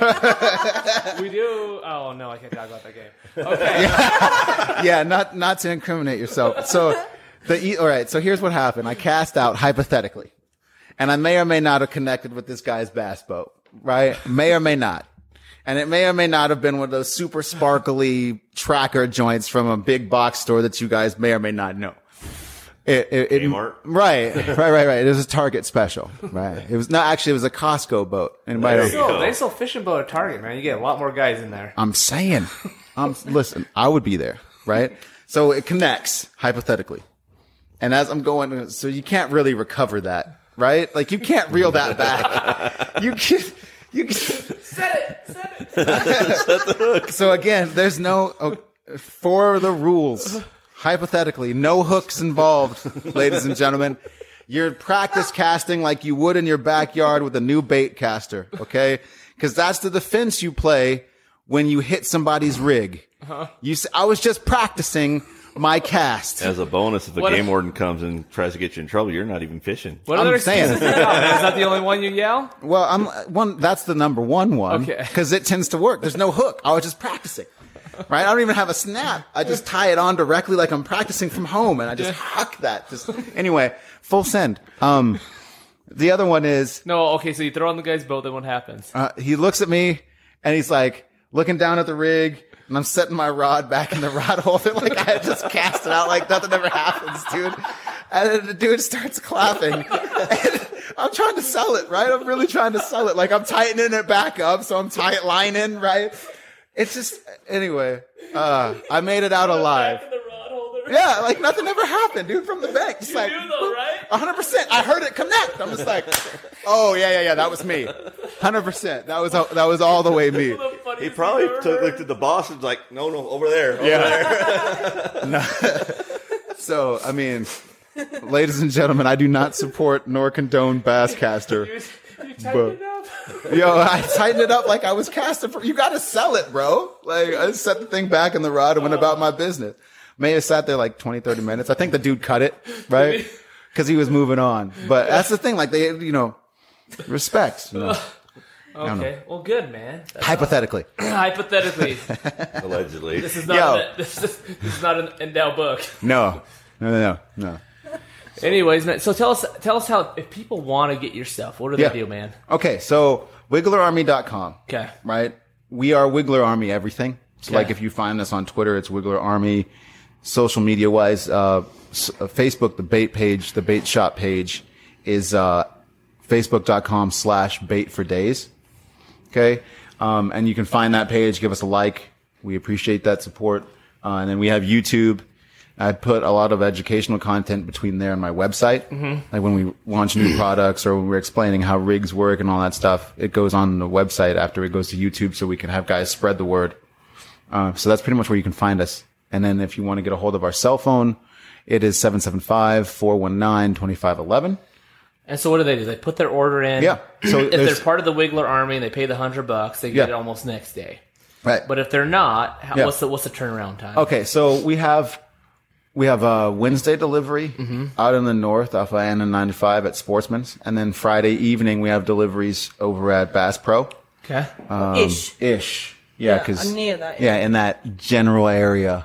Speaker 1: We do. Oh, no, I can't talk about that game. Okay.
Speaker 3: yeah, not not to incriminate yourself. So the e- all right. So here's what happened. I cast out hypothetically, and I may or may not have connected with this guy's bass boat. Right? May or may not. And it may or may not have been one of those super sparkly tracker joints from a big box store that you guys may or may not know. It, it, it,
Speaker 2: Kmart?
Speaker 3: right, right, right, right. It was a Target special. Right. It was no, actually, it was a Costco boat. Anybody?
Speaker 2: There
Speaker 3: else?
Speaker 2: you go.
Speaker 1: So, they sell fishing boat at Target, man. You get a lot more guys in there.
Speaker 3: I'm saying, I'm listen. I would be there, right? So it connects hypothetically, and as I'm going, so you can't really recover that, right? Like you can't reel that back. You can, you can.
Speaker 1: Set it. Set it.
Speaker 3: So again, there's no oh, for the rules. Hypothetically, no hooks involved, ladies and gentlemen. You're practice casting like you would in your backyard with a new bait caster, okay? Because that's the defense you play when you hit somebody's rig. Uh-huh. You, s- I was just practicing my cast.
Speaker 2: As a bonus, if the
Speaker 1: What
Speaker 2: game
Speaker 1: if-
Speaker 2: warden comes and tries to get you in trouble, you're not even fishing.
Speaker 1: What
Speaker 3: I'm
Speaker 1: other
Speaker 3: saying.
Speaker 1: excuses you got, man? Is that the only one you yell?
Speaker 3: Well, I'm one. That's the number one one.
Speaker 1: Okay.
Speaker 3: Because it tends to work. There's no hook. I was just practicing. Right? I don't even have a snap. I just tie it on directly like I'm practicing from home, and I just huck that. Just anyway, full send. Um, the other one is
Speaker 1: No, okay, so you throw on the guy's boat, then what happens?
Speaker 3: uh, he looks at me and he's like looking down at the rig, and I'm setting my rod back in the rod holder like I had just cast it out like nothing ever happens, dude. And then the dude starts clapping. And I'm trying to sell it, right? I'm really trying to sell it. Like I'm tightening it back up, so I'm tight lining, right? It's just anyway. Uh, I made it out alive.
Speaker 1: The rod holder.
Speaker 3: Yeah, like nothing ever happened, dude. From the bank, just like
Speaker 1: do though, right?
Speaker 3: one hundred percent. I heard it connect. I'm just like, oh yeah, yeah, yeah. That was me. one hundred percent. That was that was all the way me.
Speaker 2: He probably took, looked at the boss and was like, no, no, over there. Over
Speaker 3: Yeah. So I mean, ladies and gentlemen, I do not support nor condone Basscaster.
Speaker 1: You, you tighten
Speaker 3: But-
Speaker 1: it up.
Speaker 3: Yo, I tightened it up like I was casting for. You got to sell it, bro. Like I just set the thing back in the rod and went about my business. May have sat there like twenty, thirty minutes. I think the dude cut it, right? Because he was moving on. But that's the thing. Like, they, you know, respect. You know?
Speaker 1: Okay. Well, good, man. That's
Speaker 3: Hypothetically.
Speaker 1: awesome. Hypothetically.
Speaker 2: Allegedly.
Speaker 1: This is not,
Speaker 3: Yo.
Speaker 1: a, this is, this is not an Endow book.
Speaker 3: No. No, no, no. no.
Speaker 1: Anyways, man. So tell us, tell us how, if people want to get your stuff, what do they
Speaker 3: Yeah.
Speaker 1: do, man?
Speaker 3: Okay, so wiggler army dot com.
Speaker 1: Okay.
Speaker 3: Right? We are Wiggler Army everything. So,
Speaker 1: Okay.
Speaker 3: like, if you find us on Twitter, it's Wiggler Army. Social media-wise, uh, s- uh, Facebook, the bait page, the bait shop page is uh, facebook.com slash bait for days. Okay? Um, and you can find that page. Give us a like. We appreciate that support. Uh, and then we have YouTube. I put a lot of educational content between there and my website. Mm-hmm. Like when we launch new products or when we're explaining how rigs work and all that stuff, it goes on the website after it goes to YouTube so we can have guys spread the word. Uh, so that's pretty much where you can find us. And then if you want to get a hold of our cell phone, it is seven seven five, four one nine, two five one one.
Speaker 1: And so what do they do? They put their order in.
Speaker 3: Yeah. So
Speaker 1: if they're
Speaker 3: there's-
Speaker 1: part of the Wiggler Army and they pay the hundred bucks, they get
Speaker 3: Yeah.
Speaker 1: it almost next day.
Speaker 3: Right.
Speaker 1: But if they're not, how,
Speaker 3: Yeah.
Speaker 1: what's the what's the turnaround time?
Speaker 3: Okay, so we have we have a Wednesday delivery out in the north off of Anna ninety-five at Sportsman's, and then Friday evening we have deliveries over at Bass Pro.
Speaker 1: Okay.
Speaker 3: Um,
Speaker 4: Ish.
Speaker 3: Ish. Yeah,
Speaker 4: Yeah,
Speaker 3: because
Speaker 4: near that,
Speaker 3: yeah, in that general area,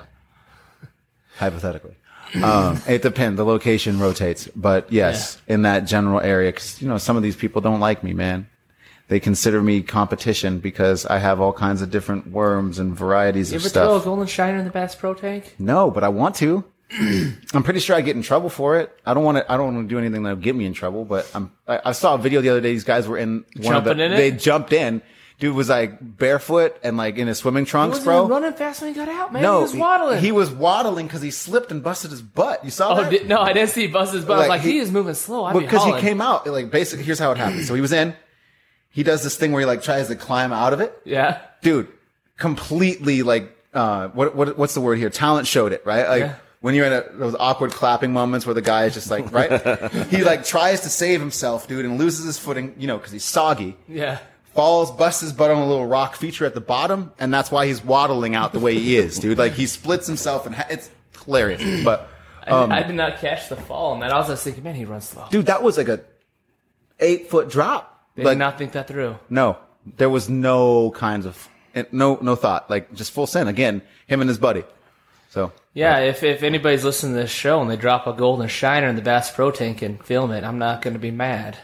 Speaker 3: hypothetically. Um, it depends. The location rotates, but yes, in that general area, because you know some of these people don't like me, man. They consider me competition because I have all kinds of different worms and varieties
Speaker 1: You
Speaker 3: of
Speaker 1: ever throw a
Speaker 3: stuff.
Speaker 1: golden shiner in the Bass Pro tank?
Speaker 3: No, but I want to. I'm pretty sure I get in trouble for it. I don't want to. I don't want to do anything that'll get me in trouble. But I'm. I, I saw a video the other day. These guys were in one of the.
Speaker 1: Jumping in it?
Speaker 3: They jumped in. Dude was like barefoot and like in his swimming
Speaker 1: He
Speaker 3: trunks,
Speaker 1: wasn't
Speaker 3: bro.
Speaker 1: even running fast when he got out, man.
Speaker 3: No,
Speaker 1: he was waddling.
Speaker 3: He, he was waddling because he slipped and busted his butt. You saw
Speaker 1: oh,
Speaker 3: that?
Speaker 1: did, no, I didn't see Buster's butt. I was
Speaker 3: Like,
Speaker 1: like, he,
Speaker 3: he-
Speaker 1: is moving slow. I'd be
Speaker 3: Because he
Speaker 1: hauling.
Speaker 3: came out like basically. Here's how it happened. So he was in. He does this thing where he like tries to climb out of it.
Speaker 1: Yeah.
Speaker 3: Dude, completely like uh, what what what's the word here? Talent showed it, right? Like.
Speaker 1: Yeah.
Speaker 3: When you're in a, those awkward clapping moments where the guy is just like, right? He like tries to save himself, dude, and loses his footing, you know, because he's soggy.
Speaker 1: Yeah.
Speaker 3: Falls, busts his butt on a little rock feature at the bottom, and that's why he's waddling out the way he is, dude. Like he splits himself, and ha- it's hilarious. But um,
Speaker 1: I, I did not catch the fall on that. I was just thinking, man, he runs slow.
Speaker 3: dude, that was like a eight foot drop.
Speaker 1: They
Speaker 3: Like
Speaker 1: did not think that through.
Speaker 3: no, there was no kinds of no no thought, like just full send again. Him and his buddy. So
Speaker 1: Yeah, if if anybody's listening to this show and they drop a golden shiner in the Bass Pro tank and film it, I'm not going to be mad.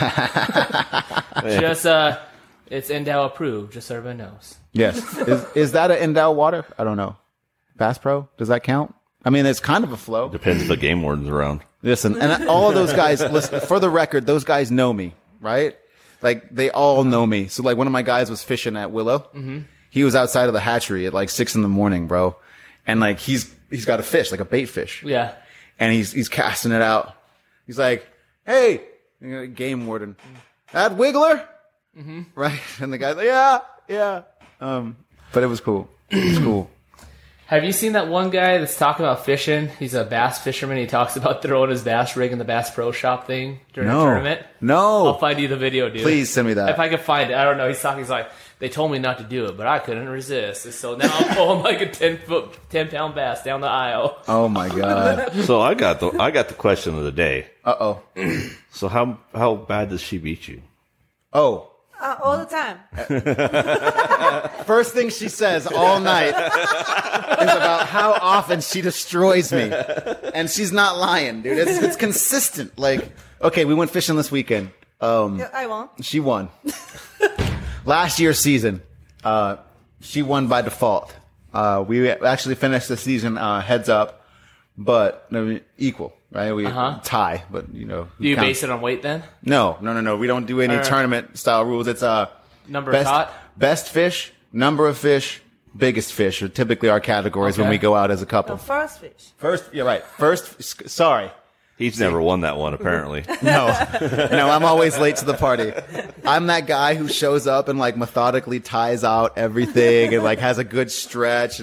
Speaker 1: Just uh, it's Endow approved, just so everybody knows.
Speaker 3: yes, is is that an Endow water? I don't know. Bass Pro, does that count? I mean, it's kind of a flow.
Speaker 2: Depends if the game warden's around.
Speaker 3: Listen, and all of those guys, listen, for the record, those guys know me, right? Like, they all know me. So, like, one of my guys was fishing at Willow. Mm-hmm. He was outside of the hatchery at, like, six in the morning, bro. And, like, he's he's got a fish, like a bait fish.
Speaker 1: Yeah.
Speaker 3: And he's he's casting it out. He's like, hey, you know, game warden, that Wiggler? Mm-hmm. Right? And the guy's like, yeah, yeah. Um, but it was cool. It was cool.
Speaker 1: Have you seen that one guy that's talking about fishing? He's a bass fisherman. He talks about throwing his bass rig in the Bass Pro Shop thing during
Speaker 3: No.
Speaker 1: a tournament.
Speaker 3: No.
Speaker 1: I'll find you the video, dude.
Speaker 3: Please send me that.
Speaker 1: If I can find it. I don't know. He's talking. He's like, they told me not to do it, but I couldn't resist. So now I'm pulling like a ten foot, ten pound bass down the aisle.
Speaker 3: Oh, my God.
Speaker 2: So I got the I got the question of the day.
Speaker 3: Uh-oh.
Speaker 2: So how how bad does she beat you?
Speaker 3: Oh.
Speaker 4: Uh, all the time.
Speaker 3: First thing she says all night is about how often she destroys me. And she's not lying, dude. It's, it's consistent. Like, okay, we went fishing this weekend. Um,
Speaker 4: Yeah, I won't.
Speaker 3: she won. Last year's season, uh, she won by default. Uh, we actually finished the season uh, heads up, but I mean, equal, right? We
Speaker 1: Uh-huh.
Speaker 3: tie, but you know.
Speaker 1: Do you
Speaker 3: count-
Speaker 1: base it on weight then?
Speaker 3: No, no, no, no. We don't do any
Speaker 1: All right.
Speaker 3: tournament style rules. It's uh
Speaker 1: Number
Speaker 3: best,
Speaker 1: caught?
Speaker 3: best fish, number of fish, biggest fish are typically our categories when
Speaker 1: Okay.
Speaker 3: we go out as a
Speaker 4: The
Speaker 3: couple.
Speaker 4: first fish.
Speaker 3: First, you're right. First, sc- sorry.
Speaker 2: He's never won that one, apparently.
Speaker 3: No, no, I'm always late to the party. I'm that guy who shows up and like methodically ties out everything and like has a good stretch and then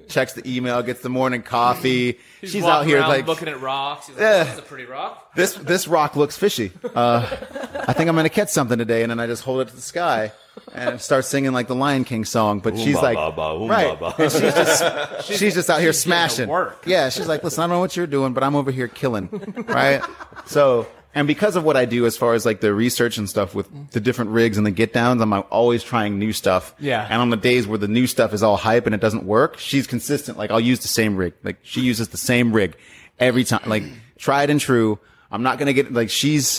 Speaker 3: checks the email, gets the morning coffee.
Speaker 1: She's,
Speaker 3: She's
Speaker 1: walking
Speaker 3: out here
Speaker 1: around
Speaker 3: like
Speaker 1: looking at rocks. She's like,
Speaker 3: Yeah.
Speaker 1: oh, that's a pretty rock.
Speaker 3: this. This rock looks fishy. Uh, I think I'm gonna catch something today, and then I just hold it to the sky and start singing like the Lion King song. But
Speaker 2: Oom
Speaker 3: she's
Speaker 2: ba
Speaker 3: like,
Speaker 2: ba ba, oom
Speaker 3: right,
Speaker 2: ba ba.
Speaker 3: and she's just she's just out here
Speaker 1: she's getting to
Speaker 3: smashing.
Speaker 1: work.
Speaker 3: Yeah, she's like, listen, I don't know what you're doing, but I'm over here killing, right? So. And because of what I do as far as like the research and stuff with the different rigs and the get downs, I'm always trying new stuff.
Speaker 1: Yeah.
Speaker 3: And on the days where the new stuff is all hype and it doesn't work, she's consistent. Like I'll use the same rig. Like she uses the same rig every time. Like tried and true. I'm not going to get like she's,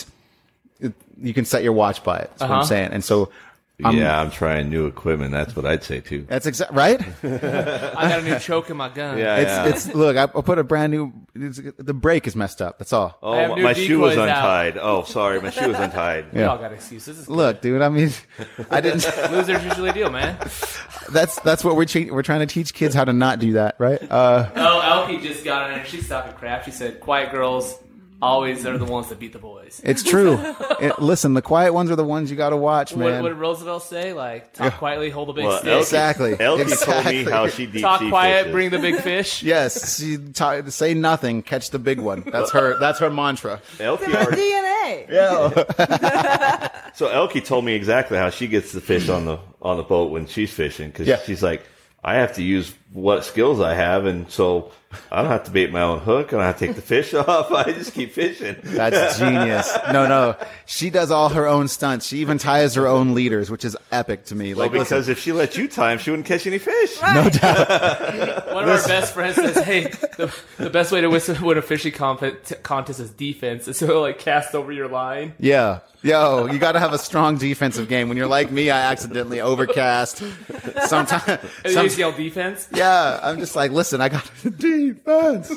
Speaker 3: you can set your watch by it. That's what
Speaker 1: Uh-huh.
Speaker 3: I'm saying. And so I'm,
Speaker 2: yeah, I'm trying new equipment. That's what I'd say too.
Speaker 3: that's exact right.
Speaker 1: I got a new choke in my gun.
Speaker 2: Yeah,
Speaker 3: It's,
Speaker 2: yeah.
Speaker 3: it's, look, I, I put a brand new, it's, the brake is messed up. That's all.
Speaker 2: oh,
Speaker 1: I have
Speaker 2: my,
Speaker 1: new
Speaker 2: my shoe was
Speaker 1: decoys out.
Speaker 2: untied. Oh, sorry, my shoe was untied.
Speaker 1: We
Speaker 3: Yeah.
Speaker 1: all got excuses. It's
Speaker 3: Look, dude, I mean, I didn't,
Speaker 1: losers usually do, man.
Speaker 3: that's, that's what we're, che- we're trying to teach kids how to not do that, right? Uh,
Speaker 1: Oh, Elkie just got on there. She's talking crap. She said, quiet girls always are the ones that beat the boys.
Speaker 3: It's true. It, listen, the quiet ones are the ones you got to watch,
Speaker 1: What,
Speaker 3: man.
Speaker 1: what did Roosevelt say? Like, talk quietly, hold a big
Speaker 2: Well,
Speaker 1: stick.
Speaker 2: Elkie,
Speaker 3: Exactly.
Speaker 2: Elkie
Speaker 3: Exactly.
Speaker 2: told me how she deep
Speaker 1: Talk
Speaker 2: sea
Speaker 1: quiet,
Speaker 2: fishes.
Speaker 1: bring the big fish.
Speaker 3: Yes, she ta- say nothing, catch the big one. That's her. That's her mantra.
Speaker 2: Elkie
Speaker 4: Her
Speaker 2: already-
Speaker 4: D N A.
Speaker 3: Yeah.
Speaker 2: So Elkie told me exactly how she gets the fish on the on the boat when she's fishing because
Speaker 3: Yeah.
Speaker 2: she's like, I have to use what skills I have, and so I don't have to bait my own hook. I don't have to take the fish off. I just keep fishing.
Speaker 3: That's genius. No, no, she does all her own stunts. She even ties her own leaders, which is epic to me.
Speaker 2: Well,
Speaker 3: Like,
Speaker 2: because
Speaker 3: listen,
Speaker 2: if she let you time, she wouldn't catch any fish.
Speaker 3: no doubt.
Speaker 1: One of our best friends says, hey, the, the best way to win win a fishing comp- contest is defense. Is to like cast over your line.
Speaker 3: Yeah. Yo, you got to have a strong defensive game. When you're like me, I accidentally overcast. Sometimes.
Speaker 1: And you
Speaker 3: Some,
Speaker 1: just yell defense.
Speaker 3: yeah, I'm just like, listen, I got defense.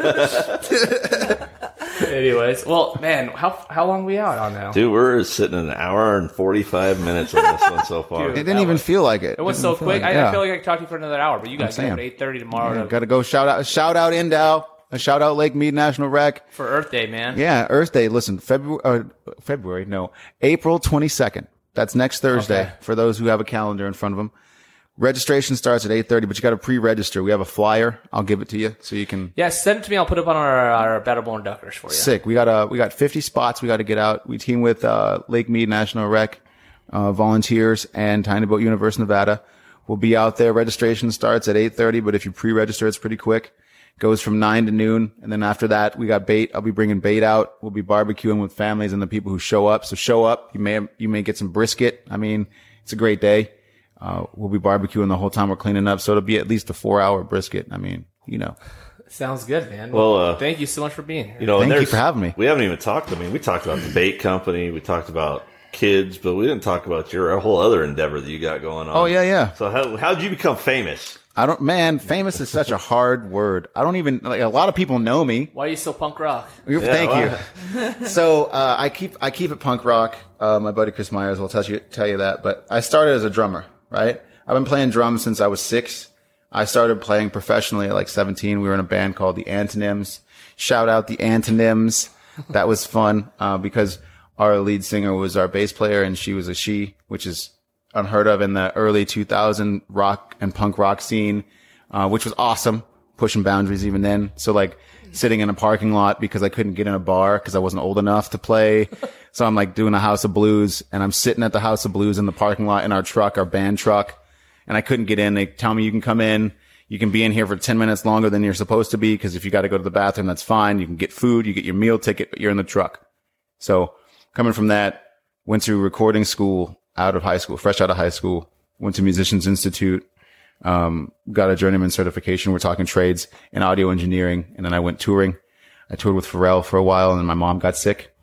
Speaker 1: Anyways, well, man, how how long are we out on now?
Speaker 2: Dude, we're sitting an hour and forty-five minutes on this one so far.
Speaker 3: It didn't even feel like it.
Speaker 1: It went
Speaker 3: Didn't
Speaker 1: so
Speaker 3: feel
Speaker 1: quick.
Speaker 3: like-
Speaker 1: I,
Speaker 3: yeah.
Speaker 1: I feel like I could talk to you for another hour, but you guys got
Speaker 3: saying.
Speaker 1: at eight thirty tomorrow to,
Speaker 3: Got to go shout out, shout out Endow, a shout out Lake Mead National Rec.
Speaker 1: for Earth Day, man.
Speaker 3: Yeah, Earth Day. Listen, February, uh, February, no, April twenty-second. That's next Thursday
Speaker 1: Okay.
Speaker 3: for those who have a calendar in front of them. Registration starts at eight thirty, but you got to pre-register. We have a flyer. I'll give it to you so you can.
Speaker 1: Yeah, send it to me. I'll put it up on our, our Battleborn Duckers for you.
Speaker 3: Sick. We got uh we got fifty spots. We got to get out. We team with uh, Lake Mead National Rec, uh, volunteers, and Tiny Boat Universe Nevada. We'll be out there. Registration starts at eight thirty, but if you pre-register, it's pretty quick. Goes from nine to noon, and then after that, we got bait. I'll be bringing bait out. We'll be barbecuing with families and the people who show up. So show up. You may you may get some brisket. I mean, it's a great day. Uh, we'll be barbecuing the whole time we're cleaning up, so it'll be at least a four-hour brisket. I mean, you know.
Speaker 1: Sounds good, man.
Speaker 2: Well, uh,
Speaker 1: thank you so much for being here.
Speaker 2: You know,
Speaker 3: Thank
Speaker 2: and
Speaker 3: you
Speaker 2: there's-
Speaker 3: for having me.
Speaker 2: We haven't even talked. I mean, we talked about the bait company. We talked about kids, but we didn't talk about your whole other endeavor that you got going on.
Speaker 3: Oh yeah, yeah.
Speaker 2: So how how did you become famous?
Speaker 3: I don't, man, famous is such a hard word. I don't even, like, a lot of people know me.
Speaker 1: Why are you so punk rock?
Speaker 3: Thank
Speaker 2: well-
Speaker 3: you. So, uh, I keep, I keep it punk rock. Uh, my buddy Chris Myers will tell you, tell you that, but I started as a drummer, right? I've been playing drums since I was six. I started playing professionally at like seventeen. We were in a band called the Antonyms. Shout out the Antonyms. That was fun, uh, because our lead singer was our bass player and she was a she, which is unheard of in the early two thousand rock and punk rock scene, uh, which was awesome, pushing boundaries even then. So like sitting in a parking lot because I couldn't get in a bar because I wasn't old enough to play. So I'm like doing a House of Blues and I'm sitting at the House of Blues in the parking lot in our truck, our band truck, and I couldn't get in. They tell me you can come in. You can be in here for ten minutes longer than you're supposed to be because if you got to go to the bathroom, that's fine. You can get food, you get your meal ticket, but you're in the truck. So coming from that, went to recording school out of high school, fresh out of high school, went to Musicians Institute, um, got a journeyman certification. We're talking trades in audio engineering. And then I went touring. I toured with Pharrell for a while and then my mom got sick.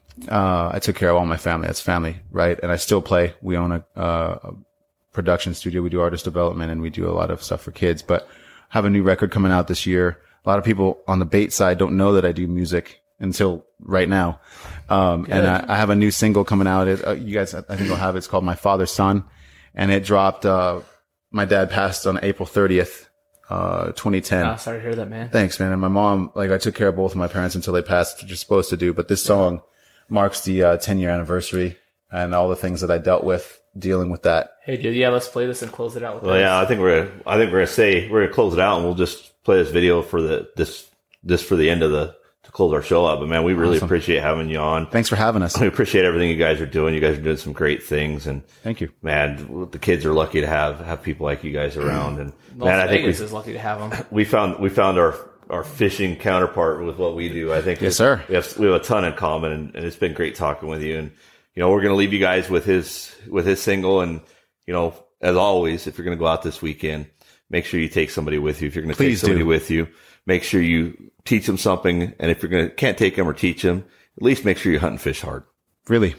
Speaker 3: Uh, I took care of all my family. That's family, right? And I still play. We own a, uh, a production studio. We do artist development and we do a lot of stuff for kids, but have a new record coming out this year. A lot of people on the bait side don't know that I do music until right now. Um, and I, I have a new single coming out. It, uh, you guys, I think you'll have it. It's called My Father's Son. And it dropped, uh, my dad passed on April thirtieth, uh, twenty ten.
Speaker 1: Oh, sorry to hear that, man.
Speaker 3: Thanks, man. And my mom, like, I took care of both of my parents until they passed, which you're supposed to do. But this song marks the, uh, ten year anniversary and all the things that I dealt with dealing with that.
Speaker 1: Hey, dude, yeah, let's play this and close it out with
Speaker 2: Well,
Speaker 1: this.
Speaker 2: yeah, I think we're gonna, I think we're gonna say we're gonna close it out, and we'll just play this video for the this this for the end of the to close our show out. But man, we really
Speaker 3: Awesome.
Speaker 2: appreciate having you on.
Speaker 3: Thanks for having us.
Speaker 2: We appreciate everything you guys are doing. You guys are doing some great things, and
Speaker 3: Thank you.
Speaker 2: man, the kids are lucky to have have people like you guys around. And
Speaker 1: Las
Speaker 2: man, I think
Speaker 1: Vegas
Speaker 2: we
Speaker 1: is lucky to have them.
Speaker 2: we found we found our our fishing counterpart with what we do. I think
Speaker 3: Yes, sir.
Speaker 2: we have we have a ton in common, and, and it's been great talking with you. And you know, we're going to leave you guys with his with his single. And you know, as always, if you're going to go out this weekend, make sure you take somebody with you. If you're going to take
Speaker 3: Please
Speaker 2: somebody
Speaker 3: do.
Speaker 2: with you, make sure you teach them something. And if you're going to can't take them or teach them, at least make sure you hunt and fish hard.
Speaker 3: Really.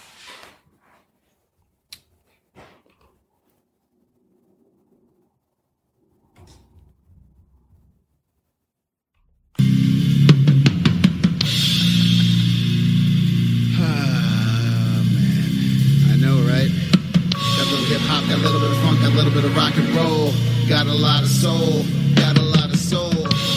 Speaker 5: I know, right? Got a little hip hop, got a little bit of funk, got a little bit of rock and roll. Got a lot of soul, got a lot of soul.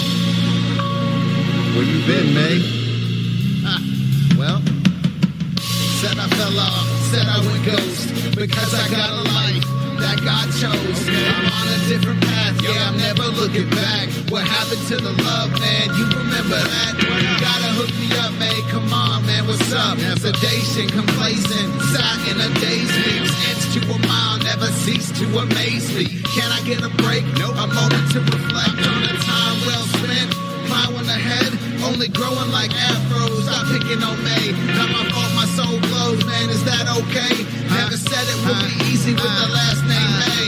Speaker 5: Where you been, May? Ah, well, said I fell off, said I went ghost, because I got a life that God chose. I'm on a different path, yeah, I'm never looking back. What happened to the love, man? You remember that? You gotta hook me up, man. Come on, man, what's up? Sedation, complacent, sat in a daze, leaves inch to a mile, never cease to amaze me. Can I get a break? Nope. A moment to reflect on a time well spent. Plowing ahead, only growing like afros. Stop picking on me. Not my fault, my soul glows, man. Is that okay? Never said it would be easy with the last name May.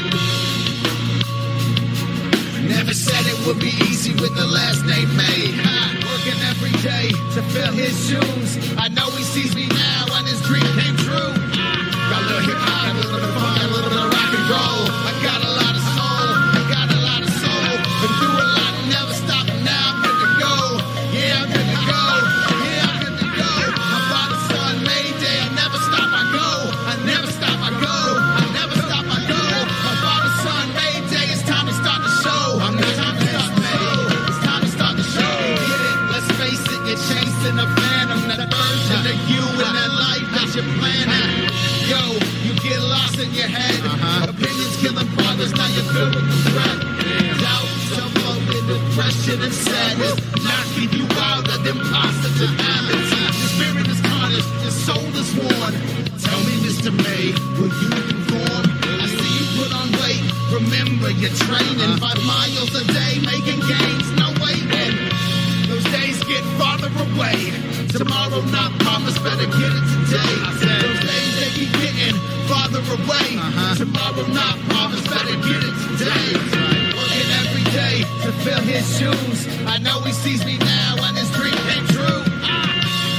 Speaker 5: Never said it would be easy with the last name May. Working every day to fill his shoes. I know he sees me now and his dream came true. Got a little hip hop, a little bit of funk, a little bit of rock and roll. I got a lot of soul, I got a lot of soul. Been through a lot, never stopping now. I'm good to go. Yeah, I'm good to go. Yeah, I'm good to go. My father's son, Mayday. I never stop, I go. I never stop, I go. I never stop, I go. My father's son, Mayday. It's time to start the show. I'm the time to start the show. It's time to start the show. Get it? Let's face it, you're chasing a phantom. That version of you in that life that you're planning. Yo, you get lost in your head. Opinions killing progress, now you're filled with regret. Doubt, self-loathing, depression, and sadness. Knocking you out of them positive habits. Your spirit is tarnished, your soul is worn. Tell me, Mister May, will you conform? I see you put on weight. Remember, you're training five miles a day, making gains, no waiting. Those days get farther away. Tomorrow not promised, better get it today. I said those days they keep getting farther away. Tomorrow not promised, better get it today. Working every day to fill his shoes. I know he sees me now and his dream came true. Ah.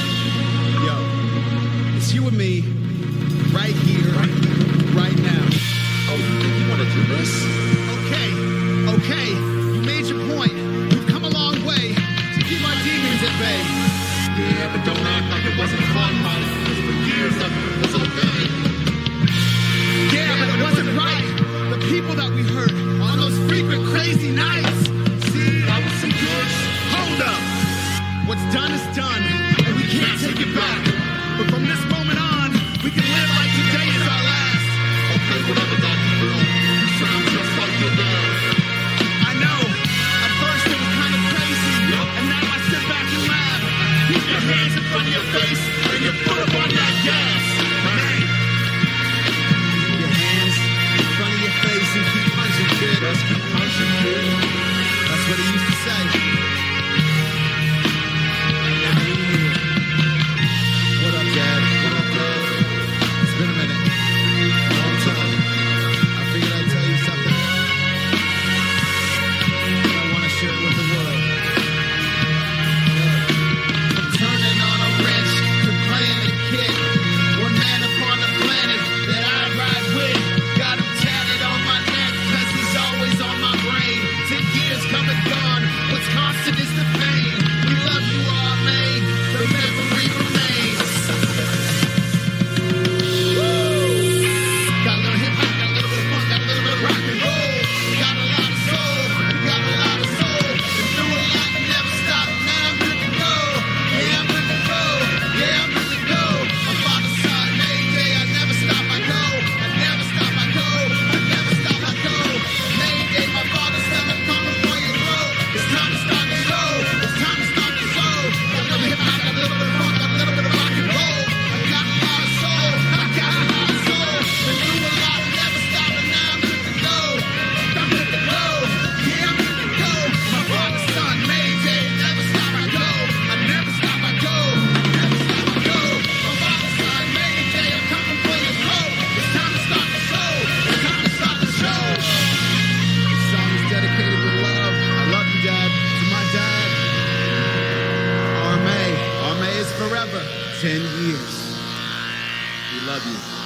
Speaker 5: Yo, it's you and me, right here, right now. Oh, you think you want to do this? Okay, okay, you made your point. We've come a long way to keep our demons at bay. Yeah, but don't act like it wasn't fun, man. Because for years of it was okay. Yeah, but it wasn't right. The people that we hurt on those frequent crazy nights. See, I was some good. Hold up. What's done is done, and we can't take it back. But from this moment on, we can live like today is our last. Okay, whatever that you will. You sound just like your dad. I know. At first it was kind of crazy, and now I sit back and laugh. Keep your hands in front of your face and your foot up on that gas. Hey. Keep your hands in front of your face and keep punching, kid. Just keep punching, kid. That's what he used to say. And now you're here. What up, Dad? What up, Dad? It's been a minute. Long time. I figured I'd tell you something. And I want to share it with the world. Turning on a wrench to playing a kid. ten years. We love you.